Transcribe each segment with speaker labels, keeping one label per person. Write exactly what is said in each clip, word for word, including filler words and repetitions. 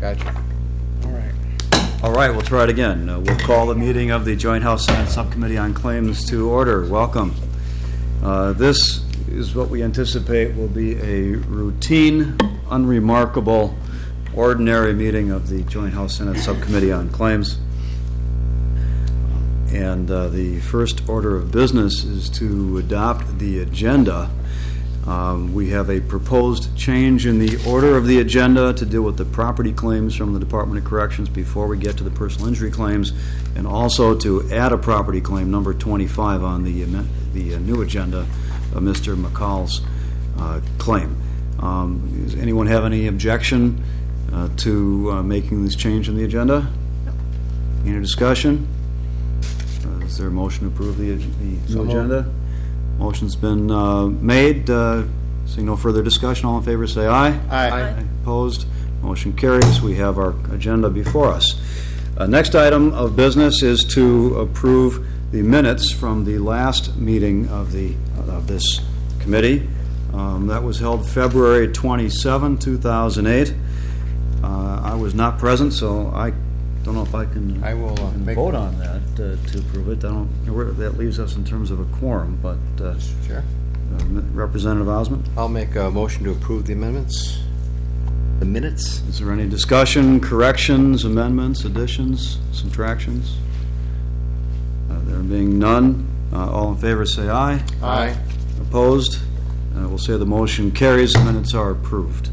Speaker 1: Gotcha. All right.
Speaker 2: All right, we'll try it again. Uh, we'll call the meeting of the Joint House Senate Subcommittee on Claims to order. Welcome. Uh, this is what we anticipate will be a routine, unremarkable, ordinary meeting of the Joint House Senate Subcommittee on Claims. And uh, the first order of business is to adopt the agenda. Um, we have a proposed change in the order of the agenda to deal with the property claims from the Department of Corrections before we get to the personal injury claims, and also to add a property claim, number twenty-five, on the, the uh, new agenda of Mister McCall's uh, claim. Um, does anyone have any objection uh, to uh, making this change in the agenda? No. Any discussion? Uh, is there a motion to approve the, the
Speaker 1: So
Speaker 2: agenda?
Speaker 1: moved.
Speaker 2: Motion's been uh, made. Uh, seeing no further discussion, all in favor say aye.
Speaker 1: Aye. Aye.
Speaker 2: Opposed? Motion carries. We have our agenda before us. Uh, next item of business is to approve the minutes from the last meeting of the of this committee. Um, that was held February twenty-seventh, two thousand eight. Uh, I was not present, so I don't know if I can,
Speaker 1: I will uh,
Speaker 2: can
Speaker 1: make
Speaker 2: vote on that uh, to approve it. I don't know where that leaves us in terms of a quorum, but uh,
Speaker 1: Sure.
Speaker 2: uh, Representative Osmond,
Speaker 1: I'll make a motion to approve the amendments. The minutes.
Speaker 2: is there any discussion, corrections, amendments, additions, subtractions? Uh, there being none, uh, all in favor say aye.
Speaker 1: Aye.
Speaker 2: Opposed? Uh, we'll say the motion carries. The minutes are approved.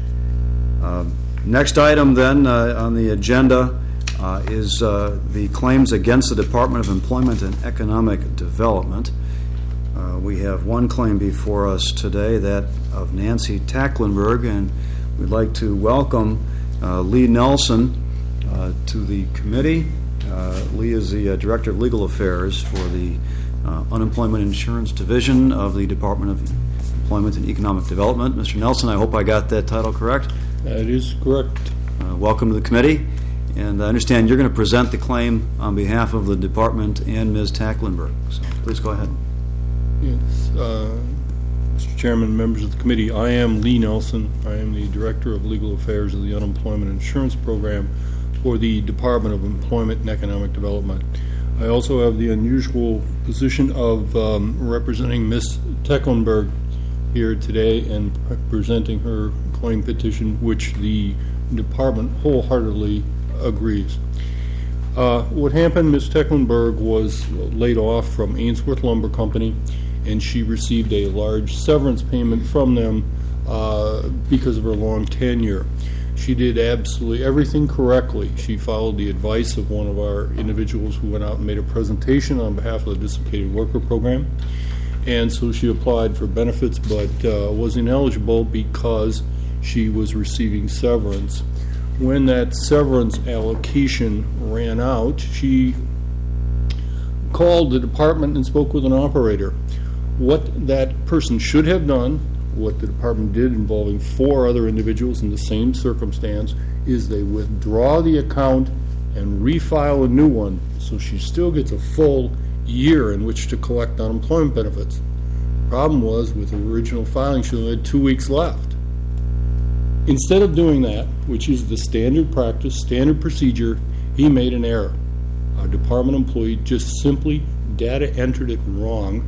Speaker 2: Uh, next item then uh, on the agenda uh, is uh, the claims against the Department of Employment and Economic Development. Uh, we have one claim before us today, that of Nancy Tacklenberg, and we'd like to welcome uh, Lee Nelson uh, to the committee. Uh, Lee is the uh, Director of Legal Affairs for the uh, Unemployment Insurance Division of the Department of Employment and Economic Development. Mister Nelson, I hope I got that title correct.
Speaker 3: That is correct.
Speaker 2: Uh, welcome to the committee, and I understand you're going to present the claim on behalf of the department and Miz Tacklenberg. So please go ahead.
Speaker 3: Yes, uh, Mister Chairman, members of the committee, I am Lee Nelson. I am the Director of Legal Affairs of the Unemployment Insurance Program for the Department of Employment and Economic Development. I also have the unusual position of um, representing Miz Tacklenberg here today and presenting her claim petition, which the department wholeheartedly agrees. Uh, what happened, Miz Tacklenberg was laid off from Ainsworth Lumber Company, and she received a large severance payment from them uh, because of her long tenure. She did absolutely everything correctly. She followed the advice of one of our individuals who went out and made a presentation on behalf of the Dislocated Worker Program. And so she applied for benefits, but uh, was ineligible because she was receiving severance. When that severance allocation ran out, she called the department and spoke with an operator. What that person should have done, what the department did involving four other individuals in the same circumstance, is they withdraw the account and refile a new one, so she still gets a full year in which to collect unemployment benefits. Problem was, with the original filing, she only had two weeks left. Instead of doing that, which is the standard practice, standard procedure, he made an error. Our department employee just simply data entered it wrong.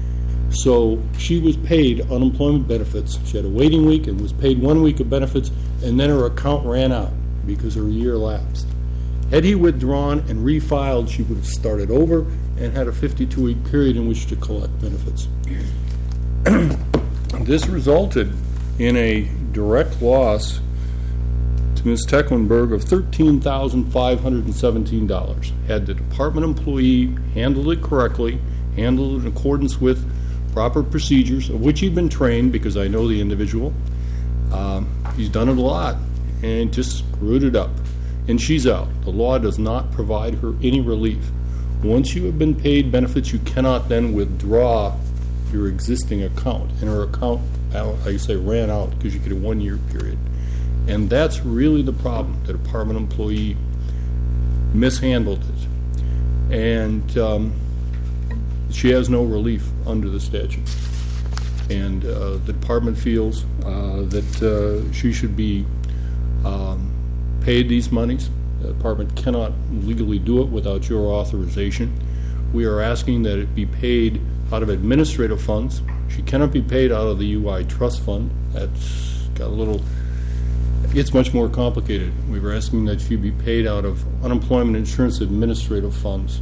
Speaker 3: So she was paid unemployment benefits. She had a waiting week and was paid one week of benefits, and then her account ran out because her year lapsed. Had he withdrawn and refiled, she would have started over and had a fifty-two week period in which to collect benefits. This resulted in a direct loss to Miz Tacklenberg of thirteen thousand five hundred seventeen dollars. Had the department employee handled it correctly, handled it in accordance with proper procedures, of which he'd been trained, because I know the individual, um, he's done it a lot, and just screwed it up. And she's out. The law does not provide her any relief. Once you have been paid benefits, you cannot then withdraw your existing account. And her account, like I say, ran out because you get a one-year period. And that's really the problem. The department employee mishandled it. And um, she has no relief under the statute. And uh, the department feels uh, that uh, she should be um, paid these monies. The department cannot legally do it without your authorization. We are asking that it be paid out of administrative funds. She cannot be paid out of the U I trust fund. That's got a little, it gets much more complicated. We were asking that she be paid out of unemployment insurance administrative funds.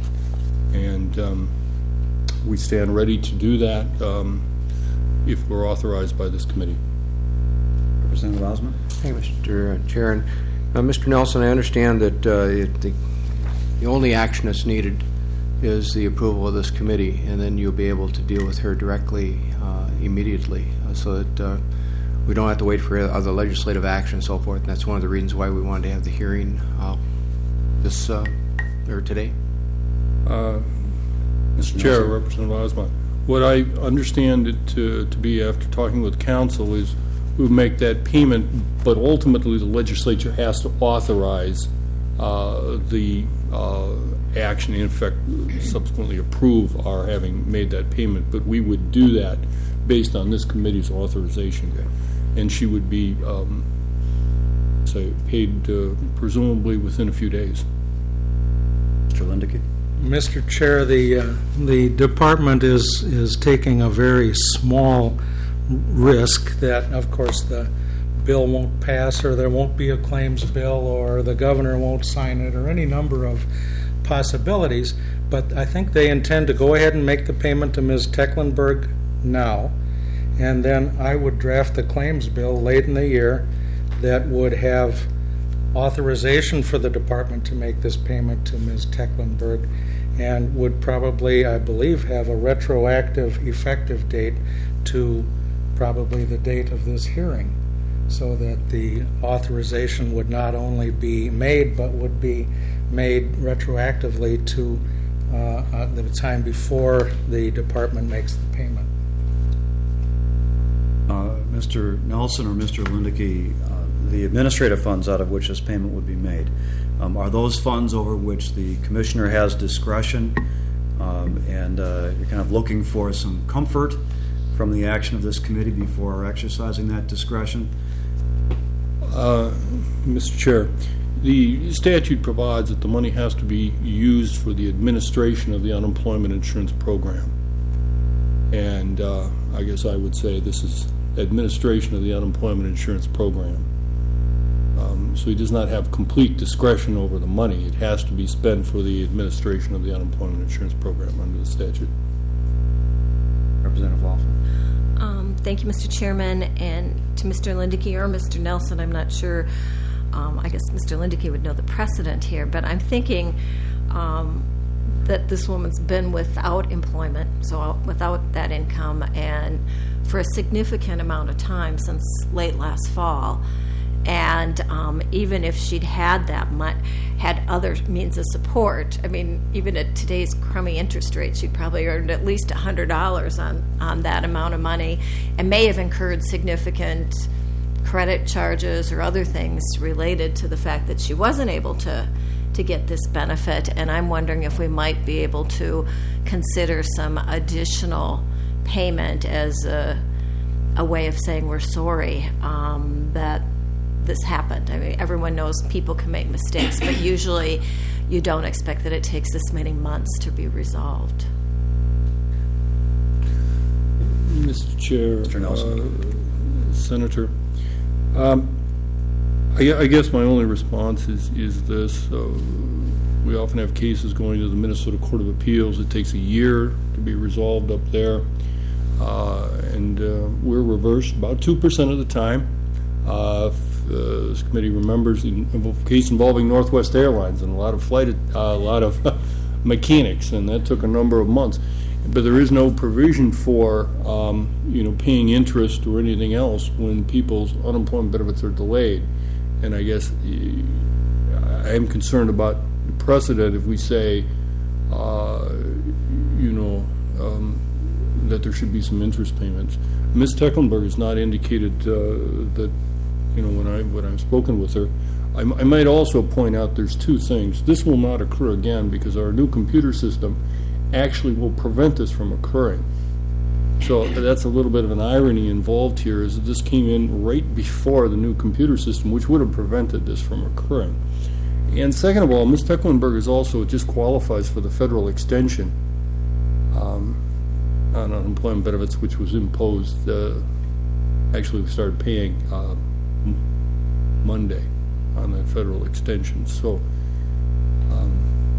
Speaker 3: And um, we stand ready to do that um, if we're authorized by this committee.
Speaker 2: Representative Osmond?
Speaker 1: Hey, Mister Chair. And, uh, Mister Nelson, I understand that uh, it, the, the only action that's needed is the approval of this committee, and then you'll be able to deal with her directly uh, immediately, uh, so that uh, we don't have to wait for other legislative action and so forth. And that's one of the reasons why we wanted to have the hearing uh, this uh, or today.
Speaker 3: Uh, Mister Chair, Representative Osmond, what I understand it to, to be after talking with council is we would make that payment, but ultimately the legislature has to authorize uh, the uh, action, in effect subsequently approve our having made that payment, but we would do that based on this committee's authorization. Okay. And she would be um, say paid uh, presumably within a few days.
Speaker 2: Mister Lindeke?
Speaker 4: Mister Chair, the uh, the department is is taking a very small risk that, of course, the bill won't pass, or there won't be a claims bill, or the governor won't sign it, or any number of possibilities. But I think they intend to go ahead and make the payment to Miz Tecklenburg now, and then I would draft the claims bill late in the year that would have authorization for the department to make this payment to Miz Tecklenburg, and would probably, I believe, have a retroactive effective date to probably the date of this hearing, so that the authorization would not only be made, but would be made retroactively to uh, uh, the time before the department makes the payment.
Speaker 2: Uh, Mister Nelson or Mister Lindeke, uh, the administrative funds out of which this payment would be made, um, are those funds over which the commissioner has discretion, um, and uh, you're kind of looking for some comfort from the action of this committee before exercising that discretion?
Speaker 3: Uh, Mister Chair, the statute provides that the money has to be used for the administration of the unemployment insurance program. And uh, I guess I would say this is administration of the unemployment insurance program. Um, so he does not have complete discretion over the money. It has to be spent for the administration of the unemployment insurance program under the statute.
Speaker 2: Representative Laughlin.
Speaker 5: Um, thank you, Mister Chairman, and to Mister Lindeke or Mister Nelson, I'm not sure. Um, I guess Mister Lindeke would know the precedent here, but I'm thinking um, that this woman's been without employment, so without that income, and for a significant amount of time since late last fall. And um, even if she'd had that much, had other means of support, I mean, even at today's crummy interest rates, she'd probably earned at least one hundred dollars on, on that amount of money, and may have incurred significant credit charges or other things related to the fact that she wasn't able to to get this benefit. And I'm wondering if we might be able to consider some additional payment as a, a way of saying we're sorry um, that this happened. I mean, everyone knows people can make mistakes, but usually you don't expect that it takes this many months to be resolved.
Speaker 3: Mister Chair,
Speaker 2: Mister Nelson.
Speaker 3: Uh, Senator, um, I, I guess my only response is, is this. Uh, we often have cases going to the Minnesota Court of Appeals. It takes a year to be resolved up there. Uh, and uh, we're reversed about two percent of the time. Uh, if, uh, this committee remembers the case involving Northwest Airlines and a lot of flight, uh, a lot of mechanics, and that took a number of months. But there is no provision for, um, you know, paying interest or anything else when people's unemployment benefits are delayed. And I guess I am concerned about the precedent if we say, uh, you know, um, that there should be some interest payments. Miz Tecklenburg has not indicated uh, that, you know, when I when I've spoken with her. I, I might also point out there's two things. This will not occur again because our new computer system actually will prevent this from occurring. So that's a little bit of an irony involved here, is that this came in right before the new computer system, which would have prevented this from occurring. And second of all, Miz Tecklenburg is also, just qualifies for the federal extension um, on unemployment benefits, which was imposed, uh, actually we started paying uh, m- Monday on that federal extension. So um,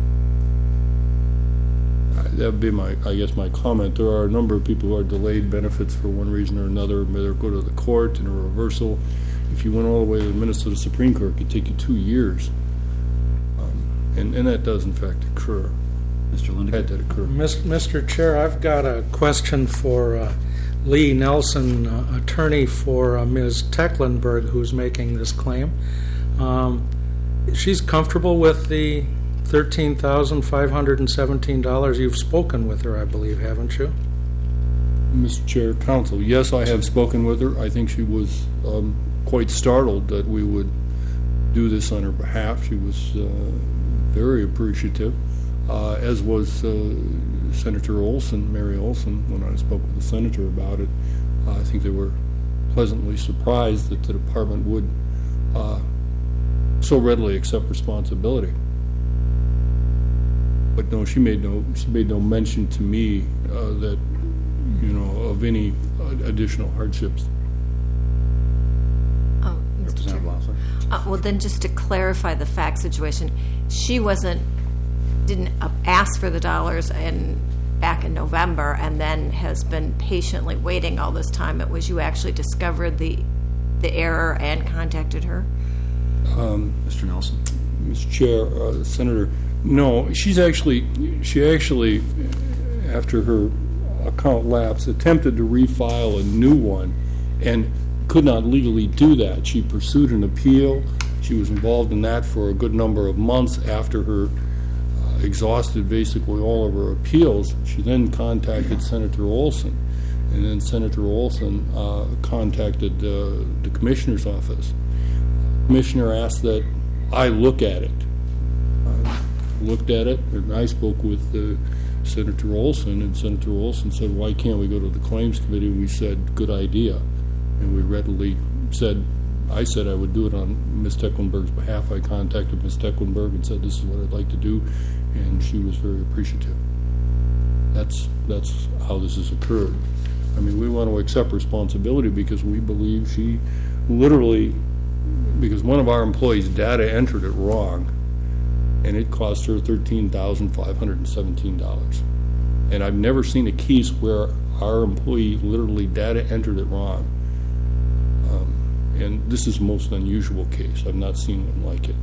Speaker 3: that would be my, I guess, my comment. There are a number of people who are delayed benefits for one reason or another. They go to the court and a reversal. If you went all the way to the Minnesota Supreme Court, it could take you two years. Um, and, and that does, in fact, occur.
Speaker 2: Mister Lindegaard?
Speaker 3: Had that occur.
Speaker 4: Mis- Mister Chair, I've got a question for uh, Lee Nelson, uh, attorney for uh, Miz Tecklenburg, who's making this claim. Um, she's comfortable with the thirteen thousand five hundred seventeen dollars. You've spoken with her, I believe, haven't you?
Speaker 3: Mister Chair, Counsel, yes, I have spoken with her. I think she was um, quite startled that we would do this on her behalf. She was uh, very appreciative, uh, as was uh, Senator Olson, Mary Olson, when I spoke with the senator about it. Uh, I think they were pleasantly surprised that the department would uh, so readily accept responsibility. But no, she made no she made no mention to me uh, that, you know, of any uh, additional hardships.
Speaker 5: Oh, Mister Chair.
Speaker 2: Representative Loeffler?
Speaker 5: Uh, well, then, just to clarify the fact situation, she wasn't, didn't uh, ask for the dollars in, back in November and then has been patiently waiting all this time. It was you actually discovered the, the error and contacted her?
Speaker 2: Mister Nelson?
Speaker 3: Mister Chair, uh, Senator, no, she's actually, she actually, after her account lapsed, attempted to refile a new one and could not legally do that. She pursued an appeal. She was involved in that for a good number of months after her uh, exhausted basically all of her appeals. She then contacted Senator Olson, and then Senator Olson uh, contacted uh, the Commissioner's office. The Commissioner asked that I look at it. I looked at it, and I spoke with uh, Senator Olson, and Senator Olson said, why can't we go to the Claims Committee? And we said, good idea. And we readily said, I said I would do it on Miz Tecklenburg's behalf. I contacted Miz Tecklenburg and said, this is what I'd like to do, and she was very appreciative. That's, that's how this has occurred. I mean, we want to accept responsibility because we believe she literally, because one of our employees' data entered it wrong, and it cost her thirteen thousand five hundred seventeen dollars. And I've never seen a case where our employee literally data entered it wrong. Um, and this is the most unusual case. I've not seen one like it.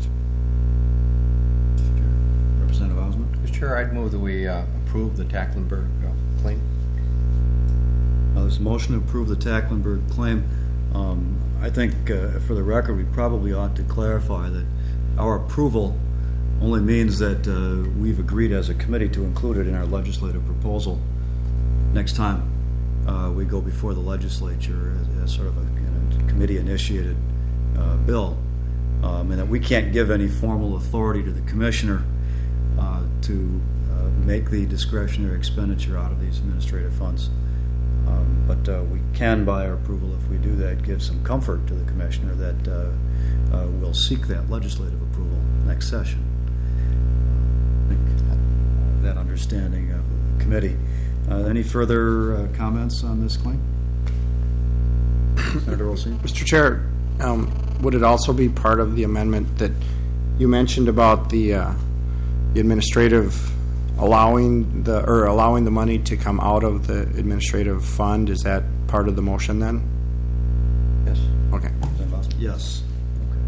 Speaker 2: Representative Osmond?
Speaker 1: Mister Chair, I'd move that we uh, approve the Tacklenberg uh, claim.
Speaker 2: Uh, There's a motion to approve the Tacklenberg claim. Um, I think, uh, for the record, we probably ought to clarify that our approval only means that uh, we've agreed as a committee to include it in our legislative proposal next time uh, we go before the legislature as, as sort of a you know, committee-initiated uh, bill, um, and that we can't give any formal authority to the commissioner uh, to uh, make the discretionary expenditure out of these administrative funds. Um, but uh, we can, by our approval, if we do that, give some comfort to the commissioner that uh, uh, we'll seek that legislative approval next session. I think uh, that understanding of the committee. Uh, any further uh, comments on this claim? Senator Olson?
Speaker 6: Mister Chair, um, would it also be part of the amendment that you mentioned about the, uh, the administrative allowing the or allowing the money to come out of the administrative fund? Is that part of the motion then?
Speaker 1: Yes.
Speaker 6: Okay.
Speaker 2: Yes. Okay.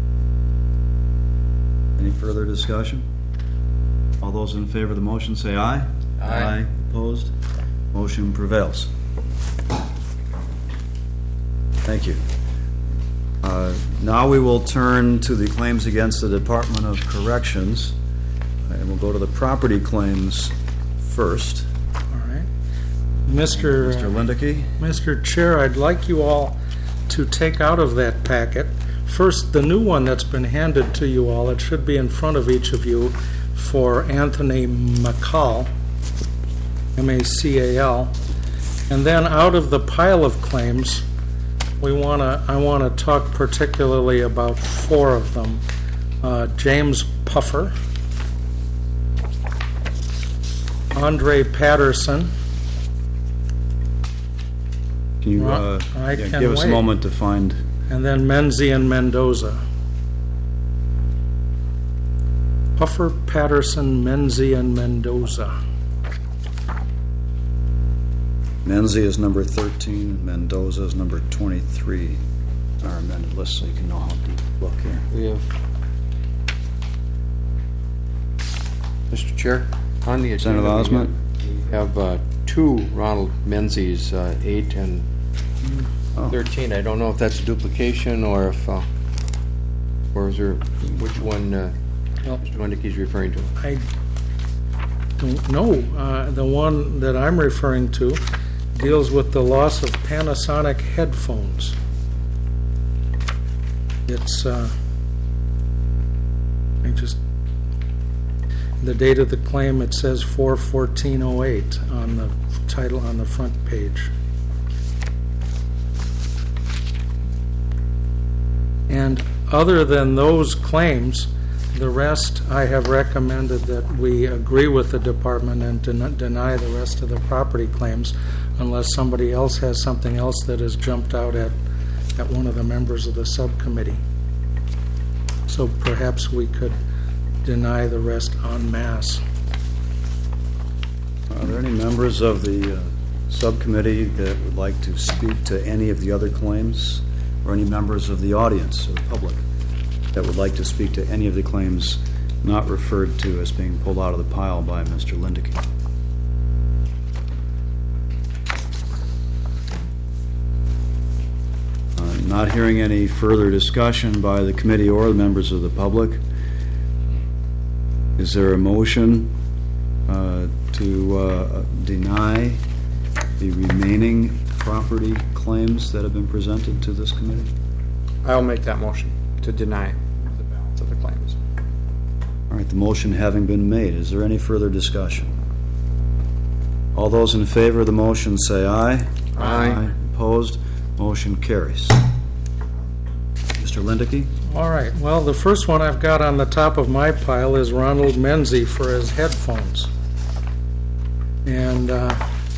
Speaker 2: Any further discussion? All those in favor of the motion say aye.
Speaker 1: Aye.
Speaker 2: Opposed? Motion prevails. Thank you. Uh, now we will turn to the claims against the Department of Corrections, and we'll go to the property claims first.
Speaker 4: All right. Mister
Speaker 2: Mister Lindeke?
Speaker 4: Mister Chair, I'd like you all to take out of that packet, first, the new one that's been handed to you all. It should be in front of each of you, for Anthony McCall, M A C A L. And then out of the pile of claims, we want to, I want to talk particularly about four of them. Uh, James Puffer, Andre Patterson.
Speaker 2: Can you
Speaker 4: Well,
Speaker 2: uh,
Speaker 4: I
Speaker 2: yeah,
Speaker 4: can
Speaker 2: give us a
Speaker 4: wait.
Speaker 2: moment to find?
Speaker 4: And then Menzie and Mendoza. Puffer, Patterson, Menzie, and Mendoza.
Speaker 2: Menzie is number thirteen, and Mendoza is number twenty-three. Our amended list, so you can know how deep to look here.
Speaker 1: We have, Mister Chair, on the agenda,
Speaker 2: Senator Osment?
Speaker 1: we have uh, two Ronald Menzies, uh, eight and
Speaker 2: Oh.
Speaker 1: thirteen. I don't know if that's a duplication or if, uh, or is there, which one uh,
Speaker 4: Well-
Speaker 1: Mister Lindick's referring to?
Speaker 4: I don't know. Uh, the one that I'm referring to deals with the loss of Panasonic headphones. It's, uh, I just, the date of the claim, it says four fourteen oh eight on the title on the front page. And other than those claims, the rest, I have recommended that we agree with the department and den- deny the rest of the property claims unless somebody else has something else that has jumped out at, at one of the members of the subcommittee. So perhaps we could deny the rest en masse.
Speaker 2: Are there any members of the uh, subcommittee that would like to speak to any of the other claims? Or any members of the audience, or the public, that would like to speak to any of the claims not referred to as being pulled out of the pile by Mister Lindicky? Uh, Not hearing any further discussion by the committee or the members of the public, is there a motion uh, to uh, deny the remaining property claims that have been presented to this committee?
Speaker 6: I'll make that motion to deny the balance of the claims.
Speaker 2: All right, the motion having been made, is there any further discussion? All those in favor of the motion say aye.
Speaker 1: Aye.
Speaker 2: Opposed? Motion carries. Mister Lindicky?
Speaker 4: All right, well, the first one I've got on the top of my pile is Ronald Menzie for his headphones. And, uh,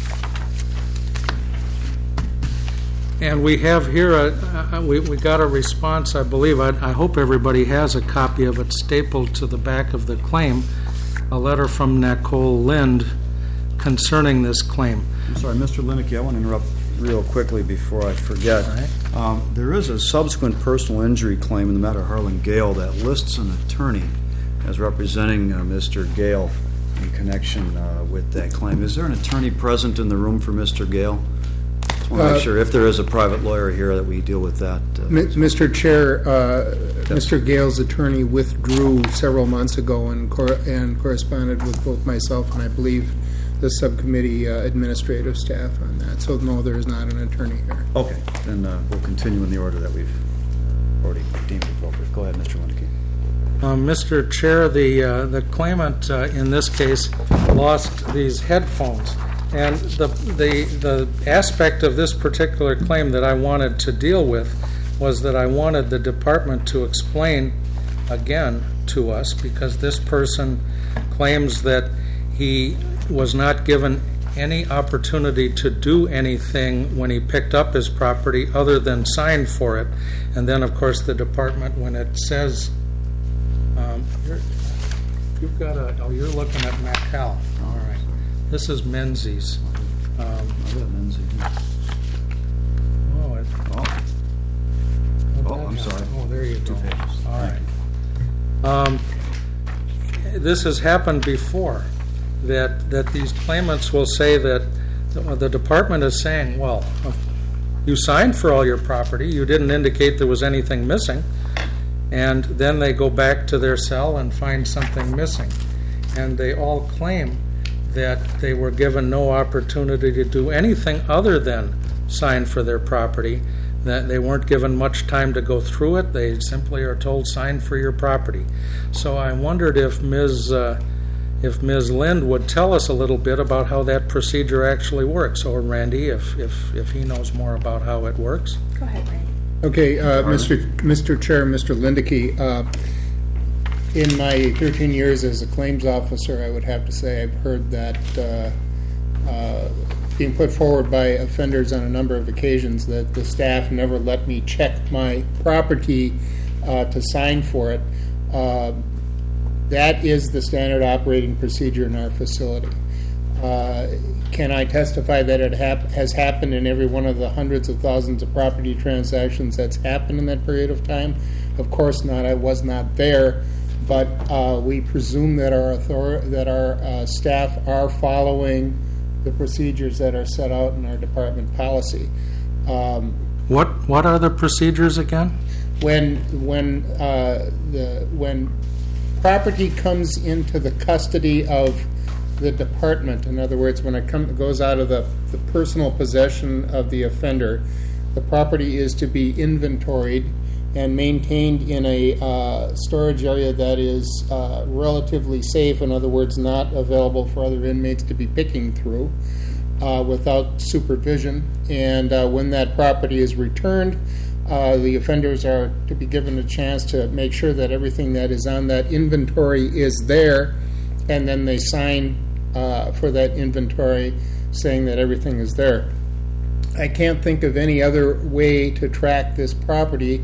Speaker 4: And we have here, a, a, we, we got a response, I believe, I, I hope everybody has a copy of it stapled to the back of the claim, a letter from Nicole Lind concerning this claim.
Speaker 2: I'm sorry, Mister Lindicky, I want to interrupt real quickly before I forget.
Speaker 4: All right.
Speaker 2: Um, there is a subsequent personal injury claim in the matter of Harlan Gale that lists an attorney as representing uh, Mister Gale in connection uh, with that claim. Is there an attorney present in the room for Mister Gale? Just want to make
Speaker 7: Uh,
Speaker 2: sure, if there is a private lawyer here, that we deal with that. uh,
Speaker 7: Mi- Mister Chair, uh, Mister Gale's attorney withdrew several months ago and cor- and corresponded with both myself and I believe the subcommittee uh, administrative staff on that. So no, there is not an attorney here.
Speaker 2: Okay, then uh, we'll continue in the order that we've already deemed appropriate. Go ahead, Mister Lindicky.
Speaker 4: Uh, Mister Chair, the, uh, the claimant uh, in this case lost these headphones. And the, the, the aspect of this particular claim that I wanted to deal with was that I wanted the department to explain again to us, because this person claims that he was not given any opportunity to do anything when he picked up his property other than sign for it. And then, of course, the department, when it says, um, you're, you've got a, oh, you're looking at Maccal. All right. This is Menzie's. Um,
Speaker 2: I've got Menzie here.
Speaker 4: oh, it,
Speaker 2: Oh,
Speaker 4: how'd
Speaker 2: Oh,
Speaker 4: that
Speaker 2: I'm
Speaker 4: happen?
Speaker 2: sorry.
Speaker 4: Oh, there you
Speaker 2: Two
Speaker 4: go.
Speaker 2: pages.
Speaker 4: All
Speaker 2: Thank
Speaker 4: right. Um, this has happened before, that, that these claimants will say that the, the department is saying, well, you signed for all your property, you didn't indicate there was anything missing, and then they go back to their cell and find something missing. And they all claim that they were given no opportunity to do anything other than sign for their property, that they weren't given much time to go through it. They simply are told, sign for your property. So I wondered if Miz Uh, if Miz Lind would tell us a little bit about how that procedure actually works, or Randy, if, if, if he knows more about how it works.
Speaker 5: Go ahead, Randy.
Speaker 7: Okay, uh, Mister Mister Chair, Mister Lindeke, uh, in my thirteen years as a claims officer, I would have to say I've heard that uh, uh, being put forward by offenders on a number of occasions that the staff never let me check my property uh, to sign for it. Uh, that is the standard operating procedure in our facility. Uh, can I testify that it hap- has happened in every one of the hundreds of thousands of property transactions that's happened in that period of time? Of course not. I was not there, but uh, we presume that our author- that our uh, staff are following the procedures that are set out in our department policy. Um,
Speaker 4: What, what are the procedures again?
Speaker 7: when when uh, the when property comes into the custody of the department, in other words, when it come, goes out of the, the personal possession of the offender, the property is to be inventoried and maintained in a uh, storage area that is uh, relatively safe, in other words, not available for other inmates to be picking through uh, without supervision. And uh, when that property is returned, uh, the offenders are to be given a chance to make sure that everything that is on that inventory is there, and then they sign uh, for that inventory saying that everything is there. I can't think of any other way to track this property.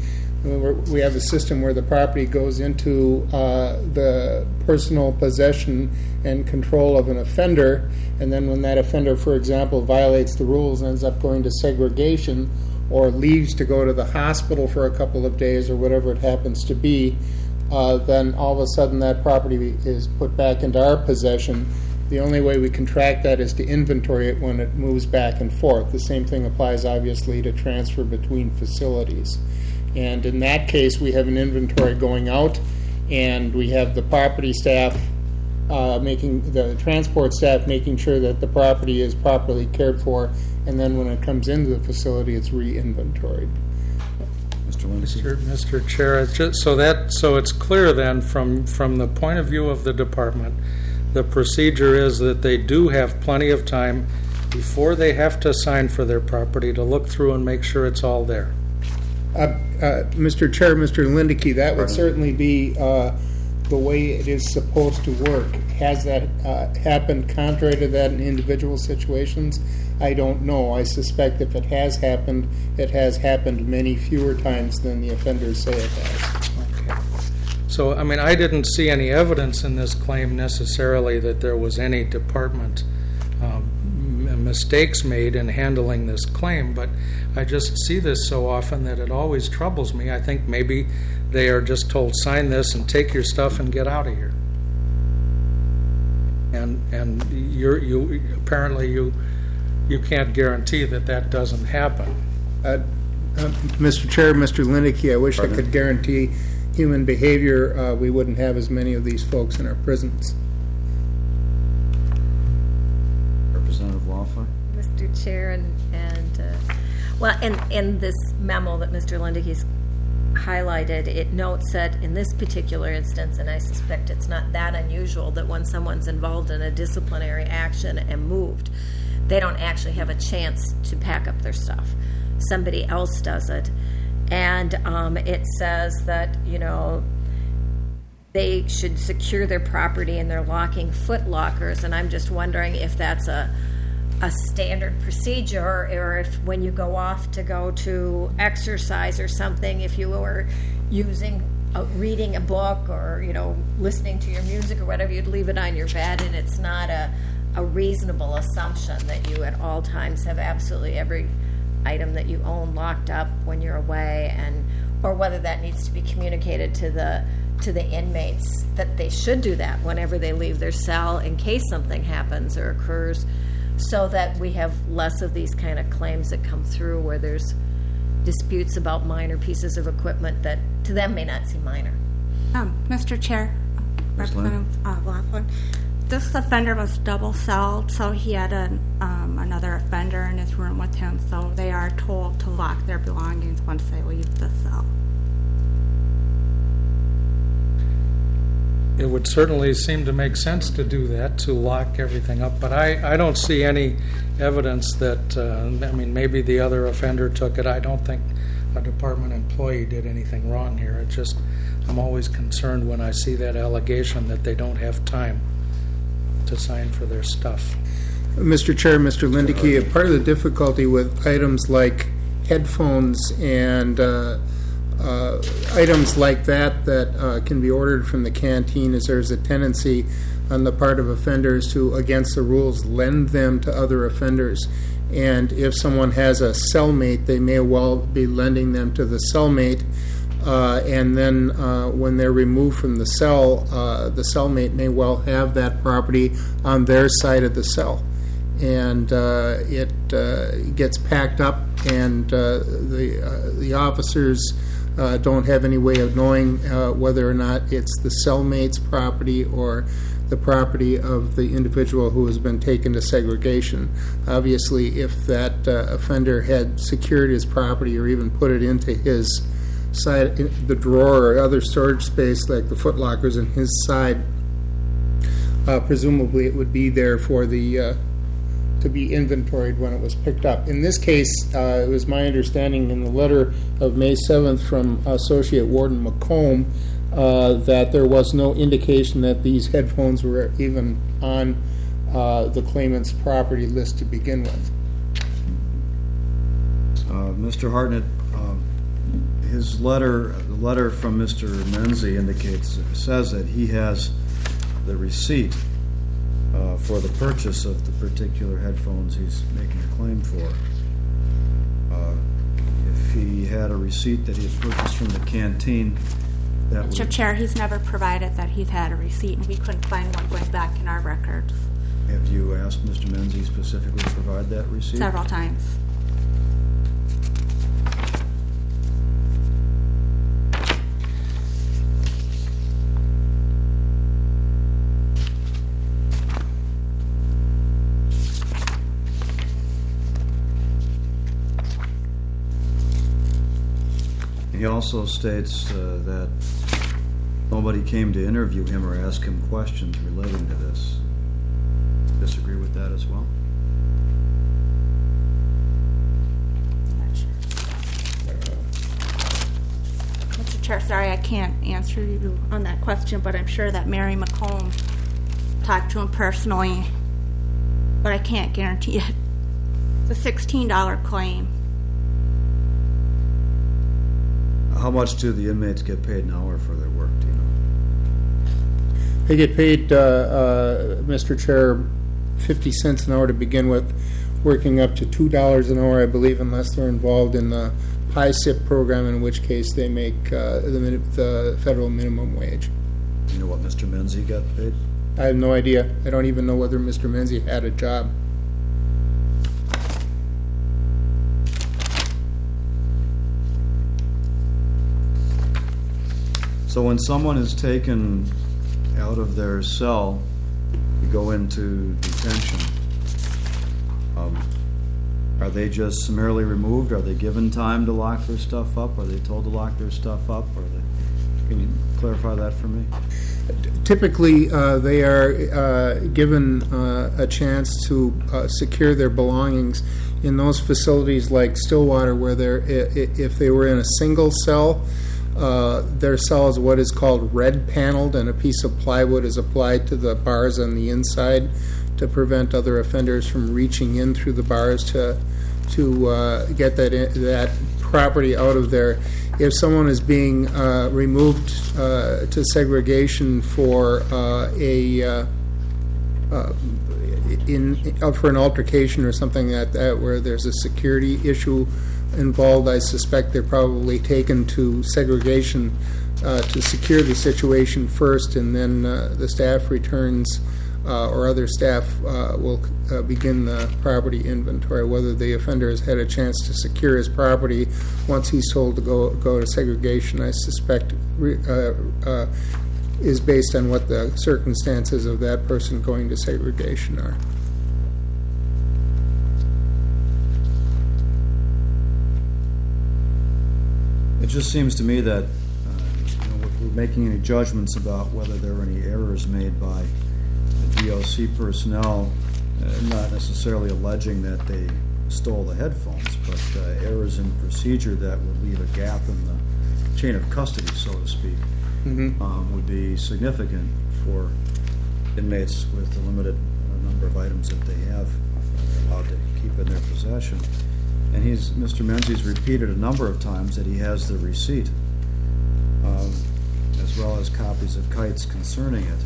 Speaker 7: We have a system where the property goes into uh, the personal possession and control of an offender, and then when that offender, for example, violates the rules and ends up going to segregation or leaves to go to the hospital for a couple of days or whatever it happens to be, uh, then all of a sudden that property is put back into our possession. The only way we can track that is to inventory it when it moves back and forth. The same thing applies, obviously, to transfer between facilities. And in that case, we have an inventory going out, and we have the property staff uh, making, the transport staff making sure that the property is properly cared for, and then when it comes into the facility, it's re-inventoried.
Speaker 2: Mister Lindsay?
Speaker 4: Mister Mister Chair, it's just, so that, so it's clear then, from, from the point of view of the department, the procedure is that they do have plenty of time before they have to sign for their property to look through and make sure it's all there.
Speaker 7: Uh, uh, Mister Chair, Mister Lindeke, that would
Speaker 2: Pardon?
Speaker 7: certainly be uh, the way it is supposed to work. Has that uh, happened contrary to that in individual situations? I don't know. I suspect if it has happened, it has happened many fewer times than the offenders say it has.
Speaker 4: Okay. So, I mean, I didn't see any evidence in this claim necessarily that there was any department um, m- mistakes made in handling this claim, but I just see this so often that it always troubles me. I think maybe they are just told, sign this and take your stuff and get out of here. And and you're, you apparently you you can't guarantee that that doesn't happen.
Speaker 7: Uh, uh, Mister Chair, Mister Lindeke, I wish
Speaker 2: Pardon?
Speaker 7: I could guarantee human behavior. Uh, we wouldn't have as many of these folks in our prisons.
Speaker 2: Representative Laughlin?
Speaker 5: Mister Chair, and, and uh, well, and in this memo that Mister Lindeke's highlighted, it notes that in this particular instance, and I suspect it's not that unusual, that when someone's involved in a disciplinary action and moved, they don't actually have a chance to pack up their stuff. Somebody else does it. And um, it says that, you know, they should secure their property and they're locking foot lockers, and I'm just wondering if that's a a standard procedure, or if when you go off to go to exercise or something, if you were using, uh, reading a book or, you know, listening to your music or whatever, you'd leave it on your bed, and it's not a, a reasonable assumption that you at all times have absolutely every item that you own locked up when you're away, and or whether that needs to be communicated to the to the inmates that they should do that whenever they leave their cell in case something happens or occurs, so that we have less of these kind of claims that come through where there's disputes about minor pieces of equipment that to them may not seem minor.
Speaker 8: Um, Mister Chair,
Speaker 2: Miz Lynn?
Speaker 8: Representative uh, Laughlin, this offender was double celled, so he had an, um, another offender in his room with him, so they are told to lock their belongings once they leave the cell.
Speaker 4: it would certainly seem to make sense to do that, to lock everything up. But I, I don't see any evidence that, uh, I mean, maybe the other offender took it. I don't think a department employee did anything wrong here. It just, I'm always concerned when I see that allegation that they don't have time to sign for their stuff.
Speaker 7: Mister Chair, Mister Lindeke, part of the difficulty with items like headphones and uh, uh, items like that that uh, can be ordered from the canteen is there's a tendency on the part of offenders to, against the rules, lend them to other offenders. And if someone has a cellmate, they may well be lending them to the cellmate. Uh, and then uh, when they're removed from the cell, uh, the cellmate may well have that property on their side of the cell. And uh, it uh, gets packed up, and uh, the uh, the officers uh, don't have any way of knowing uh, whether or not it's the cellmate's property or the property of the individual who has been taken to segregation. Obviously, if that uh, offender had secured his property or even put it into his side, in the drawer or other storage space like the footlockers in his side, uh, presumably it would be there for the uh, to be inventoried when it was picked up. In this case, uh, it was my understanding in the letter of May seventh from Associate Warden McComb uh, that there was no indication that these headphones were even on uh, the claimant's property list to begin with.
Speaker 2: Uh, Mister Hartnett, um, his letter, the letter from Mister Menzie indicates, says that he has the receipt Uh, for the purchase of the particular headphones he's making a claim for. Uh, if he had a receipt that he had purchased from the canteen, that
Speaker 8: Mister
Speaker 2: would...
Speaker 8: Chair, he's never provided that he's had a receipt, and we couldn't find one going back in our records
Speaker 2: Have you asked Mister Menzie specifically to provide that receipt?
Speaker 8: several times.
Speaker 2: He also states uh, that nobody came to interview him or ask him questions relating to this. Disagree with that as well?
Speaker 8: Not sure. Mister Chair, sorry, I can't answer you on that question, but I'm sure that Mary McComb talked to him personally, but I can't guarantee it. It's a sixteen dollar claim.
Speaker 2: How much do the inmates get paid an hour for their work, do you know?
Speaker 7: They get paid, uh, uh, Mister Chair, fifty cents an hour to begin with, working up to two dollars an hour, I believe, unless they're involved in the P I S I P program, in which case they make uh, the, min- the federal minimum wage.
Speaker 2: Do you know what Mister Menzie got paid?
Speaker 7: I have no idea. I don't even know whether Mister Menzie had a job.
Speaker 2: So when someone is taken out of their cell, you go into detention, um, are they just summarily removed? Are they given time to lock their stuff up? Are they told to lock their stuff up? Or they, can you clarify that for me?
Speaker 7: Typically, uh, they are uh, given uh, a chance to uh, secure their belongings in those facilities like Stillwater, where they're, i- if they were in a single cell, Uh, their cell is what is called red paneled, and a piece of plywood is applied to the bars on the inside to prevent other offenders from reaching in through the bars to to uh, get that in, that property out of there. If someone is being uh, removed uh, to segregation for uh, a uh, uh, in uh, for an altercation or something like that, where there's a security issue involved, I suspect they're probably taken to segregation uh, to secure the situation first, and then uh, the staff returns uh, or other staff uh, will uh, begin the property inventory. Whether the offender has had a chance to secure his property once he's told to go go to segregation, I suspect re, uh, uh, is based on what the circumstances of that person going to segregation are.
Speaker 2: It just seems to me that, uh, you know, with we're making any judgments about whether there were any errors made by the G O C personnel, uh, not necessarily alleging that they stole the headphones, but uh, errors in procedure that would leave a gap in the chain of custody, so to speak,
Speaker 7: Mhm.
Speaker 2: um, would be significant for inmates with the limited uh, number of items that they have allowed to keep in their possession. And he's, Mister Menzies repeated a number of times that he has the receipt, um, as well as copies of kites concerning it.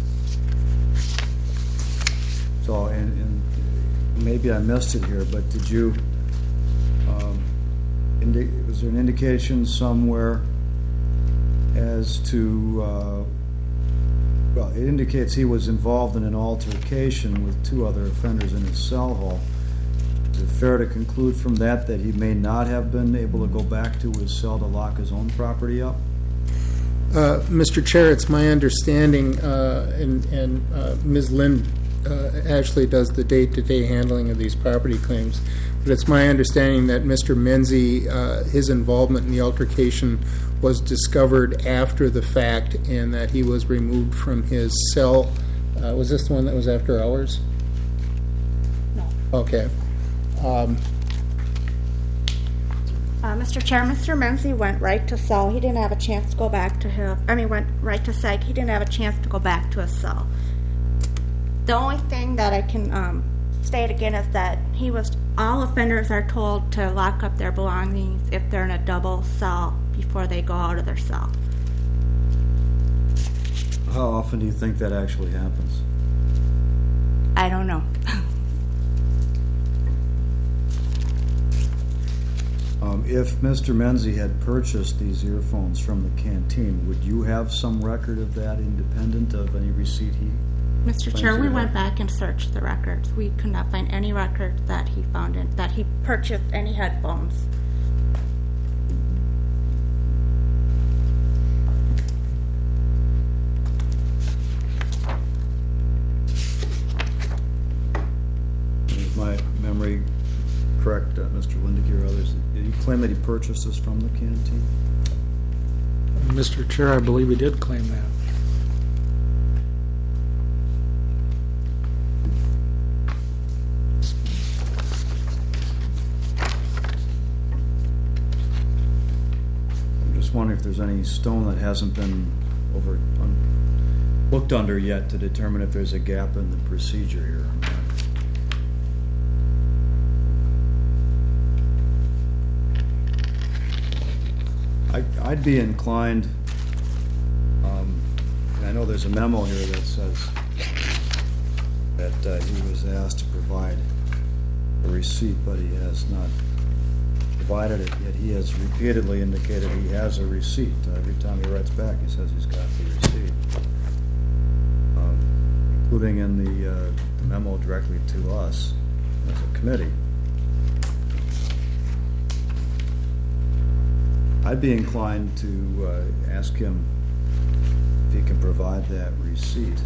Speaker 2: So, and, and maybe I missed it here, but did you, um, indi- was there an indication somewhere as to, uh, well, it indicates he was involved in an altercation with two other offenders in his cell hall. Is it fair to conclude from that that he may not have been able to go back to his cell to lock his own property up?
Speaker 7: Uh, Mister Chair, it's my understanding, uh, and, and uh, Miz Lynn uh, actually does the day-to-day handling of these property claims, but it's my understanding that Mister Menzie, uh, his involvement in the altercation was discovered after the fact, and that he was removed from his cell. Uh, was this the one that was after hours?
Speaker 8: No.
Speaker 7: Okay. Um,
Speaker 8: Uh, Mister Chair, Mister Menzie went right to cell. He didn't have a chance to go back to his, I mean, went right to psych. He didn't have a chance to go back to his cell. The only thing that I can um, state again is that he was, all offenders are told to lock up their belongings if they're in a double cell before they go out of their cell.
Speaker 2: How often do you think that actually happens?
Speaker 8: I don't know.
Speaker 2: Um, if Mister Menzie had purchased these earphones from the canteen, would you have some record of that independent of any receipt he?
Speaker 8: Mister
Speaker 2: Claims
Speaker 8: Chair,
Speaker 2: you
Speaker 8: we
Speaker 2: have.
Speaker 8: went back and searched the records. We could not find any record that he found in, that he purchased any headphones.
Speaker 2: Is my memory correct, uh, Mister Lindicky or others? Did he claim that he purchased this from the canteen?
Speaker 4: Mister Chair, I believe he did claim that.
Speaker 2: I'm just wondering if there's any stone that hasn't been over, un, looked under yet to determine if there's a gap in the procedure here. I, I'd be inclined, um, and I know there's a memo here that says that uh, he was asked to provide a receipt, but he has not provided it, yet he has repeatedly indicated he has a receipt. Uh, every time he writes back, he says he's got the receipt, um, including in the, uh, the memo directly to us as a committee. I'd be inclined to uh, ask him if he can provide that receipt.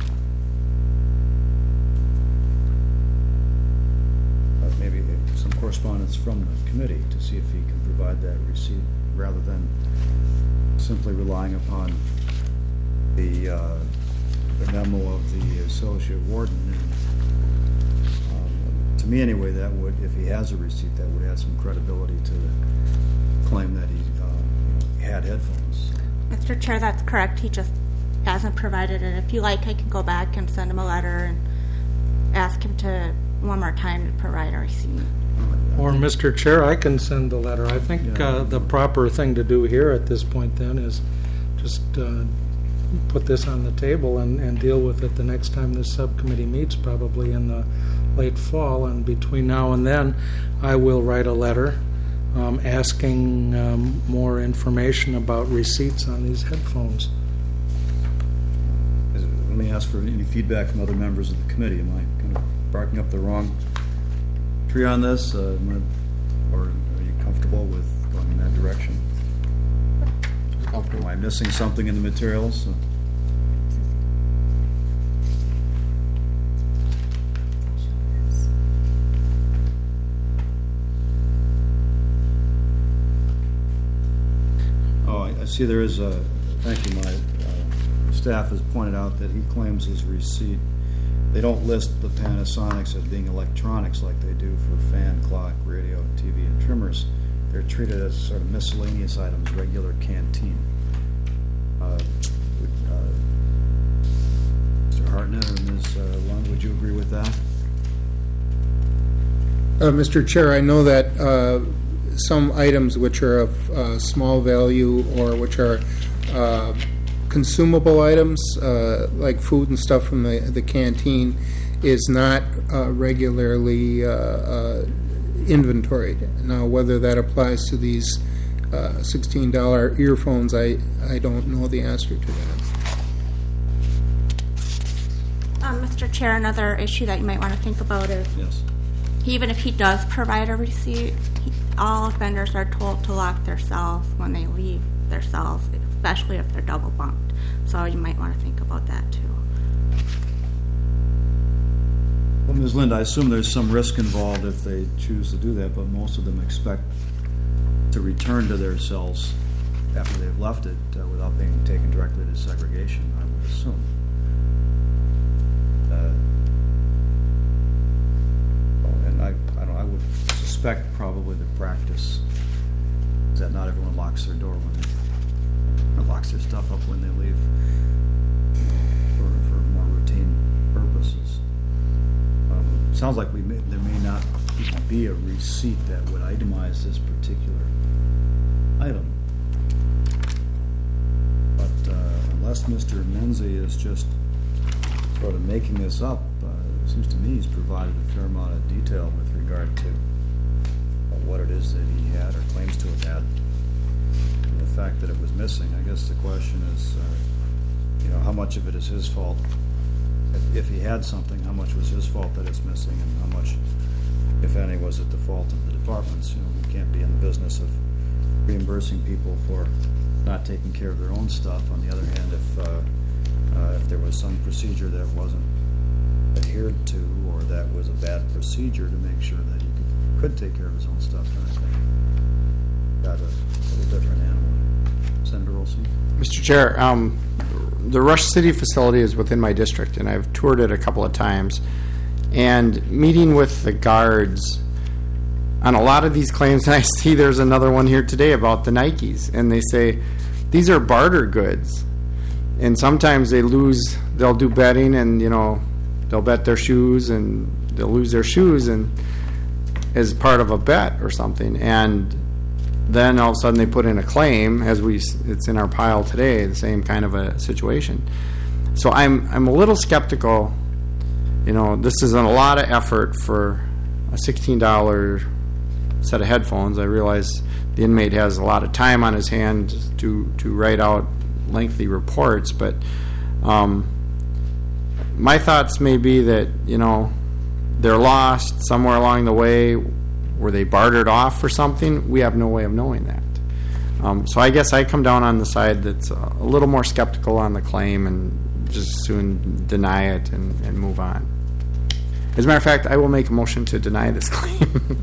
Speaker 2: Uh, maybe some correspondence from the committee to see if he can provide that receipt rather than simply relying upon the, uh, the memo of the associate warden. And, um, to me, anyway, that would, if he has a receipt, that would add some credibility to the claim that he had headphones.
Speaker 8: Mister Chair, that's correct. He just hasn't provided it. If you like, I can go back and send him a letter and ask him to, one more time, to provide a receipt.
Speaker 4: Or, Mister Chair, I can send the letter. I think
Speaker 2: Yeah.
Speaker 4: uh, the proper thing to do here at this point then is just uh, put this on the table and, and deal with it the next time this subcommittee meets, probably in the late fall. And between now and then, I will write a letter um, asking um, more information about receipts on these headphones.
Speaker 2: Is it- Let me ask for any feedback from other members of the committee. Am I kind of barking up the wrong tree on this? Uh, am I- or are you comfortable with going in that direction? Am I missing something in the materials? Uh, Oh, I I see there is a, thank you, my, uh, staff has pointed out that he claims his receipt, they don't list the Panasonics as being electronics like they do for fan, clock, radio, T V, and trimmers. They're treated as sort of miscellaneous items, regular canteen. Uh, would, uh, Mister Hartnett or Miz uh, Lund, would you agree with that?
Speaker 7: Uh, Mister Chair, I know that uh, some items which are of uh, small value or which are uh, consumable items, uh, like food and stuff from the, the canteen, is not uh, regularly uh, uh, inventoried. Now, whether that applies to these uh, sixteen dollar earphones, I, I don't know the answer to that.
Speaker 8: Um, Mister Chair, another issue that you might want to think about is
Speaker 2: Yes.
Speaker 8: even if he does provide a receipt, he, all offenders are told to lock their cells when they leave their cells, especially if they're double bunked. So you might want to think about that too.
Speaker 2: Well, Miz Lind, I assume there's some risk involved if they choose to do that, but most of them expect to return to their cells after they've left it uh, without being taken directly to segregation, I would assume. Uh, and I, I don't, I would suspect probably the practice is that not everyone locks their door when they, or locks their stuff up when they leave for, for more routine purposes. Um, sounds like we may, there may not even be a receipt that would itemize this particular item. But uh, unless Mister Menzie is just sort of making this up, uh, it seems to me he's provided a fair amount of detail with regard to uh, what it is that he had or claims to have had, and the fact that it was missing. I guess the question is, uh, you know, how much of it is his fault? If, if he had something, how much was his fault that it's missing, and how much, if any, was it the fault of the departments? You know, we can't be in the business of reimbursing people for not taking care of their own stuff. On the other hand, if uh, uh, if there was some procedure that wasn't adhered to, or that was a bad procedure to make sure that he could, could take care of his own stuff, then I think that's a little different animal. Senator Olson?
Speaker 6: Mister Chair, um, the Rush City facility is within my district, and I've toured it a couple of times. And meeting with the guards on a lot of these claims, and I see there's another one here today about the Nikes, and they say these are barter goods. And sometimes they lose, they'll do betting, and, you know, they'll bet their shoes, and they'll lose their shoes and as part of a bet or something. And then all of a sudden they put in a claim, as we, it's in our pile today, the same kind of a situation. So I'm, I'm a little skeptical. You know, this is a lot of effort for a sixteen dollar set of headphones. I realize the inmate has a lot of time on his hands to, to write out lengthy reports, but um, my thoughts may be that, you know, they're lost somewhere along the way. Were they bartered off for something? We have no way of knowing that. Um, so I guess I come down on the side that's a little more skeptical on the claim and just soon deny it and, and move on. As a matter of fact, I will make a motion to deny this claim.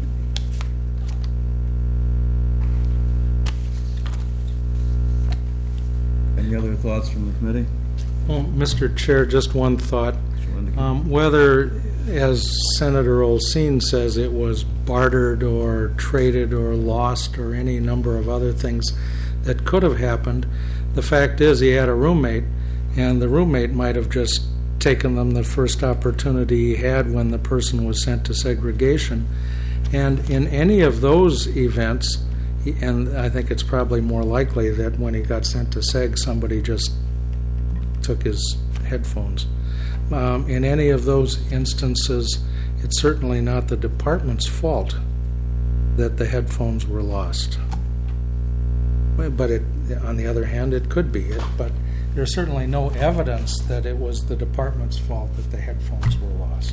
Speaker 2: Any other thoughts from the committee?
Speaker 4: Well, Mister Chair, just one thought. Um, whether, as Senator Olsine says, it was bartered or traded or lost or any number of other things that could have happened, the fact is he had a roommate, and the roommate might have just taken them the first opportunity he had when the person was sent to segregation. And in any of those events, and I think it's probably more likely that when he got sent to seg, somebody just took his headphones. Um, in any of those instances, it's certainly not the department's fault that the headphones were lost. But it, on the other hand, it could be. It, but there's certainly no evidence that it was the department's fault that the headphones were lost.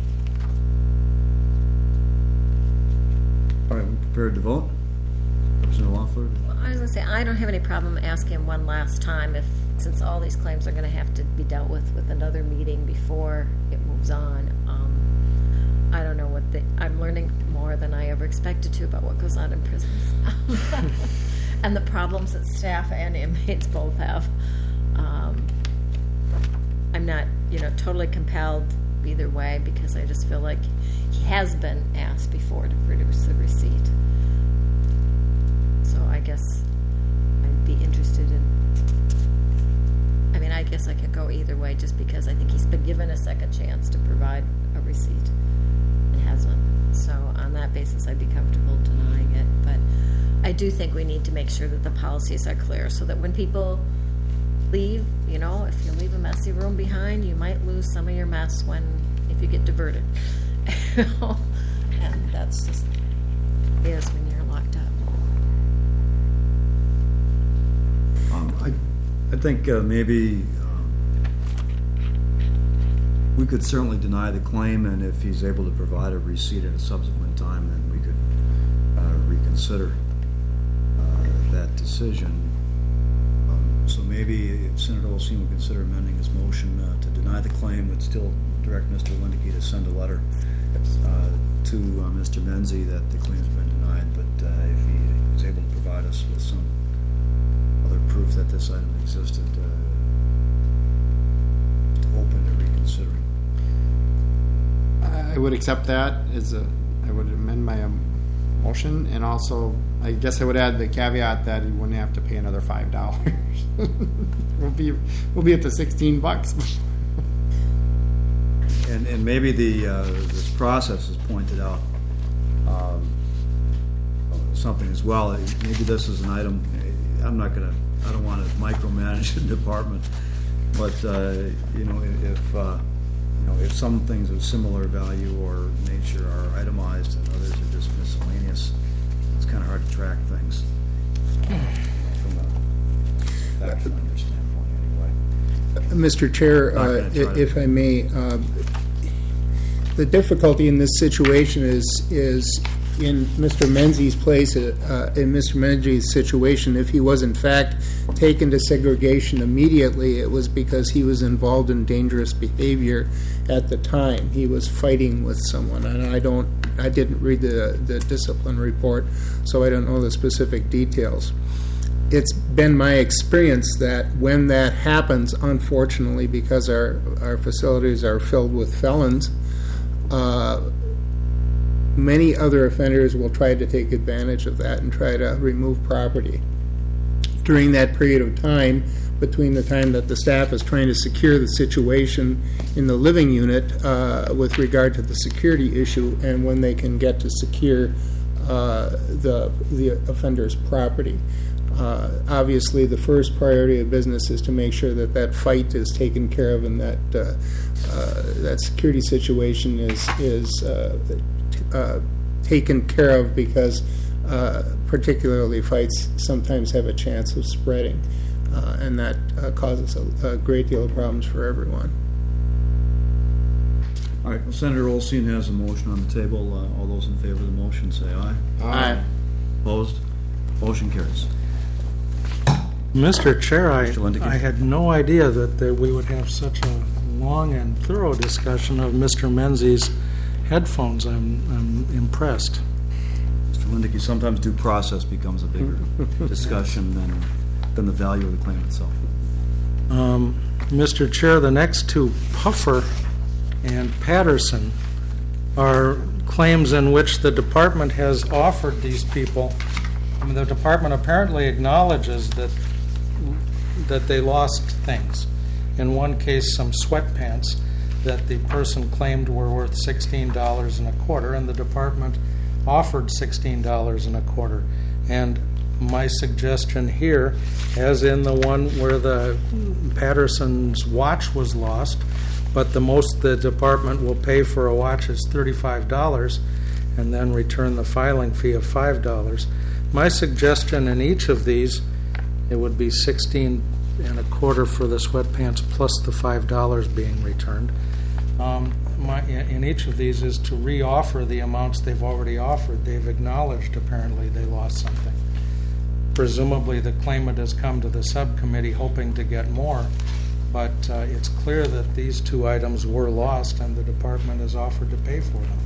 Speaker 2: All right, we prepared to vote? Representative Loeffler?
Speaker 5: Well, I was going to say, I don't have any problem asking him one last time if, since all these claims are going to have to be dealt with with another meeting before it moves on. Um, I don't know what the, I'm learning more than I ever expected to about what goes on in prisons. And the problems that staff and inmates both have. Um, I'm not, you know, totally compelled either way, because I just feel like he has been asked before to produce the receipt. So I guess I'd be interested in, I mean, I guess I could go either way, just because I think he's been given a second chance to provide a receipt and hasn't. So on that basis, I'd be comfortable denying it. But I do think we need to make sure that the policies are clear, so that when people leave, you know, if you leave a messy room behind, you might lose some of your mess when, if you get diverted. And that's just, it is when you're locked up.
Speaker 2: Um, I, I think uh, maybe um, we could certainly deny the claim, and if he's able to provide a receipt at a subsequent time, then we could uh, reconsider uh, that decision. Um, so maybe if Senator Olson would consider amending his motion uh, to deny the claim, would still direct Mister Lindeke to send a letter uh, to uh, Mister Menzie that the claim's been denied, but uh, if he is able to provide us with some other proof that this item existed, uh, open to reconsidering.
Speaker 6: I would accept that as a, I would amend my um, motion, and also, I guess I would add the caveat that he wouldn't have to pay another five dollars. We'll be, we'll be at the sixteen bucks.
Speaker 2: And, and maybe the, uh, this process has pointed out um, something as well. Maybe this is an item, I'm not gonna, I don't wanna micromanage the department, but, uh, you know, if, uh, you know, if some things of similar value or nature are itemized and others are just miscellaneous, it's kinda hard to track things from a fact finder standpoint anyway.
Speaker 7: Mister Chair,
Speaker 2: Not
Speaker 7: uh,
Speaker 2: gonna try to-
Speaker 7: if I may, uh, the difficulty in this situation is, is in Mister Menzie's place, uh, in Mister Menzie's situation, if he was in fact taken to segregation immediately, it was because he was involved in dangerous behavior at the time. He was fighting with someone, and I don't, I didn't read the, the discipline report, so I don't know the specific details. It's been my experience that when that happens, unfortunately, because our, our facilities are filled with felons, uh, many other offenders will try to take advantage of that and try to remove property. During that period of time, between the time that the staff is trying to secure the situation in the living unit uh, with regard to the security issue, and when they can get to secure uh, the, the offender's property. Uh, obviously, the first priority of business is to make sure that that fight is taken care of, and that uh, uh, that security situation is is uh, uh, taken care of, because uh, particularly fights sometimes have a chance of spreading, uh, and that uh, causes a, a great deal of problems for everyone.
Speaker 2: All right, well, Senator Olson has a motion on the table. Uh, all those in favor of the motion say aye.
Speaker 6: Aye.
Speaker 2: Opposed? Motion carries.
Speaker 4: Mister Chair, I,
Speaker 2: Mister Lindeke.
Speaker 4: I had no idea that, that we would have such a long and thorough discussion of Mister Menzie's headphones. I'm, I'm impressed.
Speaker 2: Mister Lindeke, sometimes due process becomes a bigger discussion than, than the value of the claim itself.
Speaker 4: Um, Mister Chair, the next two, Puffer and Patterson, are claims in which the department has offered these people. I mean, the department apparently acknowledges that that they lost things. In one case, some sweatpants that the person claimed were worth sixteen dollars and a quarter, and the department offered sixteen dollars and a quarter. And my suggestion here, as in the one where the Patterson's watch was lost, but the most the department will pay for a watch is thirty-five dollars, and then return the filing fee of five dollars. My suggestion in each of these, it would be sixteen and a quarter for the sweatpants plus the five dollars being returned. Um, my, in each of these is to re-offer the amounts they've already offered. They've acknowledged apparently they lost something. Presumably the claimant has come to the subcommittee hoping to get more, but uh, it's clear that these two items were lost and the department has offered to pay for them.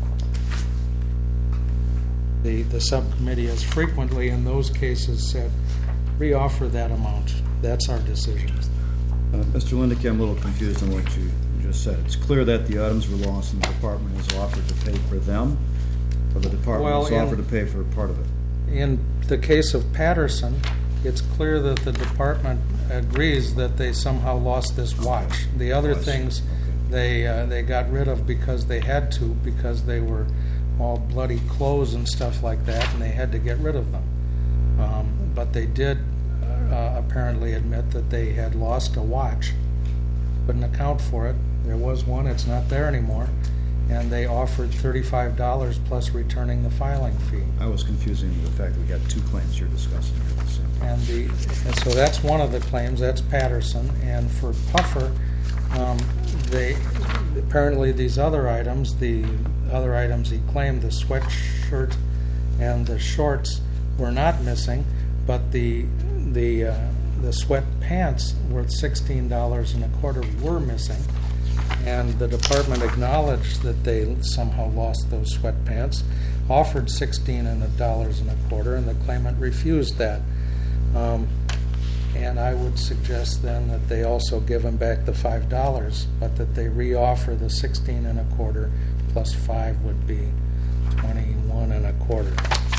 Speaker 4: The, the subcommittee has frequently in those cases said, re-offer that amount. That's our decision.
Speaker 2: Uh, Mister Lindick, I'm a little confused on what you just said. It's clear that the items were lost and the department has offered to pay for them, or the department
Speaker 4: Well,
Speaker 2: has
Speaker 4: in-
Speaker 2: offered to pay for part of it?
Speaker 4: In the case of Patterson, it's clear that the department agrees that they somehow lost this watch. The other
Speaker 2: I see.
Speaker 4: things,
Speaker 2: Okay.
Speaker 4: they, uh, they got rid of because they had to, because they were all bloody clothes and stuff like that, and they had to get rid of them. Um, But they did uh, apparently admit that they had lost a watch. Couldn't account for it. There was one, it's not there anymore. And they offered thirty-five dollars plus returning the filing fee.
Speaker 2: I was confusing the fact that we got two claims you're discussing here at the same time.
Speaker 4: And the, and so that's one of the claims, that's Patterson. And for Puffer, um, they, apparently these other items, the other items he claimed, the sweatshirt and the shorts were not missing, but the, the, uh, the sweatpants worth sixteen dollars and a quarter were missing. And the department acknowledged that they somehow lost those sweatpants, offered sixteen and a dollars and a quarter, and the claimant refused that. Um, and I would suggest then that they also give them back the five dollars, but that they reoffer the sixteen and a quarter plus five would be twenty-one and a quarter.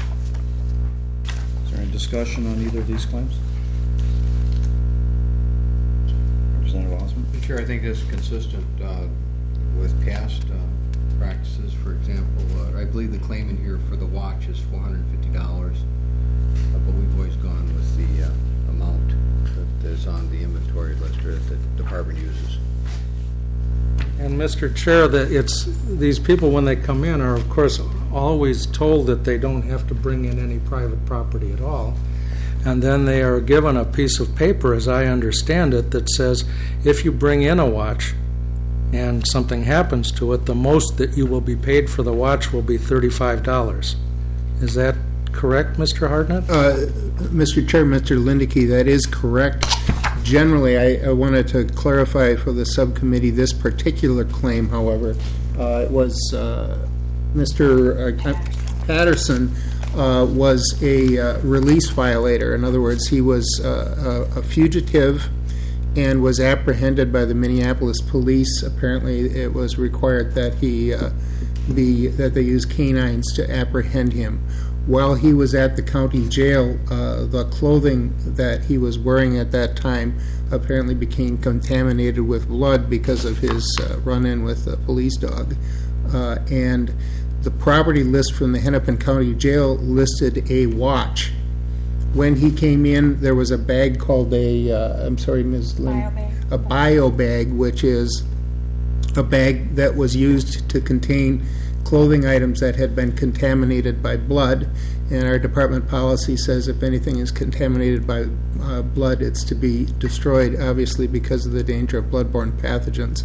Speaker 2: Is there any discussion on either of these claims? Representative Osmond?
Speaker 1: Mr. Chair, I think this is consistent uh, with past uh, practices. For example, uh, I believe the claim in here for the watch is four hundred fifty dollars, uh, but we've always gone with the uh, amount that is on the inventory list or that the department uses.
Speaker 4: And Mister Chair, that it's, these people when they come in are of course always told that they don't have to bring in any private property at all. And then they are given a piece of paper, as I understand it, that says if you bring in a watch and something happens to it, the most that you will be paid for the watch will be thirty-five dollars. Is that correct, Mister Hartnett?
Speaker 7: Uh, Mister Chair, Mister Lindicky, that is correct. Generally, I, I wanted to clarify for the subcommittee this particular claim, however. Uh, it was uh, Mister Patterson uh, was a uh, release violator. In other words, he was uh, a, a fugitive and was apprehended by the Minneapolis police. Apparently, it was required that he uh, be that they use canines to apprehend him. While he was at the county jail, uh, the clothing that he was wearing at that time apparently became contaminated with blood because of his uh, run-in with a police dog. Uh, and the property list from the Hennepin County Jail listed a watch. When he came in, there was a bag called a, uh, I'm sorry, Miz Lynn.
Speaker 8: Bio bag.
Speaker 7: A bio bag, which is a bag that was used to contain clothing items that had been contaminated by blood, and our department policy says if anything is contaminated by uh, blood, it's to be destroyed, obviously because of the danger of bloodborne pathogens.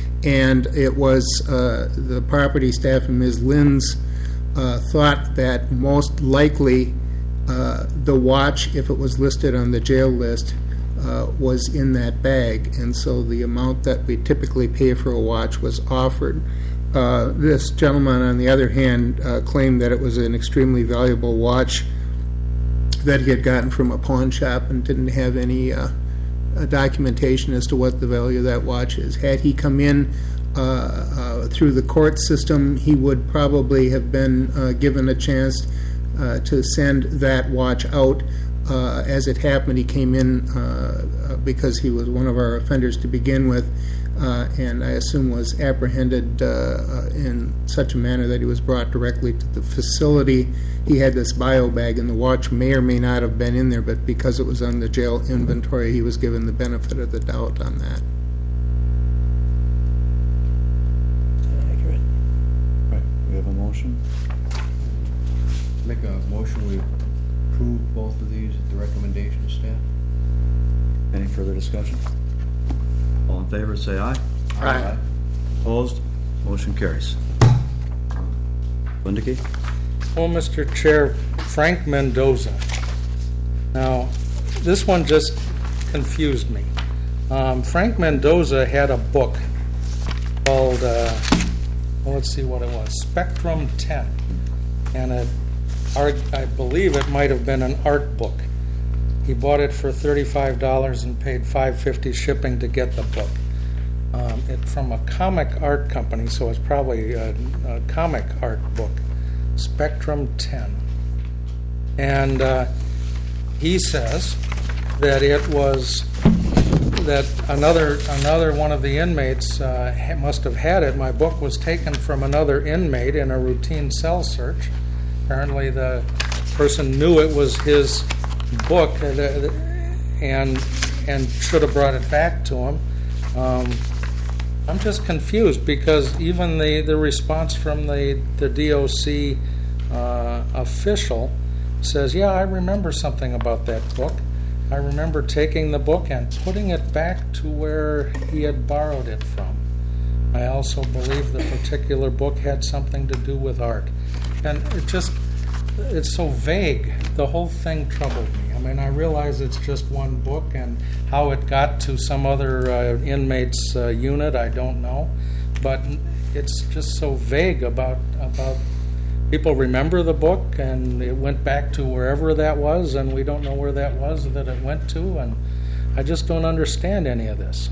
Speaker 7: And it was uh, the property staff and Miz Lynn's uh, thought that most likely uh, the watch, if it was listed on the jail list, uh, was in that bag, and so the amount that we typically pay for a watch was offered. Uh, this gentleman, on the other hand, uh, claimed that it was an extremely valuable watch that he had gotten from a pawn shop and didn't have any uh, uh, documentation as to what the value of that watch is. Had he come in uh, uh, through the court system, he would probably have been uh, given a chance uh, to send that watch out. Uh, as it happened, he came in uh, uh, because he was one of our offenders to begin with, Uh, and I assume was apprehended uh, uh, in such a manner that he was brought directly to the facility. He had this bio bag, and the watch may or may not have been in there, but because it was on the jail inventory, he was given the benefit of the doubt on that.
Speaker 2: Accurate. Right, we have a motion.
Speaker 1: Make a motion, we approve both of these at the recommendation of staff.
Speaker 2: Any further discussion? All in favor, say aye.
Speaker 6: Aye.
Speaker 2: Opposed? Motion carries. Lindicky?
Speaker 4: Well, Mister Chair, Frank Mendoza. Now, this one just confused me. Um, Frank Mendoza had a book called, uh, well, let's see what it was, Spectrum ten. And it, art, I believe it might have been an art book. he bought it for thirty-five dollars and paid five fifty shipping to get the book. Um, it from a comic art company, so it's probably a, a comic art book, Spectrum ten. And uh, he says that it was that another another one of the inmates uh, ha- must have had it. My book was taken from another inmate in a routine cell search. Apparently, the person knew it was his book and and, and should have brought it back to him. Um, I'm just confused because even the, the response from the the D O C uh, official says, "Yeah, I remember something about that book. I remember taking the book and putting it back to where he had borrowed it from. I also believe the particular book had something to do with art." And it just, it's so vague. The whole thing troubled me. I mean, I realize it's just one book, and how it got to some other uh, inmate's uh, unit, I don't know. But it's just so vague about about. People remember the book, and it went back to wherever that was, and we don't know where that was that it went to, and I just don't understand any of this.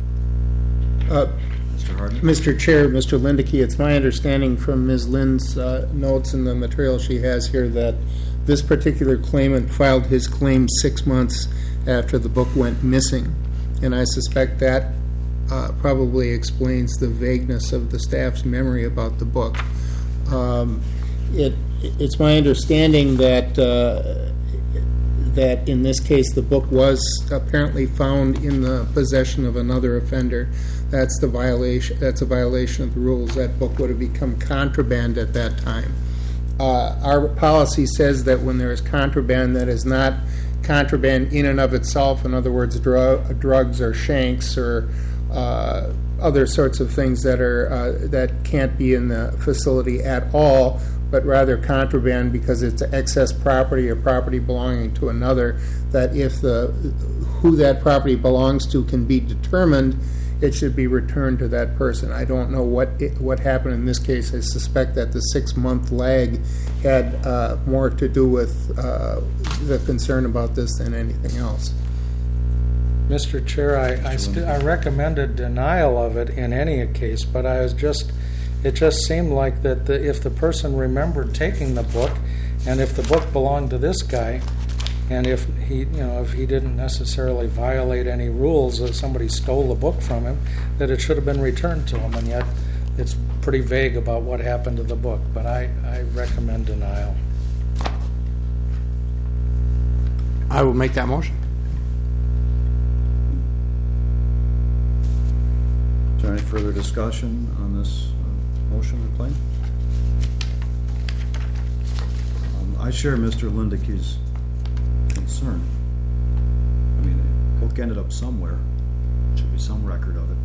Speaker 7: Uh,
Speaker 2: Mister Hardin?
Speaker 7: Mister Chair, Mister Lindeke, it's my understanding from Miz Lynn's uh, notes and the material she has here that this particular claimant filed his claim six months after the book went missing, and I suspect that uh, probably explains the vagueness of the staff's memory about the book. Um, It, it's my understanding that uh, that in this case the book was apparently found in the possession of another offender. That's the violation. That's a violation of the rules. That book would have become contraband at that time. Uh, our policy says that when there is contraband that is not contraband in and of itself, in other words, dr- drugs or shanks or uh, other sorts of things that are uh, that can't be in the facility at all, but rather contraband because it's excess property or property belonging to another, that if the who that property belongs to can be determined, it should be returned to that person. I don't know what it, what happened in this case. I suspect that the six-month lag had uh, more to do with uh, the concern about this than anything else.
Speaker 4: Mister Chair, I I, st- I recommended denial of it in any case, but I was just, it just seemed like that the, if the person remembered taking the book, and if the book belonged to this guy, and if he, you know, if he didn't necessarily violate any rules, that somebody stole the book from him, that it should have been returned to him, and yet it's pretty vague about what happened to the book, but I, I recommend denial.
Speaker 6: I will make that motion.
Speaker 2: Is there any further discussion on this uh, motion or claim? Um, I share Mister Lindeke's concern. I mean, the book ended up somewhere. Should be some record of it.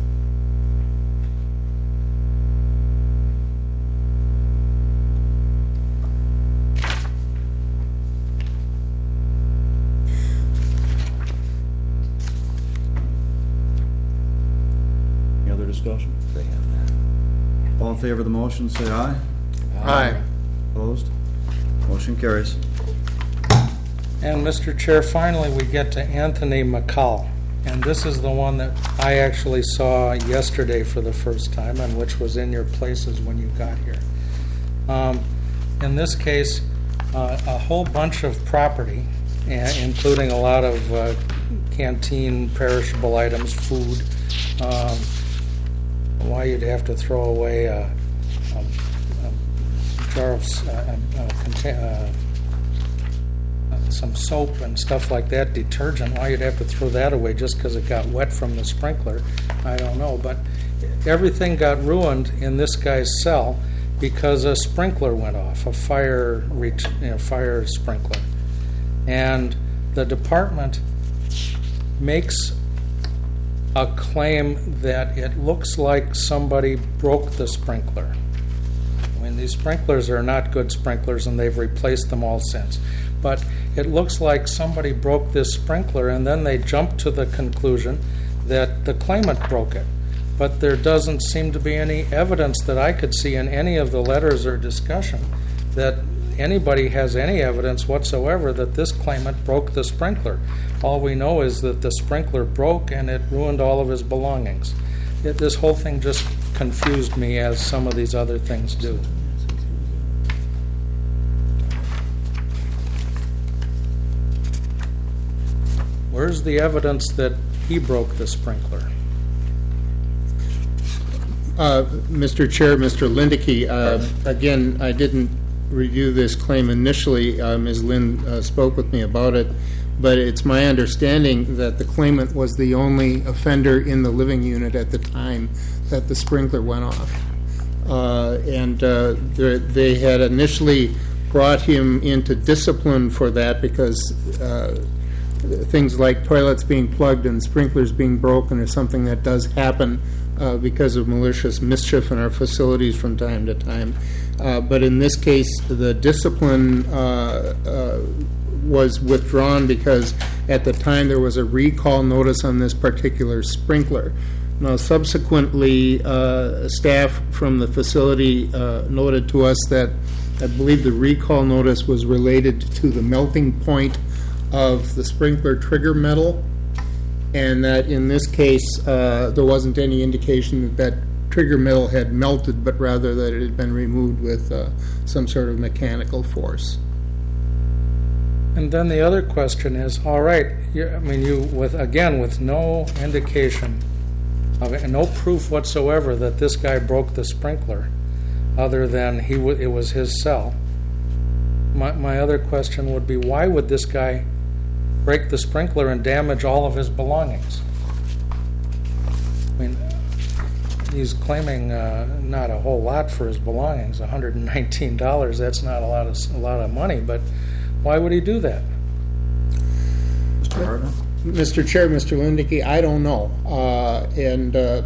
Speaker 2: Any other discussion?
Speaker 1: They have that.
Speaker 2: All in favor of the motion, say aye.
Speaker 6: Aye.
Speaker 2: Opposed? Motion carries.
Speaker 4: And Mister Chair, finally we get to Anthony McCall. And this is the one that I actually saw yesterday for the first time, and which was in your places when you got here. Um, in this case, uh, a whole bunch of property, uh, including a lot of uh, canteen perishable items, food. Um, why you'd have to throw away a, a, a jar of uh, a, a contain, uh, some soap and stuff like that, detergent, why you'd have to throw that away just because it got wet from the sprinkler, I don't know. But everything got ruined in this guy's cell because a sprinkler went off, a fire, ret- you know, fire sprinkler. And the department makes a claim that it looks like somebody broke the sprinkler. I mean, these sprinklers are not good sprinklers, and they've replaced them all since. But it looks like somebody broke this sprinkler, and then they jump to the conclusion that the claimant broke it. But there doesn't seem to be any evidence that I could see in any of the letters or discussion that anybody has any evidence whatsoever that this claimant broke the sprinkler. All we know is that the sprinkler broke and it ruined all of his belongings. It, this whole thing just confused me, as some of these other things do. Where's the evidence that he broke the sprinkler?
Speaker 7: Uh, Mister Chair, Mister Lindeke, uh, again, I didn't review this claim initially. Uh, Miz Lynn uh, spoke with me about it, but it's my understanding that the claimant was the only offender in the living unit at the time that the sprinkler went off. Uh, and uh, they had initially brought him into discipline for that because uh, things like toilets being plugged and sprinklers being broken is something that does happen uh, because of malicious mischief in our facilities from time to time. Uh, but in this case, the discipline uh, uh, was withdrawn because at the time there was a recall notice on this particular sprinkler. Now, subsequently, uh, staff from the facility uh, noted to us that I believe the recall notice was related to the melting point of the sprinkler trigger metal, and that in this case uh, there wasn't any indication that that trigger metal had melted, but rather that it had been removed with uh, some sort of mechanical force.
Speaker 4: And then the other question is, all right, you, I mean, you with again with no indication of it, no proof whatsoever that this guy broke the sprinkler, other than he w- it was his cell. My my other question would be, why would this guy break the sprinkler and damage all of his belongings? I mean, he's claiming uh, not a whole lot for his belongings, one hundred nineteen dollars. That's not a lot of a lot of money, but why would he do that?
Speaker 2: Mister Hartnett?
Speaker 7: Mister Chair, Mister Lindeke, I don't know. Uh, and, uh,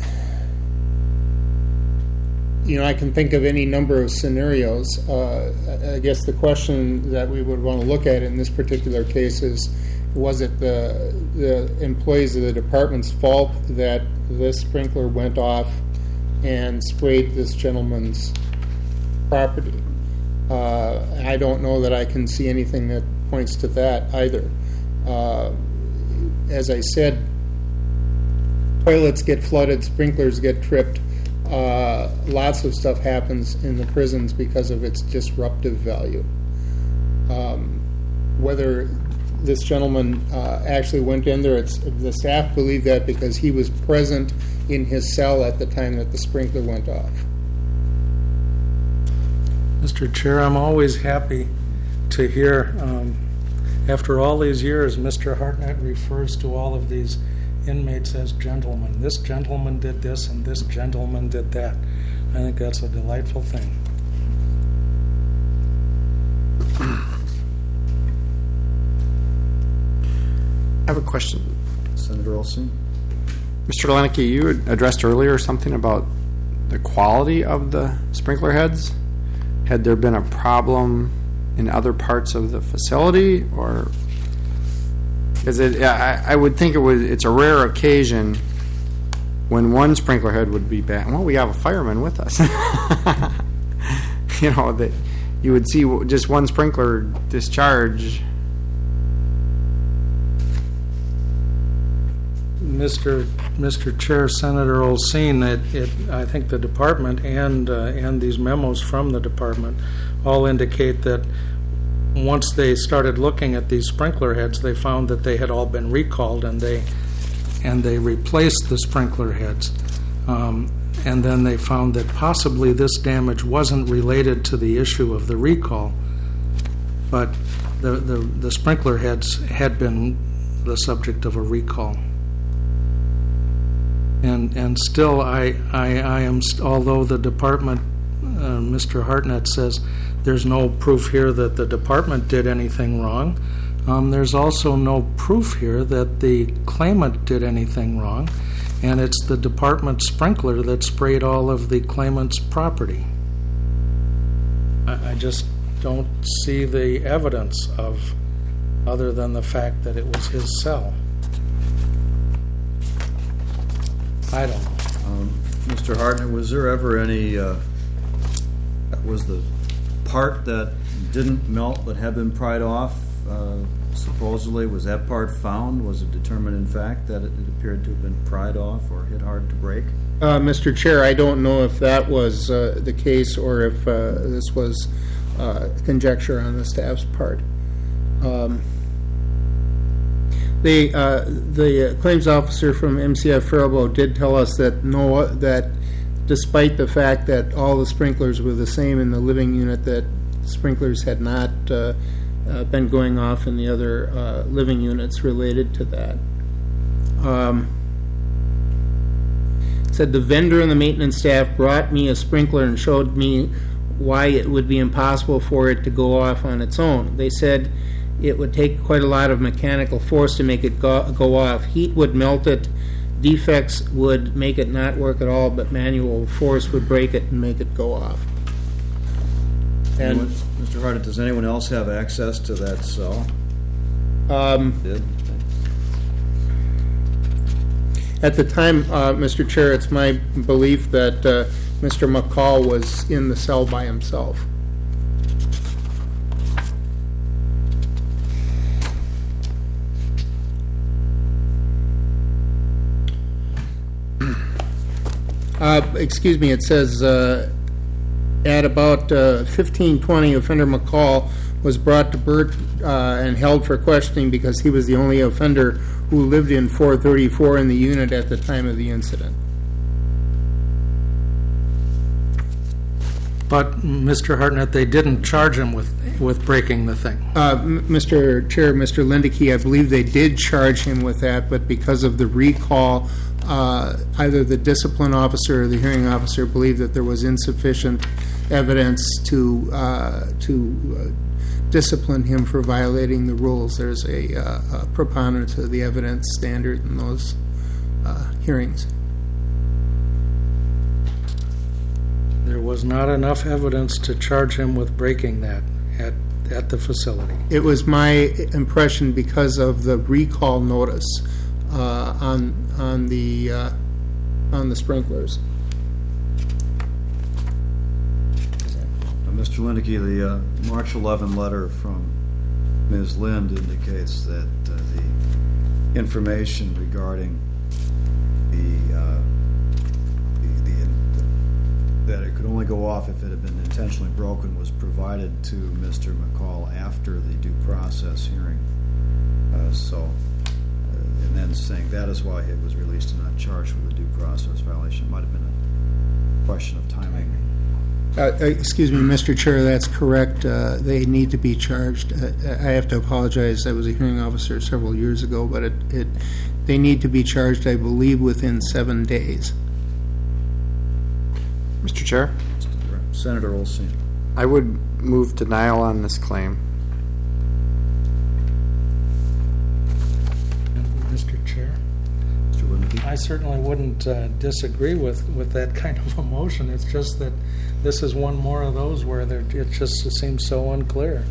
Speaker 7: you know, I can think of any number of scenarios. Uh, I guess the question that we would want to look at in this particular case is, was it the, the employees of the department's fault that this sprinkler went off and sprayed this gentleman's property? Uh, I don't know that I can see anything that points to that either. Uh, as I said, toilets get flooded, sprinklers get tripped. Uh, lots of stuff happens in the prisons because of its disruptive value. Um, whether this gentleman uh, actually went in there, it's, the staff believe that because he was present in his cell at the time that the sprinkler went off.
Speaker 4: Mister Chair, I'm always happy to hear, um, after all these years, Mister Hartnett refers to all of these inmates as gentlemen. This gentleman did this and this gentleman did that. I think that's a delightful thing.
Speaker 6: I have a question.
Speaker 2: Senator Olson?
Speaker 6: Mister Lenicky, you had addressed earlier something about the quality of the sprinkler heads. Had there been a problem in other parts of the facility, or because it, I, I would think it would. It's a rare occasion when one sprinkler head would be bad. Well, we have a fireman with us. You know that you would see just one sprinkler discharge.
Speaker 4: Mister Mister Chair, Senator Olseen, it, it, I think the department and uh, and these memos from the department all indicate that once they started looking at these sprinkler heads, they found that they had all been recalled, and they and they replaced the sprinkler heads. Um, and then they found that possibly this damage wasn't related to the issue of the recall, but the the, the sprinkler heads had been the subject of a recall. And and still, I, I, I am, although the department, uh, Mister Hartnett says there's no proof here that the department did anything wrong, um, there's also no proof here that the claimant did anything wrong, and it's the department sprinkler that sprayed all of the claimant's property. I, I just don't see the evidence of, other than the fact that it was his cell. I don't know.
Speaker 2: Um, Mister Hartnett, was there ever any, uh, was the part that didn't melt but had been pried off, uh, supposedly, was that part found? Was it determined in fact that it, it appeared to have been pried off or hit hard to break?
Speaker 7: Uh, Mister Chair, I don't know if that was uh, the case or if uh, this was uh, conjecture on the staff's part. Um, The, uh, the claims officer from M C F Faribault did tell us that no, that despite the fact that all the sprinklers were the same in the living unit, that sprinklers had not uh, uh, been going off in the other uh, living units related to that. Um, said the vendor and the maintenance staff brought me a sprinkler and showed me why it would be impossible for it to go off on its own. They said it would take quite a lot of mechanical force to make it go, go off. Heat would melt it, defects would make it not work at all, but manual force would break it and make it go off. And
Speaker 2: Anyone- Mister Harden, does anyone else have access to that cell?
Speaker 7: um,
Speaker 2: Did?
Speaker 7: at the time, uh, Mister Chair, it's my belief that uh, Mister McCall was in the cell by himself. Uh, excuse me, it says, uh, at about uh, fifteen twenty, offender McCall was brought to Burt uh, and held for questioning because he was the only offender who lived in four thirty-four in the unit at the time of the incident.
Speaker 4: But, Mister Hartnett, they didn't charge him with, with breaking the thing.
Speaker 7: Uh, M- Mister Chair, Mister Lindeke, I believe they did charge him with that, but because of the recall, uh, either the discipline officer or the hearing officer believed that there was insufficient evidence to uh, to uh, discipline him for violating the rules. There's a, uh, a preponderance of the evidence standard in those uh, hearings.
Speaker 4: There was not enough evidence to charge him with breaking that at, at the facility.
Speaker 7: It was my impression because of the recall notice uh, on on the uh, on the sprinklers.
Speaker 2: Uh, Mister Lindeke, the uh, March eleventh letter from Miz Lind indicates that uh, the information regarding the, uh, the, the that it could only go off if it had been intentionally broken was provided to Mister McCall after the due process hearing. Uh, so, uh, and then saying that is why it was released and not charged with a due process violation. It might have been a question of timing.
Speaker 7: Uh, excuse me, Mister Chair, that's correct. Uh, they need to be charged. Uh, I have to apologize. I was a hearing officer several years ago, but it, it they need to be charged, I believe, within seven days.
Speaker 6: Mister Chair,
Speaker 2: Senator Olson.
Speaker 6: I would move denial on this claim.
Speaker 4: Mister Chair?
Speaker 2: Mister Lindeke.
Speaker 4: I certainly wouldn't uh, disagree with, with that kind of a motion. It's just that this is one more of those where there, it just seems so unclear.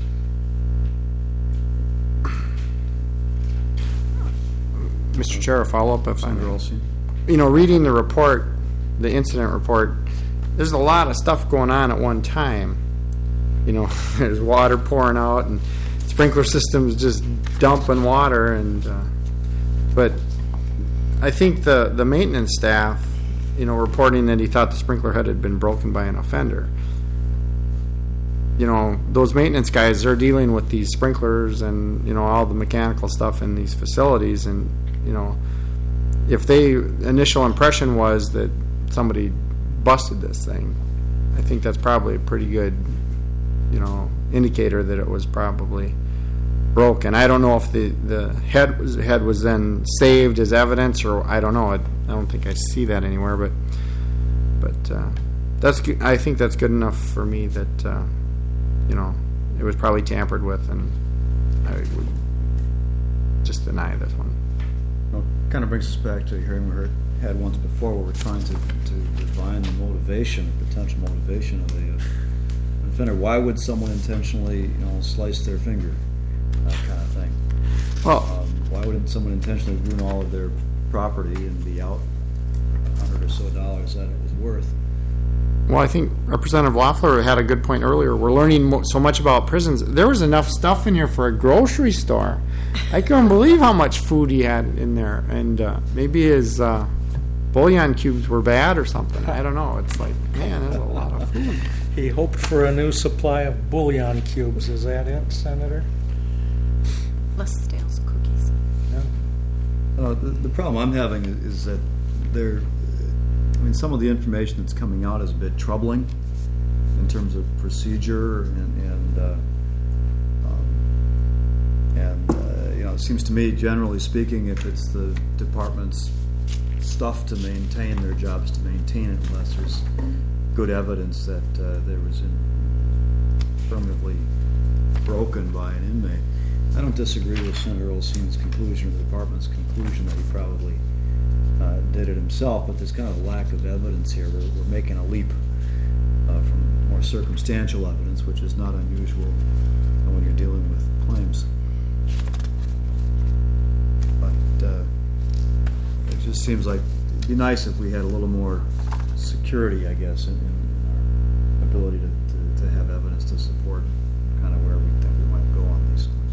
Speaker 6: Mister Chair, a follow-up if I
Speaker 2: Senator
Speaker 6: may.
Speaker 2: Olson.
Speaker 6: You know, reading the report, the incident report, there's a lot of stuff going on at one time. You know, there's water pouring out and sprinkler systems just dumping water, and uh, but I think the the maintenance staff, you know, reporting that he thought the sprinkler head had been broken by an offender. You know, those maintenance guys, they're dealing with these sprinklers and, you know, all the mechanical stuff in these facilities, and, you know, if they initial impression was that somebody busted this thing, I think that's probably a pretty good, you know, indicator that it was probably broken. I don't know if the, the head was, head was then saved as evidence, or I don't know. I, I don't think I see that anywhere, but but uh, that's good. I think that's good enough for me that uh, you know, it was probably tampered with, and I would just deny this one.
Speaker 2: Well, kind of brings us back to a hearing we heard, had once before, where we're trying to, to divine the motivation, potential motivation of the uh, offender. Why would someone intentionally, you know, slice their finger? That kind of thing.
Speaker 6: Well,
Speaker 2: Um, why would someone intentionally ruin all of their property and be out a hundred or so dollars that it was worth?
Speaker 6: Well, I think Representative Loeffler had a good point earlier. We're learning mo- so much about prisons. There was enough stuff in here for a grocery store. I couldn't believe how much food he had in there. And uh, maybe his uh, bouillon cubes were bad or something. I don't know. It's like, man, there's a lot of food.
Speaker 4: He hoped for a new supply of bouillon cubes. Is that it, Senator?
Speaker 5: Less stales cookies.
Speaker 2: Uh, the, the problem I'm having is, is that there, I mean, some of the information that's coming out is a bit troubling in terms of procedure and, and, uh, um, and uh, you know, it seems to me, generally speaking, if it's the department's stuff to maintain, their jobs to maintain it, unless there's good evidence that uh, there was in, affirmatively broken by an inmate. I don't disagree with Senator Olstein's conclusion, or the department's conclusion, that he probably uh, did it himself, but there's kind of a lack of evidence here. We're, we're making a leap uh, from more circumstantial evidence, which is not unusual when you're dealing with claims. But uh, it just seems like it'd be nice if we had a little more security, I guess, in, in our ability to, to, to have evidence to support kind of where we think we might go on these things.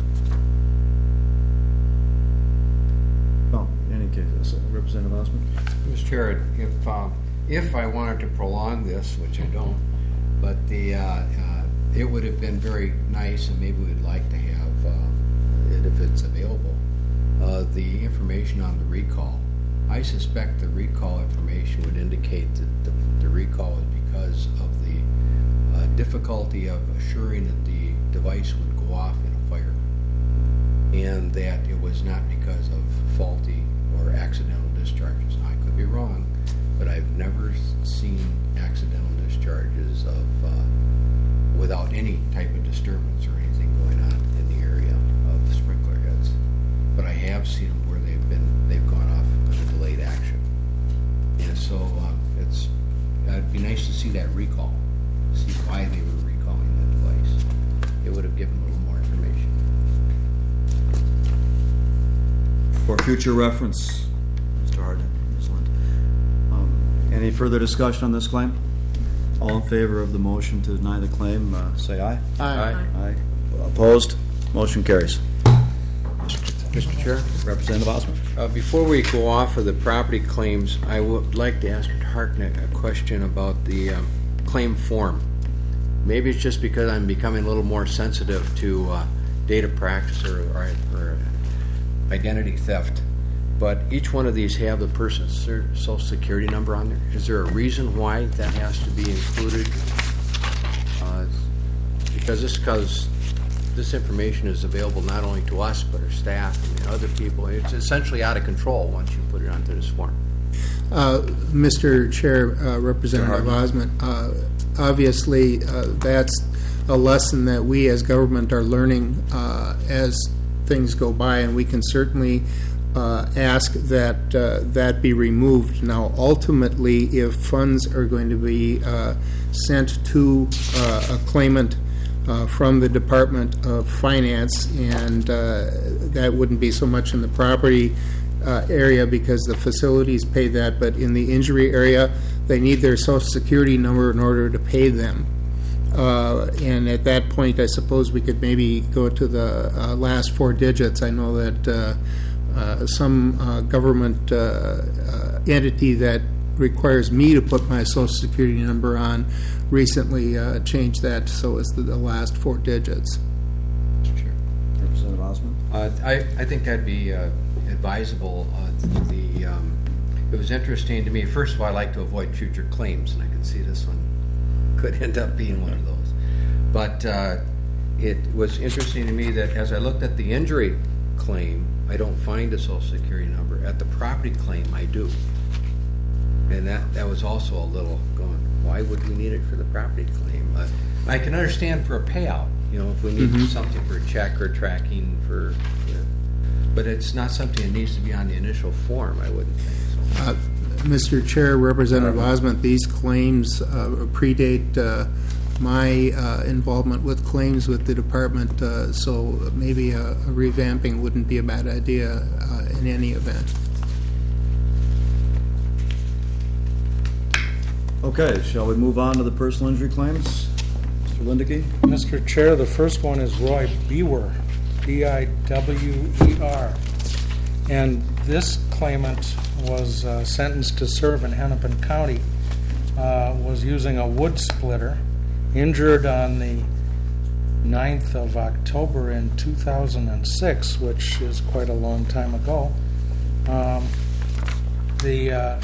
Speaker 2: Oh, in any case, uh, Representative Osmond?
Speaker 1: Mister Chair, if, uh, if I wanted to prolong this, which I don't, but the, uh, uh, it would have been very nice, and maybe we'd like to have uh, it if it's available, uh, the information on the recall. I suspect the recall information would indicate that the, the recall is because of the uh, difficulty of assuring that the device would go off in a fire, and that it was not because of faulty or accidental discharges. I could be wrong, but I've never seen accidental discharges of uh, without any type of disturbance or anything going on in the area of sprinkler heads. But I have seen them where they've been they've gone off under delayed action, and so um, it's it'd be nice to see that recall, see why they were recalling the device. It would have given a little more information.
Speaker 2: For future reference, Mister Hardin, Miz Lind. Um, any further discussion on this claim? All in favor of the motion to deny the claim, uh, say aye.
Speaker 6: Aye.
Speaker 2: Aye. Opposed? Motion carries.
Speaker 1: Mister Chair?
Speaker 2: Representative Osmond.
Speaker 1: Uh, Before we go off of the property claims, I would like to ask Mister Hartnett a question about the um, claim form. Maybe it's just because I'm becoming a little more sensitive to uh, data practice or, or, or identity theft, but each one of these have the person's social security number on there. Is there a reason why that has to be included? Uh, because this, because this information is available not only to us, but our staff and other people. It's essentially out of control once you put it onto this form.
Speaker 7: Uh, Mister Chair, uh, Representative Osmond, uh, obviously uh, that's a lesson that we as government are learning uh, as things go by, and we can certainly uh, ask that uh, that be removed. Now, ultimately, if funds are going to be uh, sent to uh, a claimant Uh, from the Department of Finance, and uh, that wouldn't be so much in the property uh, area because the facilities pay that, but in the injury area, they need their Social Security number in order to pay them. Uh, and at that point, I suppose we could maybe go to the uh, last four digits. I know that uh, uh, some uh, government uh, uh, entity that requires me to put my Social Security number on recently uh, changed that so it's the, the last four digits.
Speaker 1: Mister Chair.
Speaker 2: Representative Osmond.
Speaker 1: Uh, I, I think that'd be uh, advisable. Uh, the um, it was interesting to me. First of all, I like to avoid future claims, and I can see this one could end up being one of those. But uh, it was interesting to me that as I looked at the injury claim, I don't find a Social Security number. At the property claim, I do. And that, that was also a little going, why would we need it for the property claim? Uh, I can understand for a payout, you know, if we need
Speaker 7: Mhm.
Speaker 1: something for a check or tracking for, for, but it's not something that needs to be on the initial form, I wouldn't think so.
Speaker 7: Uh, Mister Chair, Representative Osmond, these claims uh, predate uh, my uh, involvement with claims with the department, uh, so maybe a, a revamping wouldn't be a bad idea uh, in any event.
Speaker 2: Okay, shall we move on to the personal injury claims? Mister Lindicky?
Speaker 4: Mister Chair, the first one is Roy Bewer, B I W E R. And this claimant was uh, sentenced to serve in Hennepin County, uh, was using a wood splitter, injured on the ninth of October in two thousand six, which is quite a long time ago. Um, the uh,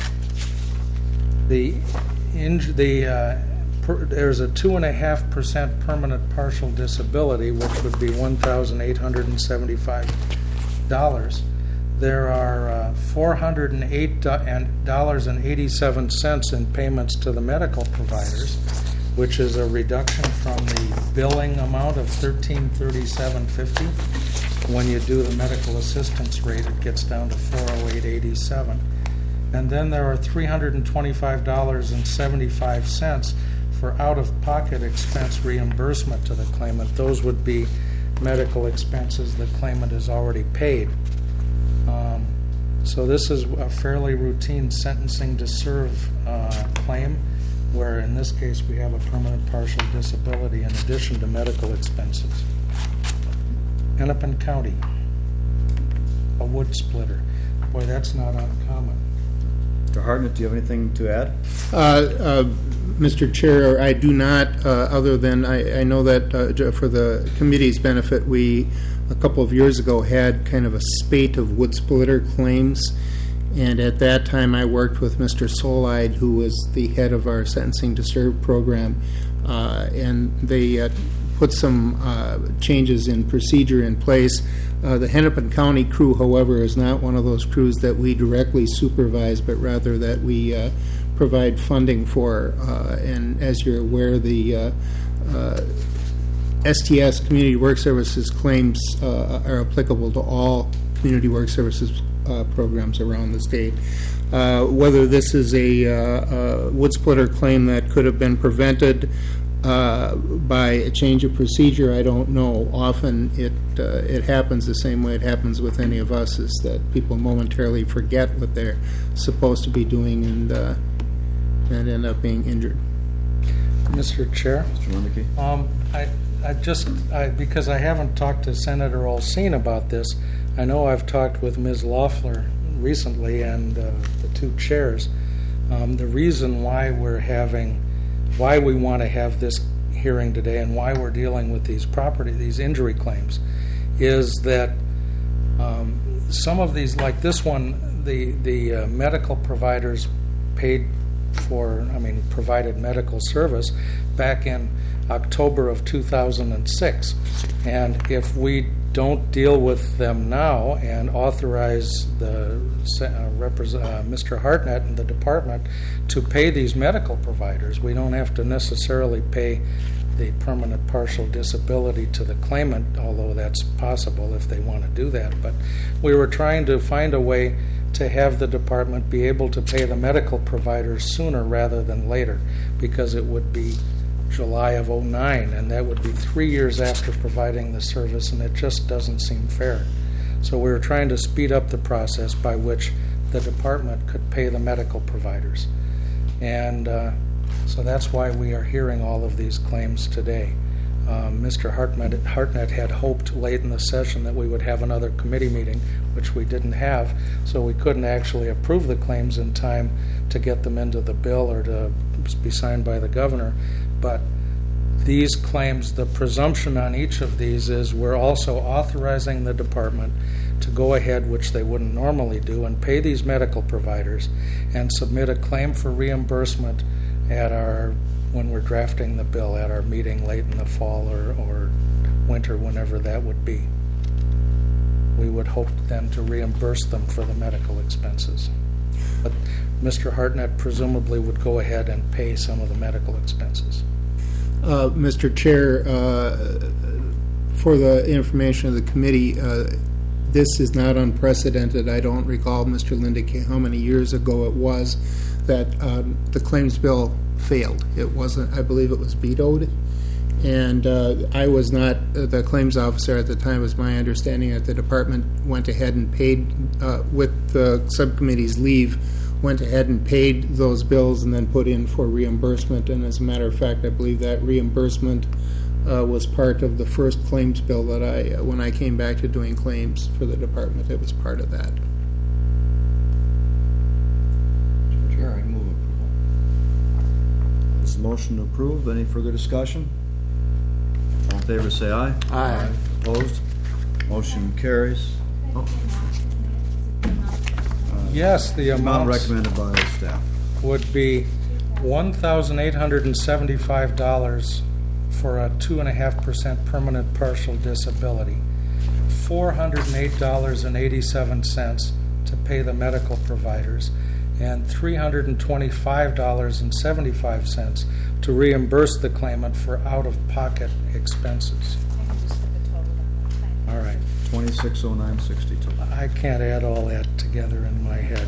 Speaker 4: the inj- the uh, per- there's a two and a half percent permanent partial disability, which would be one thousand eight hundred and seventy-five dollars. There are uh, four hundred and eight dollars and eighty-seven cents in payments to the medical providers, which is a reduction from the billing amount of thirteen thirty-seven fifty. When you do the medical assistance rate, it gets down to four oh eight eighty-seven. And then there are three hundred twenty-five dollars and seventy-five cents for out-of-pocket expense reimbursement to the claimant. Those would be medical expenses the claimant has already paid. Um, so this is a fairly routine sentencing to serve uh, claim, where in this case we have a permanent partial disability in addition to medical expenses. Hennepin County, a wood splitter. Boy, that's not uncommon.
Speaker 2: Mister Hartnett, do you have anything to add?
Speaker 7: Uh, uh, Mister Chair, I do not, uh, other than I, I know that uh, for the committee's benefit, we, a couple of years ago, had kind of a spate of wood splitter claims. And at that time, I worked with Mister Solide, who was the head of our Sentencing to Serve program, uh, and they uh, put some uh, changes in procedure in place. Uh, the Hennepin County crew, however, is not one of those crews that we directly supervise, but rather that we uh, provide funding for. Uh, and as you're aware, the uh, uh, S T S, Community Work Services claims, uh, are applicable to all Community Work Services uh, programs around the state. Uh, whether this is a, uh, a wood splitter claim that could have been prevented uh, by a change of procedure, I don't know. Often it uh, it happens the same way it happens with any of us, is that people momentarily forget what they're supposed to be doing and uh, and end up being injured.
Speaker 4: Mister Chair?
Speaker 2: Mister Lindicky?
Speaker 4: Um, I, I just, I, because I haven't talked to Senator Olseen about this, I know I've talked with Miz Loeffler recently and uh, the two chairs. Um, the reason why we're having, why we want to have this hearing today and why we're dealing with these property, these injury claims, is that um, some of these, like this one, the, the uh, medical providers paid for, I mean, provided medical service back in October of two thousand six. And if we don't deal with them now and authorize the uh, repres- uh, Mister Hartnett and the department to pay these medical providers, we don't have to necessarily pay the permanent partial disability to the claimant, although that's possible if they want to do that. But we were trying to find a way to have the department be able to pay the medical providers sooner rather than later, because it would be July of oh nine, and that would be three years after providing the service, and it just doesn't seem fair. So we were trying to speed up the process by which the department could pay the medical providers. And uh, so that's why we are hearing all of these claims today. Um, Mister Hartnett, Hartnett had hoped late in the session that we would have another committee meeting, which we didn't have, so we couldn't actually approve the claims in time to get them into the bill or to be signed by the governor. But these claims, the presumption on each of these is we're also authorizing the department to go ahead, which they wouldn't normally do, and pay these medical providers and submit a claim for reimbursement at our, when we're drafting the bill, at our meeting late in the fall or, or winter, whenever that would be. We would hope then to reimburse them for the medical expenses. But Mister Hartnett presumably would go ahead and pay some of the medical expenses.
Speaker 7: Uh, Mister Chair, uh, for the information of the committee, uh, this is not unprecedented. I don't recall, Mister Lindicky, how many years ago it was that um, the claims bill failed. It wasn't, I believe it was vetoed. And uh, I was not uh, the claims officer at the time. It was my understanding that the department went ahead and paid, uh, with the subcommittee's leave, went ahead and paid those bills and then put in for reimbursement. And as a matter of fact, I believe that reimbursement uh, was part of the first claims bill that I, when I came back to doing claims for the department, it was part of that.
Speaker 1: Mister Chair, I move approval.
Speaker 2: Is the motion to approve? Any further discussion? All in favor, say aye.
Speaker 6: Aye.
Speaker 2: Opposed? Motion carries. Oh,
Speaker 4: Yes, the
Speaker 2: amount
Speaker 4: amount
Speaker 2: recommended by the staff.
Speaker 4: would be one thousand eight hundred seventy-five dollars for a two point five percent permanent partial disability, four hundred eight dollars and eighty-seven cents to pay the medical providers, and three hundred twenty-five dollars and seventy-five cents to reimburse the claimant for out-of-pocket expenses. All right.
Speaker 2: twenty-six oh nine sixty-two.
Speaker 4: I can't add all that together in my head.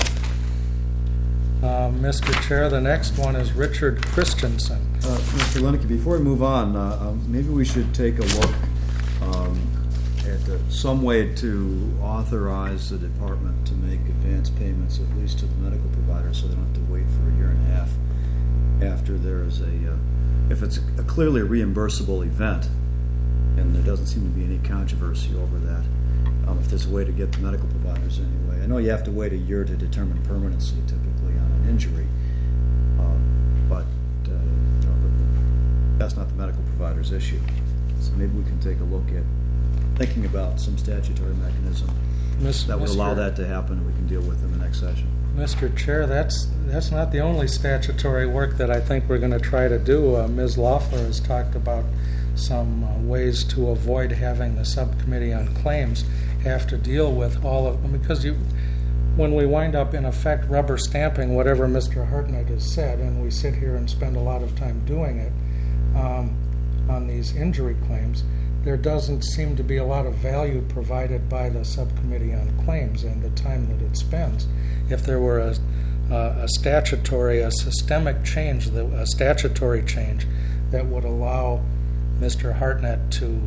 Speaker 4: Uh, Mister Chair, the next one is Richard Christensen.
Speaker 2: Uh, Mister Lenicky, before we move on, uh, um, maybe we should take a look um, at uh, some way to authorize the department to make advance payments, at least to the medical providers, so they don't have to wait for a year and a half after there is a, uh, if it's a clearly reimbursable event, and there doesn't seem to be any controversy over that. Um, if there's a way to get the medical providers anyway. I know you have to wait a year to determine permanency typically on an injury, um, but uh, you know, that's not the medical provider's issue. So maybe we can take a look at thinking about some statutory mechanism
Speaker 4: Miss-
Speaker 2: that would allow
Speaker 4: Mister
Speaker 2: that to happen, and we can deal with in the next session.
Speaker 4: Mister Chair, that's that's not the only statutory work that I think we're going to try to do. Uh, Miz Loeffler has talked about some uh, ways to avoid having the subcommittee on claims have to deal with all of, because you, when we wind up in effect rubber stamping whatever Mister Hartnett has said, and we sit here and spend a lot of time doing it um, on these injury claims, there doesn't seem to be a lot of value provided by the subcommittee on claims and the time that it spends. If there were a, a statutory, a systemic change, a statutory change that would allow Mister Hartnett to,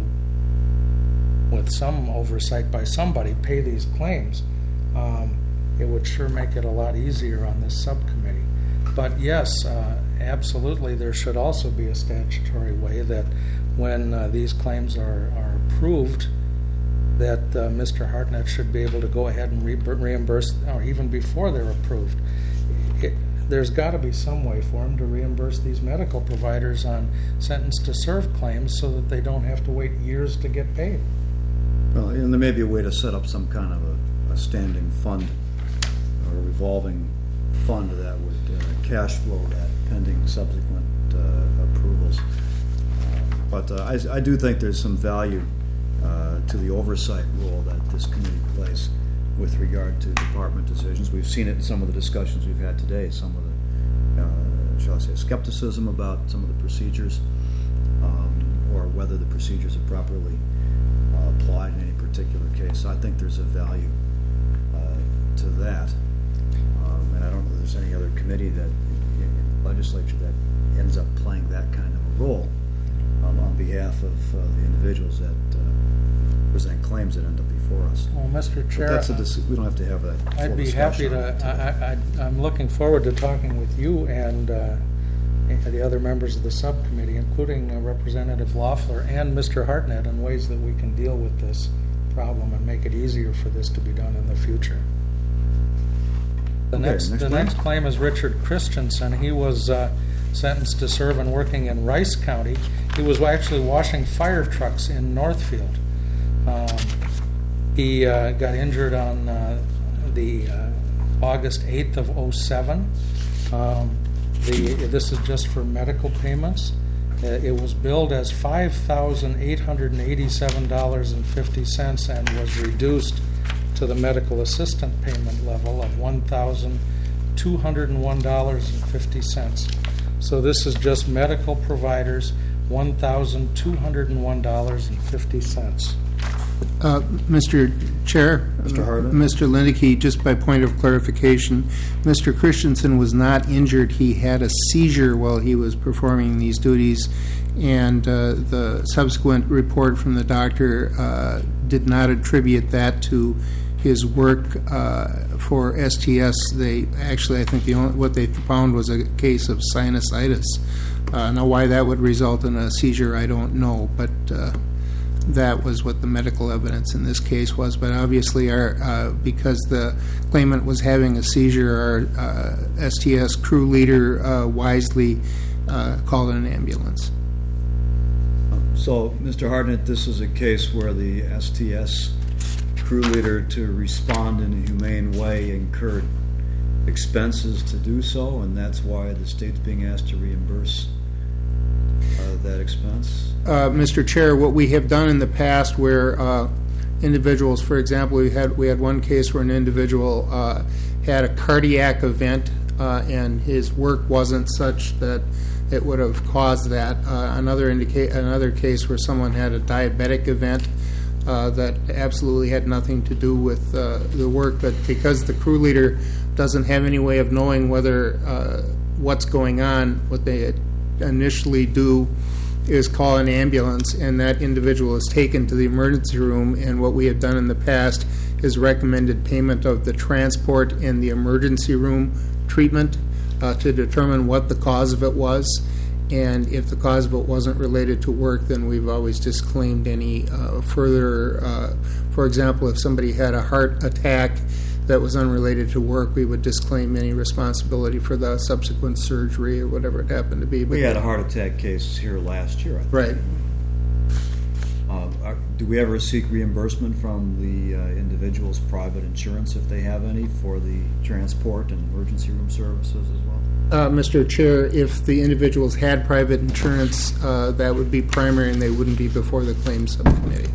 Speaker 4: with some oversight by somebody, pay these claims, um, it would sure make it a lot easier on this subcommittee. But yes, uh, absolutely, there should also be a statutory way that when uh, these claims are, are approved, that uh, Mister Hartnett should be able to go ahead and re- reimburse, or even before they're approved. It, there's got to be some way for him to reimburse these medical providers on sentence-to-serve claims so that they don't have to wait years to get paid.
Speaker 2: Well, and there may be a way to set up some kind of a, a standing fund or a revolving fund that would uh, cash flow that pending subsequent uh, approvals. Uh, but uh, I, I do think there's some value uh, to the oversight role that this committee plays with regard to department decisions. We've seen it in some of the discussions we've had today, some of the, uh, shall I say, skepticism about some of the procedures, um, or whether the procedures are properly uh, applied in any particular case. I think there's a value uh, to that. Um, and I don't know if there's any other committee that, in the legislature, that ends up playing that kind of a role um, on behalf of uh, the individuals that uh, present claims that end up before us.
Speaker 4: Well, Mister
Speaker 2: But
Speaker 4: Chair,
Speaker 2: that's a dis- we don't have to have that full
Speaker 4: I'd be happy
Speaker 2: discussion on it
Speaker 4: to,
Speaker 2: today.
Speaker 4: I, I, I'm looking forward to talking with you and uh, the other members of the subcommittee, including uh, Representative Loeffler and Mister Hartnett, on ways that we can deal with this problem and make it easier for this to be done in the future. The
Speaker 2: Okay,
Speaker 4: next,
Speaker 2: next
Speaker 4: the
Speaker 2: claim.
Speaker 4: next claim is Richard Christensen. He was uh, sentenced to serve and working in Rice County. He was actually washing fire trucks in Northfield. Um, he uh, got injured on uh, the uh, August eighth of oh seven. Um, the, this is just for medical payments. Uh, it was billed as five thousand eight hundred eighty-seven dollars and fifty cents and was reduced to the medical assistant payment level of one thousand two hundred one dollars and fifty cents. So this is just medical providers, one thousand two hundred one dollars and fifty cents.
Speaker 7: Uh, Mister Chair?
Speaker 2: Mister Hartnett?
Speaker 7: Mister Lindeke, just by point of clarification, Mister Christensen was not injured. He had a seizure while he was performing these duties, and uh, the subsequent report from the doctor uh, did not attribute that to his work uh, for S T S. They actually, I think the only, what they found was a case of sinusitis. Uh, now, why that would result in a seizure, I don't know, but uh, that was what the medical evidence in this case was. But obviously, our uh, because the claimant was having a seizure, our uh, S T S crew leader uh, wisely uh, called an ambulance.
Speaker 2: So, Mister Hartnett, this is a case where the S T S crew leader, to respond in a humane way, incurred expenses to do so, and that's why the state's being asked to reimburse uh, that expense?
Speaker 7: Uh, Mister Chair, what we have done in the past where uh, individuals, for example, we had we had one case where an individual uh, had a cardiac event uh, and his work wasn't such that it would have caused that. Uh, another indicate another case where someone had a diabetic event uh, that absolutely had nothing to do with uh, the work, but because the crew leader doesn't have any way of knowing whether uh, what's going on, what they initially do is call an ambulance, and that individual is taken to the emergency room, and what we have done in the past is recommended payment of the transport and the emergency room treatment uh, to determine what the cause of it was. And if the cause of it wasn't related to work, then we've always disclaimed any uh, further, uh, for example, if somebody had a heart attack that was unrelated to work, we would disclaim any responsibility for the subsequent surgery or whatever it happened to be. But
Speaker 2: we had a heart attack case here last year, I think.
Speaker 7: Right.
Speaker 2: Uh, are, do we ever seek reimbursement from the uh, individual's private insurance, if they have any, for the transport and emergency room services as well?
Speaker 7: Uh, Mister Chair, if the individuals had private insurance, uh, that would be primary and they wouldn't be before the claims subcommittee.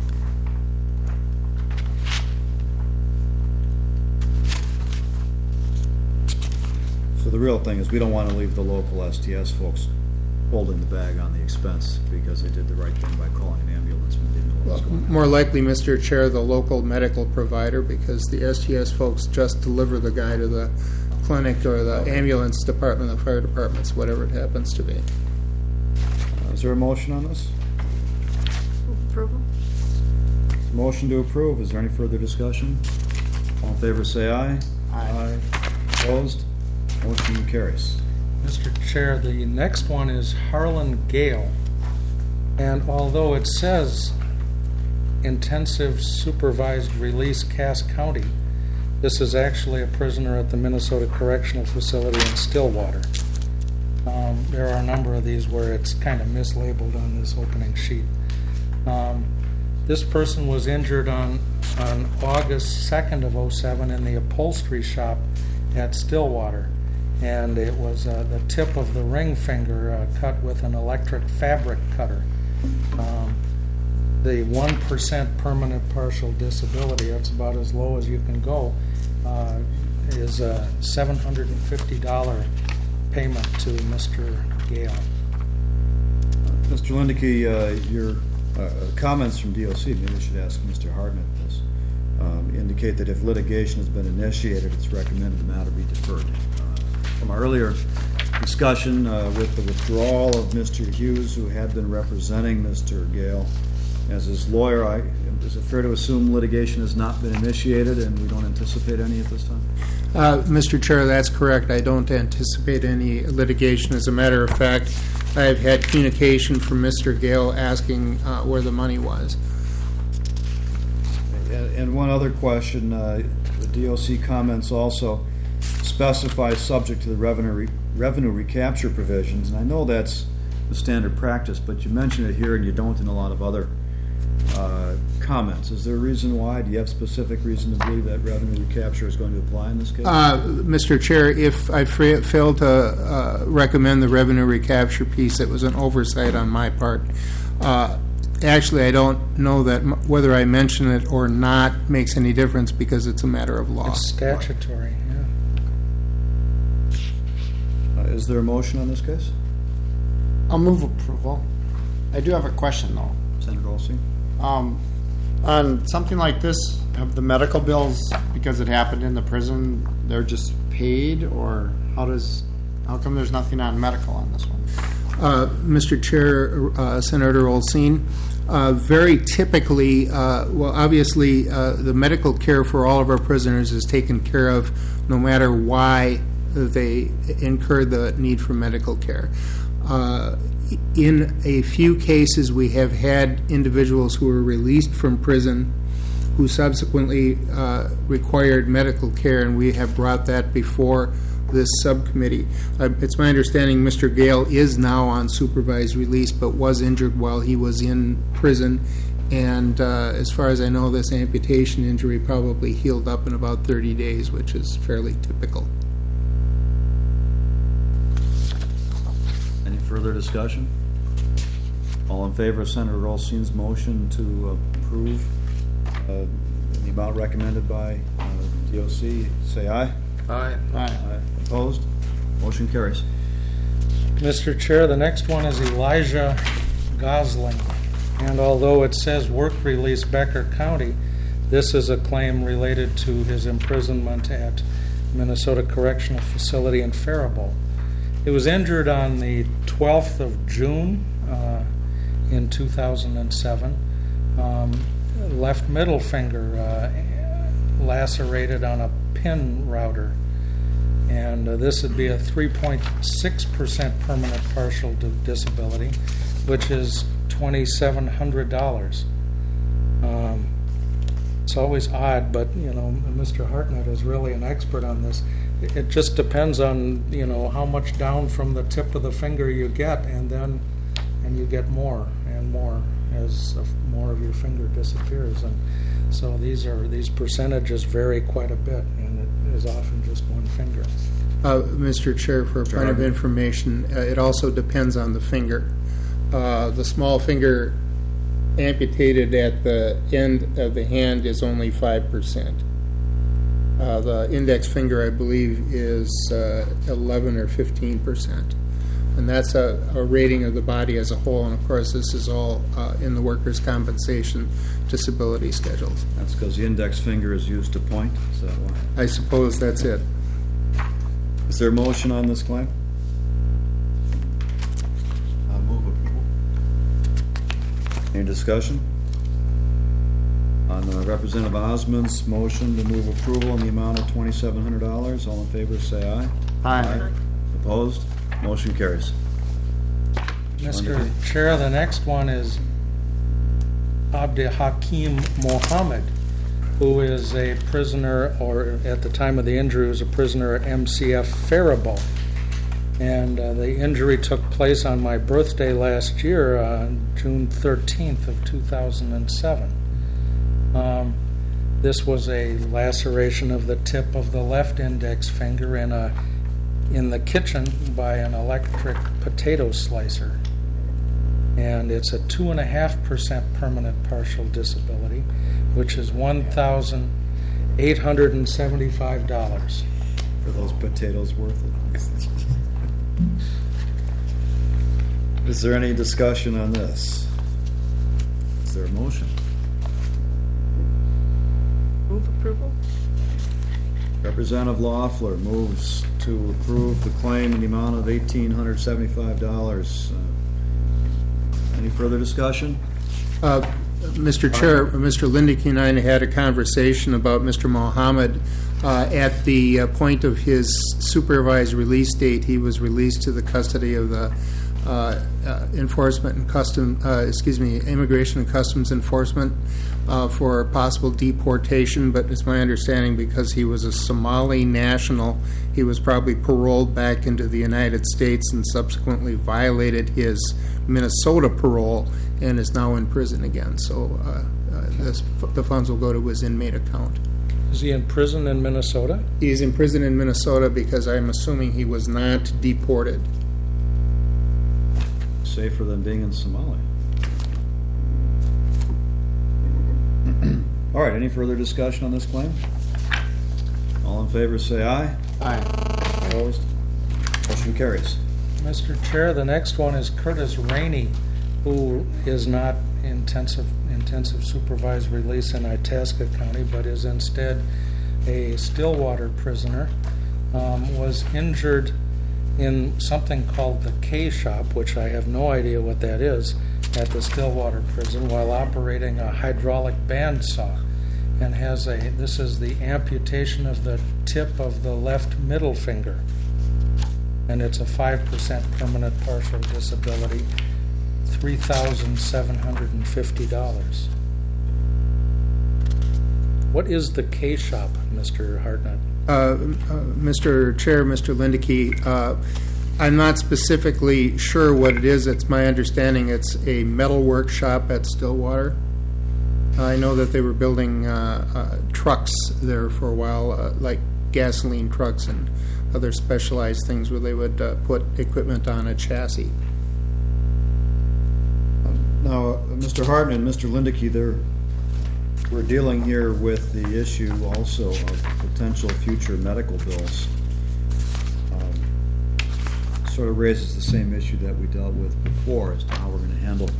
Speaker 2: So the real thing is we don't want to leave the local S T S folks holding the bag on the expense because they did the right thing by calling an ambulance when they didn't know what was going on.
Speaker 7: More likely, Mister Chair, the local medical provider, because the S T S folks just deliver the guy to the clinic or the
Speaker 2: Okay.
Speaker 7: ambulance department, the fire departments, whatever it happens to be.
Speaker 2: Uh, is there a motion on this?
Speaker 8: Approval?
Speaker 2: Motion to approve. Is there any further discussion? All in favor, say aye.
Speaker 6: Aye.
Speaker 2: Opposed? Motion carries.
Speaker 4: Mister Chair, the next one is Harlan Gale. And although it says intensive supervised release, Cass County, this is actually a prisoner at the Minnesota Correctional Facility in Stillwater. Um, there are a number of these where it's kind of mislabeled on this opening sheet. Um, this person was injured on, on August second of oh seven in the upholstery shop at Stillwater. And it was uh, the tip of the ring finger uh, cut with an electric fabric cutter. Um, the one percent permanent partial disability, that's about as low as you can go, uh, is a seven hundred fifty dollars payment to Mister Gale.
Speaker 2: Mister Lindeke, uh, your uh, comments from D O C, maybe we should ask Mister Hartnett this, um, indicate that if litigation has been initiated, it's recommended the matter be deferred. From our earlier discussion uh, with the withdrawal of Mister Hughes, who had been representing Mister Gale as his lawyer, I, is it fair to assume litigation has not been initiated and we don't anticipate any at this time?
Speaker 7: Uh, Mister Chair, that's correct. I don't anticipate any litigation. As a matter of fact, I've had communication from Mister Gale asking uh, where the money was.
Speaker 2: And, and one other question, uh, the D O C comments also specify subject to the revenue re- revenue recapture provisions, and I know that's the standard practice, but you mention it here and you don't in a lot of other uh, comments. Is there a reason why? Do you have specific reason to believe that revenue recapture is going to apply in this case?
Speaker 7: Uh, Mister Chair, if I fra- failed to uh, recommend the revenue recapture piece, it was an oversight on my part. Uh, actually, I don't know that m- whether I mention it or not makes any difference because it's a matter of law.
Speaker 4: It's statutory, yeah.
Speaker 2: Uh, is there a motion on this case?
Speaker 6: I'll move approval. I do have a question, though.
Speaker 2: Senator Olsey?
Speaker 6: Um, on something like this, have the medical bills, because it happened in the prison, they're just paid, or how does, how come there's nothing on medical on this one?
Speaker 7: Uh, Mister Chair, uh, Senator Olsine, Uh, very typically, uh, well, obviously, uh, the medical care for all of our prisoners is taken care of no matter why they incur the need for medical care. Uh, in a few cases, we have had individuals who were released from prison who subsequently uh, required medical care, and we have brought that before this subcommittee. Uh, it's my understanding Mister Gale is now on supervised release, but was injured while he was in prison, and uh, as far as I know, this amputation injury probably healed up in about thirty days, which is fairly typical.
Speaker 2: Any further discussion? All in favor of Senator Olstein's motion to approve uh, the amount recommended by uh, D O C, say aye.
Speaker 1: Aye.
Speaker 2: Aye. Opposed? Motion carries.
Speaker 4: Mister Chair, the next one is Elijah Gosling. And although it says work release Becker County, this is a claim related to his imprisonment at Minnesota Correctional Facility in Faribault. He was injured on the twelfth of June uh, in two thousand seven. Um, left middle finger uh, lacerated on a pin router. And uh, this would be a three point six percent permanent partial di- disability, which is two thousand seven hundred dollars. Um, it's always odd, but, you know, Mister Hartnett is really an expert on this. It, it just depends on, you know, how much down from the tip of the finger you get, and then and you get more and more as of more of your finger disappears. And so these are these percentages vary quite a bit, and it is often just one finger.
Speaker 7: Uh, Mister Chair, for a point of information, uh, it also depends on the finger. Uh, the small finger amputated at the end of the hand is only five percent. Uh, the index finger, I believe, is uh, eleven or fifteen percent. And that's a, a rating of the body as a whole. And of course, this is all uh, in the workers' compensation disability schedules.
Speaker 2: That's because the index finger is used to point. Is that why?
Speaker 7: I suppose that's it.
Speaker 2: Is there a motion on this claim? I'll move approval. Any discussion? On uh, Representative Osmond's motion to move approval in the amount of twenty-seven hundred dollars, all in favor say aye.
Speaker 7: Aye.
Speaker 2: Opposed? Motion carries.
Speaker 4: Mister Chair, the next one is Abdi Hakim Mohammed, who is a prisoner, or at the time of the injury was a prisoner at M C F Faribault. And uh, the injury took place on my birthday last year, uh, June thirteenth of two thousand seven. Um, this was a laceration of the tip of the left index finger in a in the kitchen by an electric potato slicer. And it's a two and a half percent permanent partial disability, which is one thousand eight hundred and seventy-five dollars.
Speaker 2: For those potatoes worth it. Is there any discussion on this? Is there a motion?
Speaker 8: Move approval?
Speaker 2: Representative Loeffler moves to approve the claim in the amount of eighteen hundred seventy-five dollars. Uh, any further discussion?
Speaker 7: Uh, Mister Chair, Mister Lindick and I had a conversation about Mister Mohammed. Uh, at the uh, point of his supervised release date, he was released to the custody of the uh, uh, enforcement and custom, uh, excuse me, Immigration and Customs Enforcement uh, for possible deportation. But it's my understanding, because he was a Somali national, he was probably paroled back into the United States and subsequently violated his Minnesota parole and is now in prison again. So uh, uh, this, the funds will go to his inmate account.
Speaker 4: Is he in prison in Minnesota?
Speaker 7: He's in prison in Minnesota because I'm assuming he was not deported.
Speaker 2: Safer than being in Somalia. All right, any further discussion on this claim? All in favor say aye.
Speaker 6: Aye.
Speaker 2: Opposed? Motion carries.
Speaker 4: Mister Chair, the next one is Curtis Rainey, who is not intensive intensive supervised release in Itasca County, but is instead a Stillwater prisoner. Um, was injured in something called the K shop, which I have no idea what that is, at the Stillwater Prison while operating a hydraulic bandsaw, and has a, this is the amputation of the tip of the left middle finger. And it's a five percent permanent partial disability, three thousand seven hundred fifty dollars. What is the K-Shop, Mister Hartnett?
Speaker 7: Uh, uh, Mister Chair, Mister Lindeke, uh, I'm not specifically sure what it is. It's my understanding it's a metal workshop at Stillwater. I know that they were building uh, uh, trucks there for a while, uh, like gasoline trucks and other specialized things where they would uh, put equipment on a chassis.
Speaker 2: Now, uh, Mister Harden and Mister Lindeke, they're, we're dealing here with the issue also of potential future medical bills. Um, sort of raises the same issue that we dealt with before as to how we're going to handle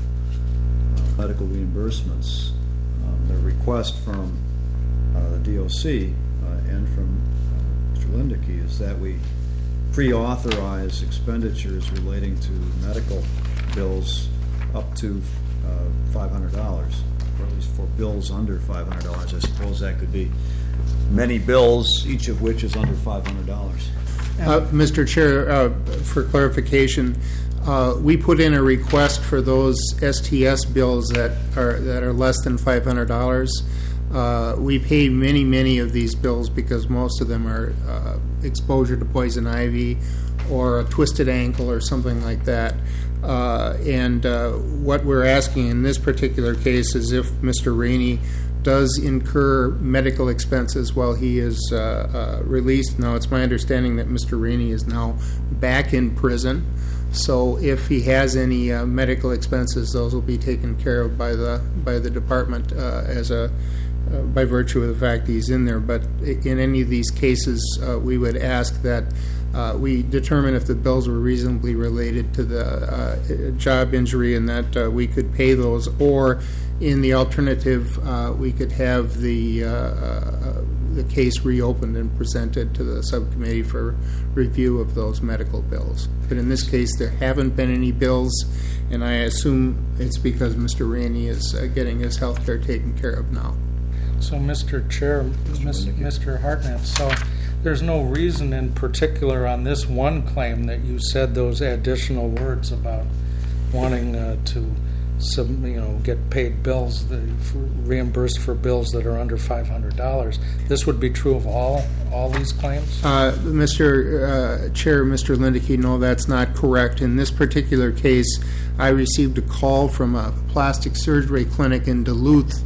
Speaker 2: uh, medical reimbursements. Um, the request from uh, the D O C uh, and from uh, Mister Lindeke is that we pre-authorize expenditures relating to medical bills up to uh, five hundred dollars, or at least for bills under five hundred dollars. I suppose that could be many bills, each of which is under five hundred dollars.
Speaker 7: Uh, Mister Chair, uh, for clarification, uh, we put in a request for those S T S bills that are that are less than five hundred dollars. Uh, we pay many, many of these bills because most of them are uh, exposure to poison ivy or a twisted ankle or something like that. Uh, and uh, what we're asking in this particular case is if Mister Rainey does incur medical expenses while he is uh, uh, released. Now, it's my understanding that Mister Rainey is now back in prison. So if he has any uh, medical expenses, those will be taken care of by the by the department uh, as a uh, by virtue of the fact he's in there. But in any of these cases, uh, we would ask that uh, we determine if the bills were reasonably related to the uh, job injury and that uh, we could pay those, or in the alternative, uh, we could have the uh, uh, the case reopened and presented to the subcommittee for review of those medical bills. But in this case, there haven't been any bills, and I assume it's because Mister Rainey is uh, getting his health care taken care of now.
Speaker 4: So, Mister Chair, Mister Mister Hartnett, so there's no reason in particular on this one claim that you said those additional words about wanting uh, to Some, you know, get paid bills, the, for, reimbursed for bills that are under five hundred dollars. This would be true of all all these claims?
Speaker 7: Uh, Mister Uh, Chair, Mister Lindeke, no, that's not correct. In this particular case, I received a call from a plastic surgery clinic in Duluth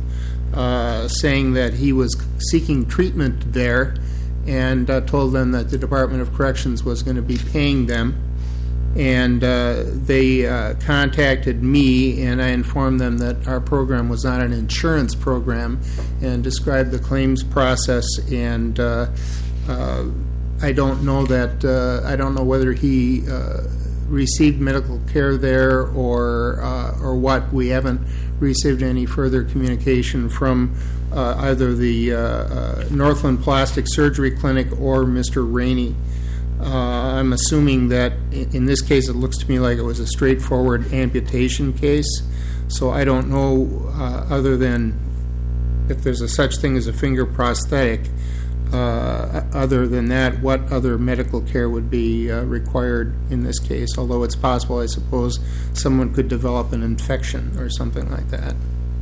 Speaker 7: uh, saying that he was seeking treatment there, and uh, told them that the Department of Corrections was going to be paying them. And uh, they uh, contacted me, and I informed them that our program was not an insurance program, and described the claims process. And uh, uh, I don't know that uh, I don't know whether he uh, received medical care there or uh, or what. We haven't received any further communication from uh, either the uh, uh, Northland Plastic Surgery Clinic or Mister Rainey. Uh, I'm assuming that in this case it looks to me like it was a straightforward amputation case, so I don't know, uh, other than if there's a such thing as a finger prosthetic, uh, other than that, what other medical care would be uh, required in this case, although it's possible, I suppose, someone could develop an infection or something like that.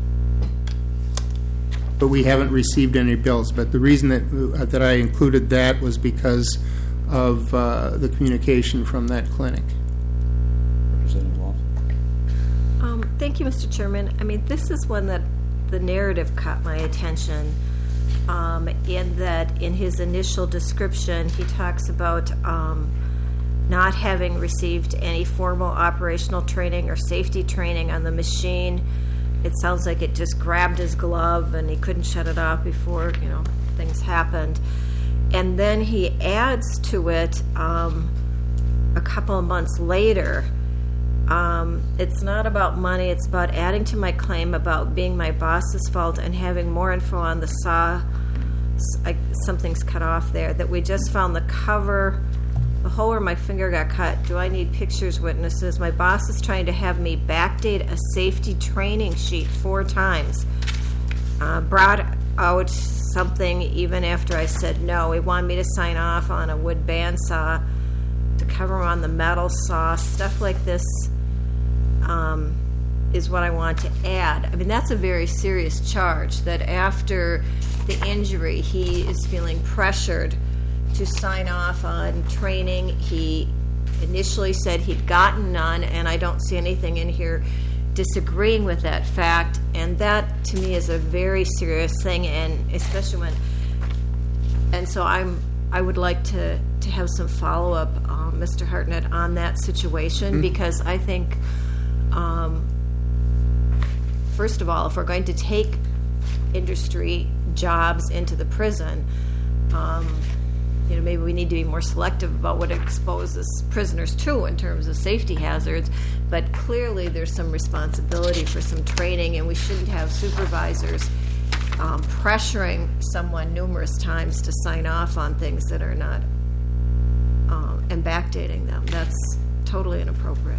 Speaker 7: But we haven't received any bills, but the reason that, uh, that I included that was because of uh, the communication from that clinic.
Speaker 2: Representative Lawson.
Speaker 5: Um, thank you, Mister Chairman. I mean, this is one that the narrative caught my attention, um, in that in his initial description, he talks about um, not having received any formal operational training or safety training on the machine. It sounds like it just grabbed his glove and he couldn't shut it off before, you know, things happened. And then he adds to it um, a couple of months later. Um, it's not about money, it's about adding to my claim about being my boss's fault and having more info on the saw. I, something's cut off there. That we just found the cover the hole where my finger got cut, do I need pictures, witnesses? My boss is trying to have me backdate a safety training sheet four times. Uh, brought out something even after I said no. He wanted me to sign off on a wood bandsaw to cover him on the metal saw. Stuff like this um, is what I want to add. I mean, that's a very serious charge, that after the injury, he is feeling pressured to sign off on training. He initially said he'd gotten none, and I don't see anything in here disagreeing with that fact, and that to me is a very serious thing, and especially when, and so I'm, I would like to, to have some follow-up, um, Mister Hartnett, on that situation, mm-hmm. because I think, um, first of all, if we're going to take industry jobs into the prison, um, you know, maybe we need to be more selective about what it exposes prisoners to in terms of safety hazards, but clearly there's some responsibility for some training, and we shouldn't have supervisors um, pressuring someone numerous times to sign off on things that are not, um, and backdating them. That's totally inappropriate.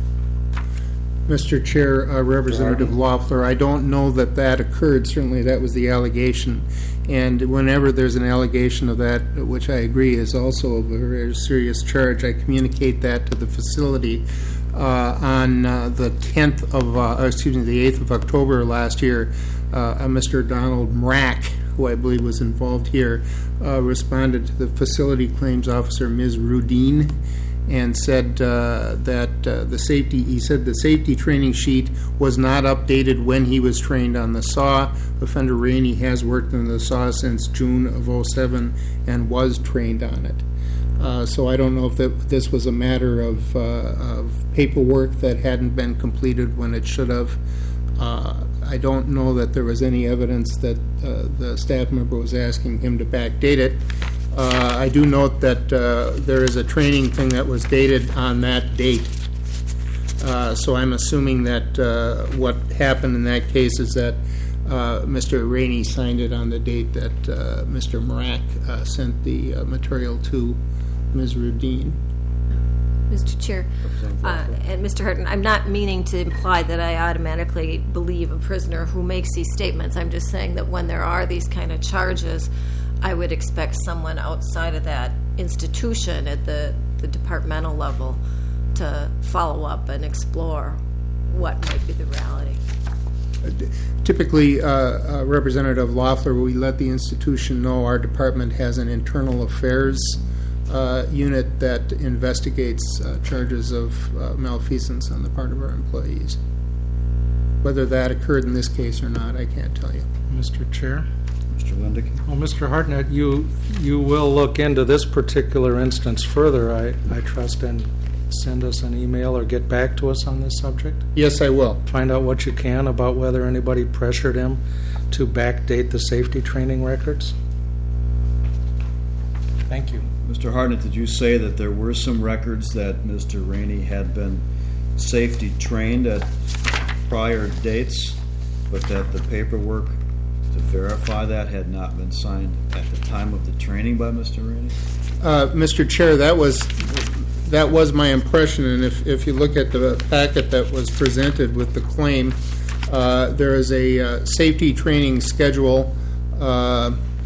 Speaker 7: Mister Chair, uh, Representative Loeffler, I don't know that that occurred. Certainly that was the allegation. And whenever there's an allegation of that, which I agree is also a very serious charge, I communicate that to the facility. Uh, on uh, the tenth of, uh, excuse me, the eighth of October last year, uh, Mister Donald Mrack, who I believe was involved here, uh, responded to the facility claims officer, Miz Rudine, and said uh, that uh, the safety, he said the safety training sheet was not updated when he was trained on the saw. Offender Rainey has worked on the saw since June of oh seven and was trained on it. Uh, so I don't know if that, this was a matter of, uh, of paperwork that hadn't been completed when it should have. Uh, I don't know that there was any evidence that uh, the staff member was asking him to backdate it. Uh, I do note that uh, there is a training thing that was dated on that date. Uh, so I'm assuming that uh, what happened in that case is that uh, Mister Rainey signed it on the date that uh, Mister Mrack uh, sent the uh, material to Miz Rudine.
Speaker 5: Mister Chair, uh, and Mister Hurton, I'm not meaning to imply that I automatically believe a prisoner who makes these statements. I'm just saying that when there are these kind of charges, I would expect someone outside of that institution at the, the departmental level to follow up and explore what might be the reality.
Speaker 7: Typically, uh, uh, Representative Loeffler, we let the institution know our department has an internal affairs uh, unit that investigates uh, charges of uh, malfeasance on the part of our employees. Whether that occurred in this case or not, I can't tell you.
Speaker 4: Mister Chair?
Speaker 2: Mister Lindick?
Speaker 4: Well, Mister Hartnett, you you will look into this particular instance further, I, I trust, and send us an email or get back to us on this subject?
Speaker 7: Yes, I will.
Speaker 4: Find out what you can about whether anybody pressured him to backdate the safety training records? Thank you.
Speaker 2: Mister Hartnett, did you say that there were some records that Mister Rainey had been safety trained at prior dates, but that the paperwork to verify that had not been signed at the time of the training by Mister Rainey?
Speaker 7: Uh, Mister Chair, that was that was my impression, and if, if you look at the packet that was presented with the claim, uh, there is a uh, safety training schedule, uh,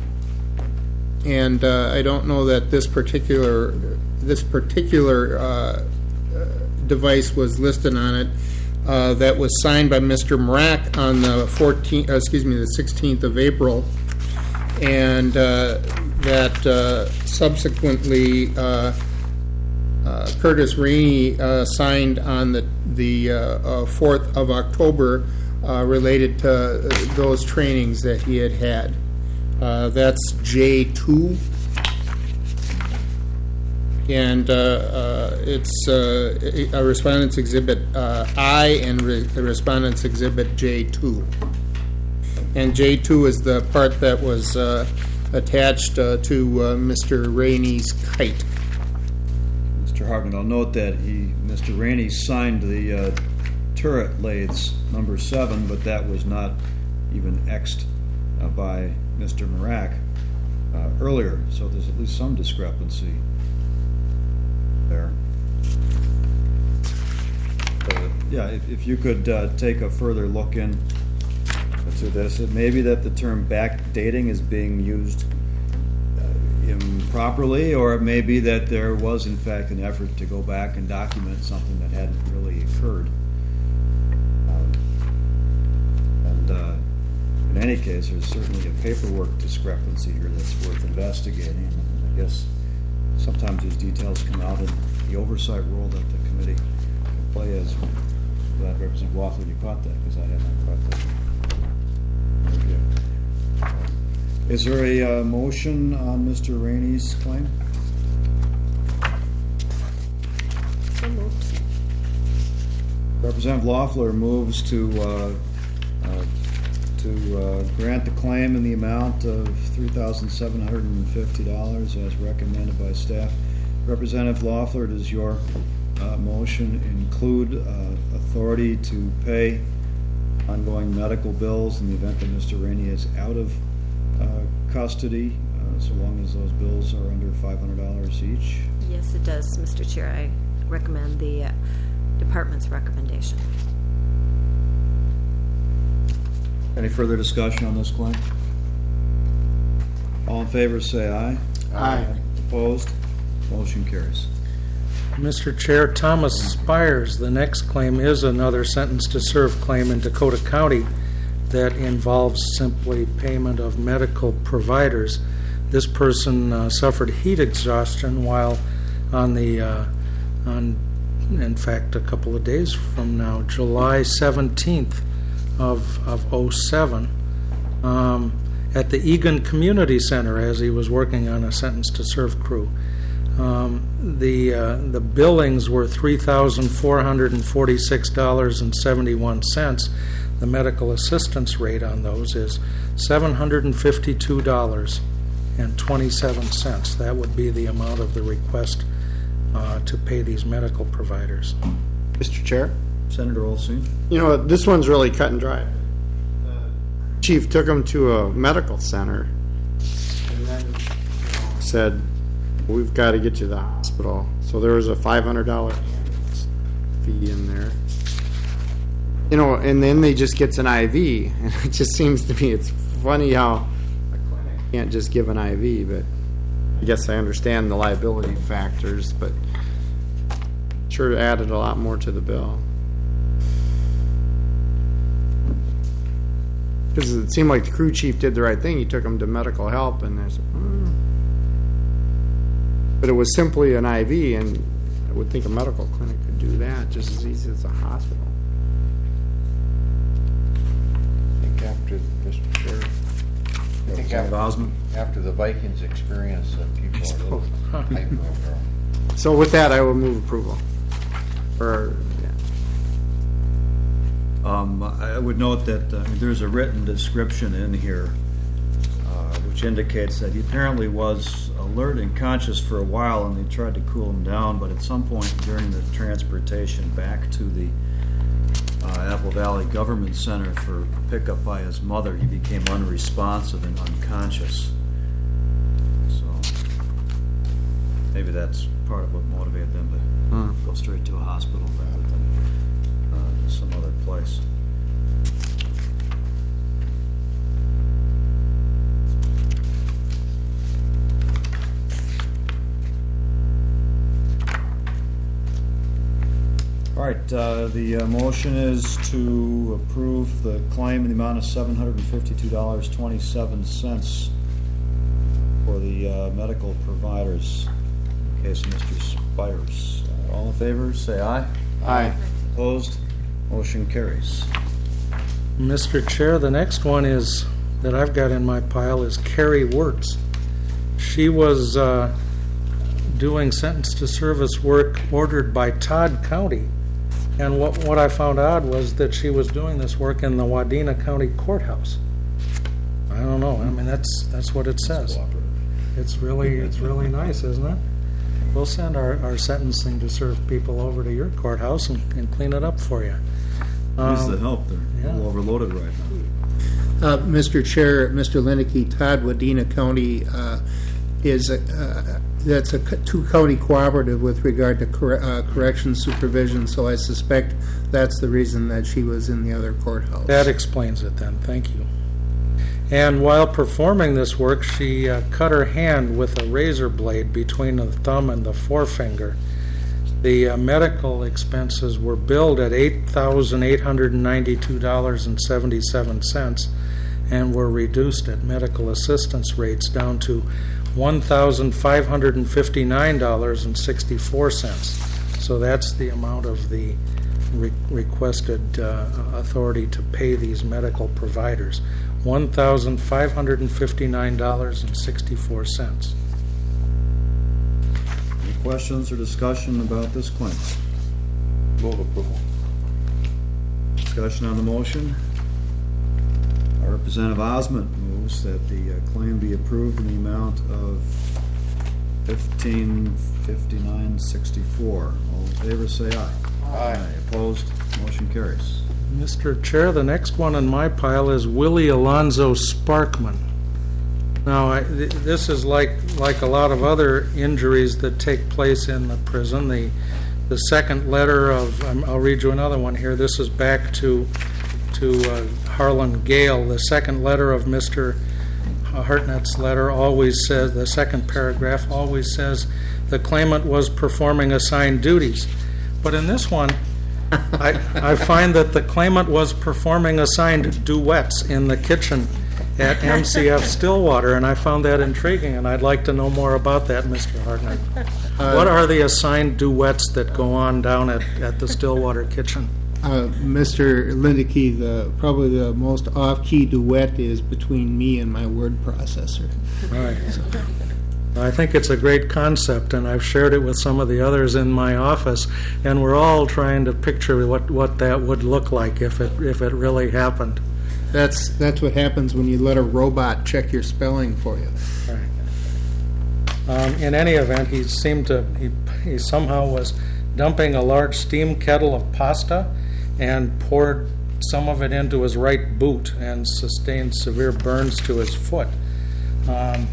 Speaker 7: and uh, I don't know that this particular this particular uh, device was listed on it. Uh, that was signed by Mister Mrack on the fourteenth, uh, excuse me, the sixteenth of April, and uh, that uh, subsequently uh, uh, Curtis Rainey uh, signed on the the uh, uh, fourth of October, uh, related to those trainings that he had had. Uh, that's J two. And uh, uh, it's uh, a Respondent's Exhibit uh, I and re- Respondent's Exhibit J two. And J two is the part that was uh, attached uh, to uh, Mister Rainey's kite.
Speaker 2: Mister Hartman, I'll note that he, Mister Rainey signed the uh, turret lathes number seven, but that was not even X'd uh, by Mister Mrack uh, earlier, so there's at least some discrepancy. there. Uh, Yeah, if, if you could uh, take a further look in to this, it may be that the term backdating is being used uh, improperly, or it may be that there was in fact an effort to go back and document something that hadn't really occurred. Um, And uh, in any case, there's certainly a paperwork discrepancy here that's worth investigating. And I guess sometimes these details come out in the oversight role that the committee can play as. Glad Representative Waffler, you caught that, because I had not caught that. Very good. Uh, Is there a uh, motion on Mister Rainey's claim?
Speaker 5: So moved.
Speaker 2: Representative Loeffler moves to, uh, uh, to uh, grant the claim in the amount of three thousand seven hundred fifty dollars as recommended by staff. Representative Loeffler, does your uh, motion include uh, authority to pay ongoing medical bills in the event that Mister Rainey is out of uh, custody, uh, so long as those bills are under five hundred dollars each?
Speaker 5: Yes, it does, Mister Chair. I recommend the uh, department's recommendation.
Speaker 2: Any further discussion on this claim? All in favor, say aye.
Speaker 6: Aye.
Speaker 2: Opposed? Motion carries.
Speaker 4: Mister Chair, Thomas Spires, the next claim is another sentence to serve claim in Dakota County that involves simply payment of medical providers. This person uh, suffered heat exhaustion while on the, uh, on, in fact, a couple of days from now, July seventeenth of, of oh seven, um, at the Egan Community Center as he was working on a sentence to serve crew. Um, the uh, the billings were three thousand four hundred forty-six dollars and seventy-one cents. The medical assistance rate on those is seven hundred fifty-two dollars and twenty-seven cents. That would be the amount of the request uh, to pay these medical providers.
Speaker 6: Mister Chair?
Speaker 2: Senator Olson?
Speaker 6: You know, this one's really cut and dry. Chief took him to a medical center and then said, we've got to get you to the hospital. So there was a five hundred dollars fee in there. You know, and then they just gets an I V. And it just seems to me, it's funny how a clinic can't just give an I V, but I guess I understand the liability factors, but sure added a lot more to the bill. Because it seemed like the crew chief did the right thing. He took him to medical help, and there's, mm. But it was simply an I V, and I would think a medical clinic could do that just as easy as a hospital.
Speaker 1: I think after, Mister Chair, I think after,
Speaker 2: Osmond?
Speaker 1: after the Vikings experience, uh, people are a little hyper over.
Speaker 6: So with that, I will move approval. Or, yeah.
Speaker 2: Um, I would note that uh, there's a written description in here uh, which indicates that he apparently was alert and conscious for a while, and they tried to cool him down, but at some point during the transportation back to the uh, Apple Valley Government Center for pickup by his mother, he became unresponsive and unconscious. So maybe that's part of what motivated them to
Speaker 6: Hmm.
Speaker 2: go straight to a hospital rather than uh, some other place. All right, uh, the uh, motion is to approve the claim in the amount of seven hundred fifty-two dollars and twenty-seven cents for the uh, medical providers in the case of Mister Spires. Uh, all in favor, say aye.
Speaker 6: Aye.
Speaker 2: Opposed? Motion carries.
Speaker 4: Mister Chair, the next one is, that I've got in my pile, is Carrie Wirtz. She was uh, doing sentence to service work ordered by Todd County. And what, what I found odd was that she was doing this work in the Wadena County Courthouse. I don't know, I mean, that's, that's what it says. It's really, it's really nice, isn't it? We'll send our, our sentencing to serve people over to your courthouse and, and clean it up for you.
Speaker 2: Needs
Speaker 4: Um,
Speaker 2: the help. They're a little
Speaker 4: yeah.
Speaker 2: overloaded right now.
Speaker 7: Uh, Mister Chair, Mister Linicky, Todd Wadena County uh, is uh, that's a co- two-county cooperative with regard to corre- uh, corrections supervision, so I suspect that's the reason that she was in the other courthouse.
Speaker 4: That explains it then, thank you. And while performing this work, she uh, cut her hand with a razor blade between the thumb and the forefinger. The uh, medical expenses were billed at eight thousand eight hundred ninety-two dollars and seventy-seven cents and were reduced at medical assistance rates down to one thousand five hundred fifty-nine dollars and sixty-four cents. So that's the amount of the re- requested uh, authority to pay these medical providers, one thousand five hundred fifty-nine dollars and sixty-four cents.
Speaker 2: Any questions or discussion about this claim?
Speaker 1: Move approval.
Speaker 2: Discussion on the motion. Our Representative Osment moves that the uh, claim be approved in the amount of fifteen fifty-nine sixty-four. All in favor, say aye.
Speaker 1: Aye.
Speaker 2: Opposed? Motion carries.
Speaker 4: Mister Chair, the next one in my pile is Willie Alonzo Sparkman. Now, I, th- this is like like a lot of other injuries that take place in the prison. The the second letter of um, I'll read you another one here. This is back to to uh, Harlan Gale. The second letter of Mister Hartnett's letter always says, the second paragraph always says, the claimant was performing assigned duties. But in this one, I, I find that the claimant was performing assigned duets in the kitchen at M C F Stillwater, and I found that intriguing, and I'd like to know more about that, Mister Hartnett. What are the assigned duets that go on down at, at the Stillwater kitchen?
Speaker 7: Uh, Mister Lindeke, the, probably the most off-key duet is between me and my word processor.
Speaker 4: Right. I think it's a great concept, and I've shared it with some of the others in my office, and we're all trying to picture what, what that would look like if it if it really happened.
Speaker 7: That's that's what happens when you let a robot check your spelling for you.
Speaker 4: Right. Um, in any event, he seemed to he, he somehow was dumping a large steam kettle of pasta and poured some of it into his right boot and sustained severe burns to his foot. Um,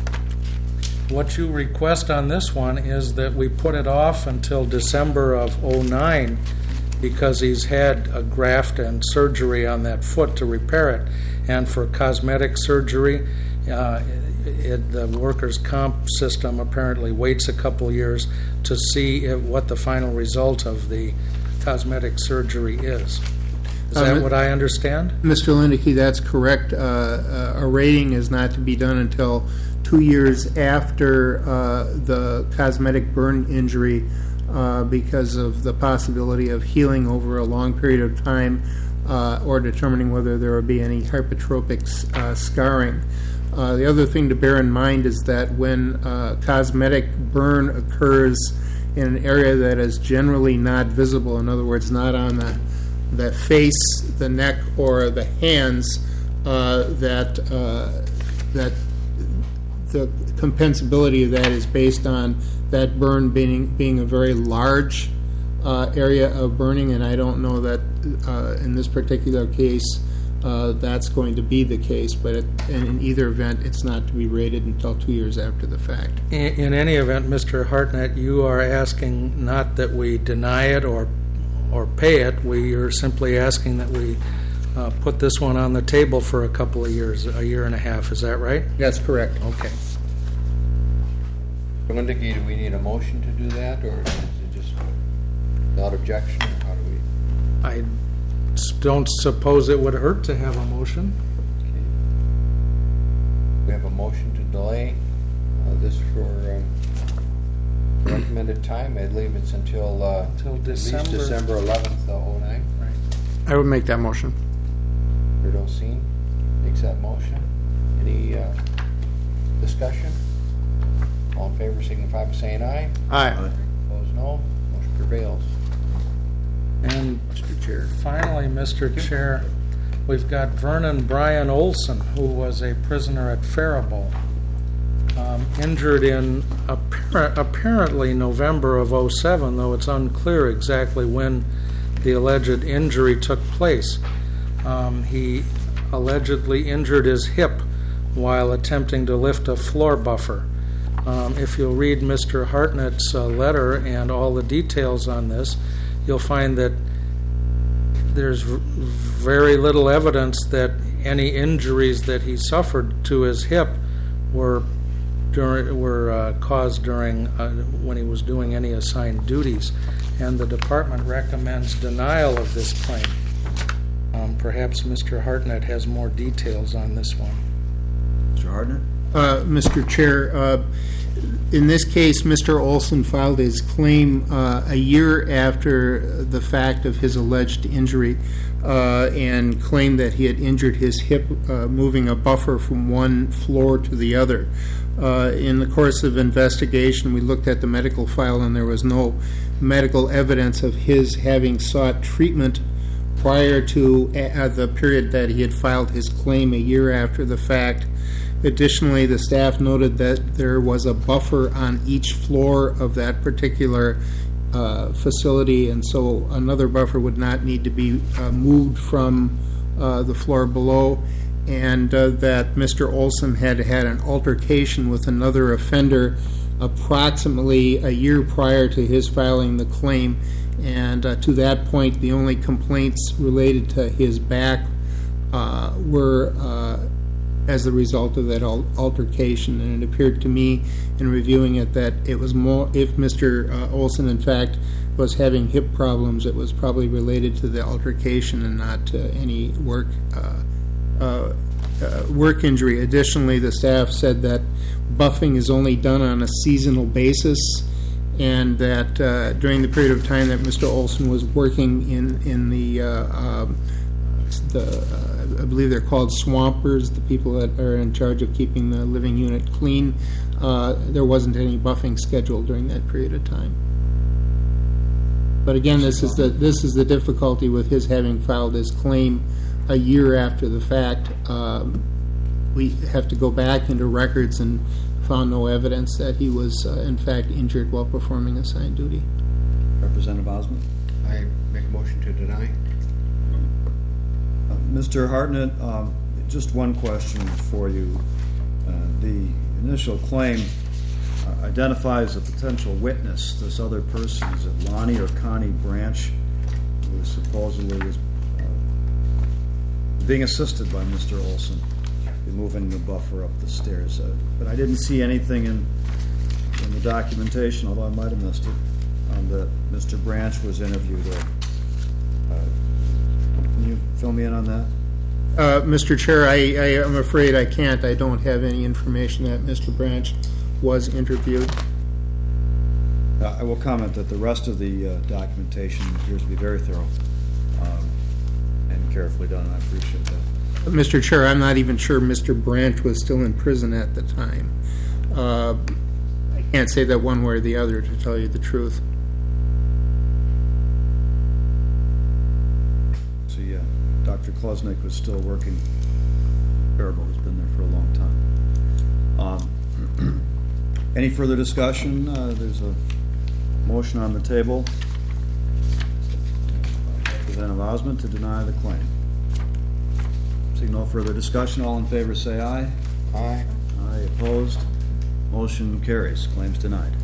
Speaker 4: what you request on this one is that we put it off until December of oh nine because he's had a graft and surgery on that foot to repair it. And for cosmetic surgery, uh, it, the workers' comp system apparently waits a couple years to see if, what the final result of the cosmetic surgery is. Is that
Speaker 7: Um,
Speaker 4: what I understand?
Speaker 7: Mister Lindeke, that's correct. Uh, uh, a rating is not to be done until two years after uh, the cosmetic burn injury uh, because of the possibility of healing over a long period of time uh, or determining whether there will be any hypertrophic uh, scarring. Uh, the other thing to bear in mind is that when uh, cosmetic burn occurs in an area that is generally not visible, in other words, not on the, the face, the neck, or the hands, uh, that uh, that the compensability of that is based on that burn being being a very large uh, area of burning, and I don't know that uh, in this particular case uh, that's going to be the case, but it, and in either event, it's not to be rated until two years after the fact.
Speaker 4: In, in any event, Mister Hartnett, you are asking not that we deny it or or pay it. We are simply asking that we uh, put this one on the table for a couple of years, a year and a half. Is that right?
Speaker 7: That's correct.
Speaker 4: Okay.
Speaker 1: Linda, do we need a motion to do that, or is it just without objection, or how do we?
Speaker 4: I s- don't suppose it would hurt to have a motion.
Speaker 1: Okay. We have a motion to delay uh, this for um, recommended time. I believe it's until uh,
Speaker 4: Until
Speaker 1: at least
Speaker 4: December.
Speaker 1: December eleventh, oh nine.
Speaker 6: I would make that motion.
Speaker 1: Rudolph makes that motion. Any uh, discussion? All in favor signify by saying aye.
Speaker 6: Aye.
Speaker 1: Opposed, no. Motion prevails.
Speaker 4: And
Speaker 1: Mister Chair.
Speaker 4: finally, Mister Chair, we've got Vernon Brian Olson, who was a prisoner at Faribault, um, injured in appar- apparently November of oh seven, though it's unclear exactly when the alleged injury took place. Um, he allegedly injured his hip while attempting to lift a floor buffer. Um, If you'll read Mister Hartnett's uh, letter and all the details on this, you'll find that there's v- very little evidence that any injuries that he suffered to his hip were during, were uh, caused during uh, when he was doing any assigned duties, and the department recommends denial of this claim. Um, perhaps Mister Hartnett has more details on this one.
Speaker 2: Mister Hartnett?
Speaker 7: Uh, Mister Chair, uh, in this case, Mister Olson filed his claim uh, a year after the fact of his alleged injury uh, and claimed that he had injured his hip uh, moving a buffer from one floor to the other. Uh, in the course of investigation, we looked at the medical file, and there was no medical evidence of his having sought treatment prior to uh, the period that he had filed his claim a year after the fact. Additionally, the staff noted that there was a buffer on each floor of that particular uh, facility, and so another buffer would not need to be uh, moved from uh, the floor below, and uh, that Mister Olson had had an altercation with another offender approximately a year prior to his filing the claim, and uh, to that point, the only complaints related to his back uh, were uh, as a result of that al- altercation, and it appeared to me in reviewing it that it was more, if Mister Uh, Olson in fact was having hip problems, it was probably related to the altercation and not to any work uh, uh, uh, work injury. Additionally, the staff said that buffing is only done on a seasonal basis, and that uh, during the period of time that Mister Olson was working in in the uh, um, the uh, I believe they're called swampers, the people that are in charge of keeping the living unit clean, uh, there wasn't any buffing scheduled during that period of time. But again, this is the this is the difficulty with his having filed his claim a year after the fact. Um, we have to go back into records and found no evidence that he was uh, in fact injured while performing assigned duty.
Speaker 2: Representative Osmond?
Speaker 1: I make a motion to deny.
Speaker 2: Uh, Mister Hartnett, um, just one question for you. Uh, the initial claim uh, identifies a potential witness. This other person, is it Lonnie or Connie Branch, who supposedly was uh, being assisted by Mister Olson in moving the buffer up the stairs. Uh, but I didn't see anything in, in the documentation, although I might have missed it, um, that Mister Branch was interviewed. Uh, Can you fill me in on that?
Speaker 7: Uh, Mister Chair, I, I am afraid I can't. I don't have any information that Mister Branch was interviewed.
Speaker 2: Uh, I will comment that the rest of the uh, documentation appears to be very thorough um, and carefully done, and I appreciate that.
Speaker 7: Mister Chair, I'm not even sure Mister Branch was still in prison at the time. Uh, I can't say that one way or the other, to tell you the truth.
Speaker 2: See, uh, Doctor Klosnick was still working. Terrible, he's been there for a long time. Um, any further discussion? Uh, there's a motion on the table. Representative Osmond to deny the claim. Seeing no further discussion, all in favor say aye.
Speaker 1: Aye.
Speaker 2: Aye, opposed. Motion carries. Claims denied.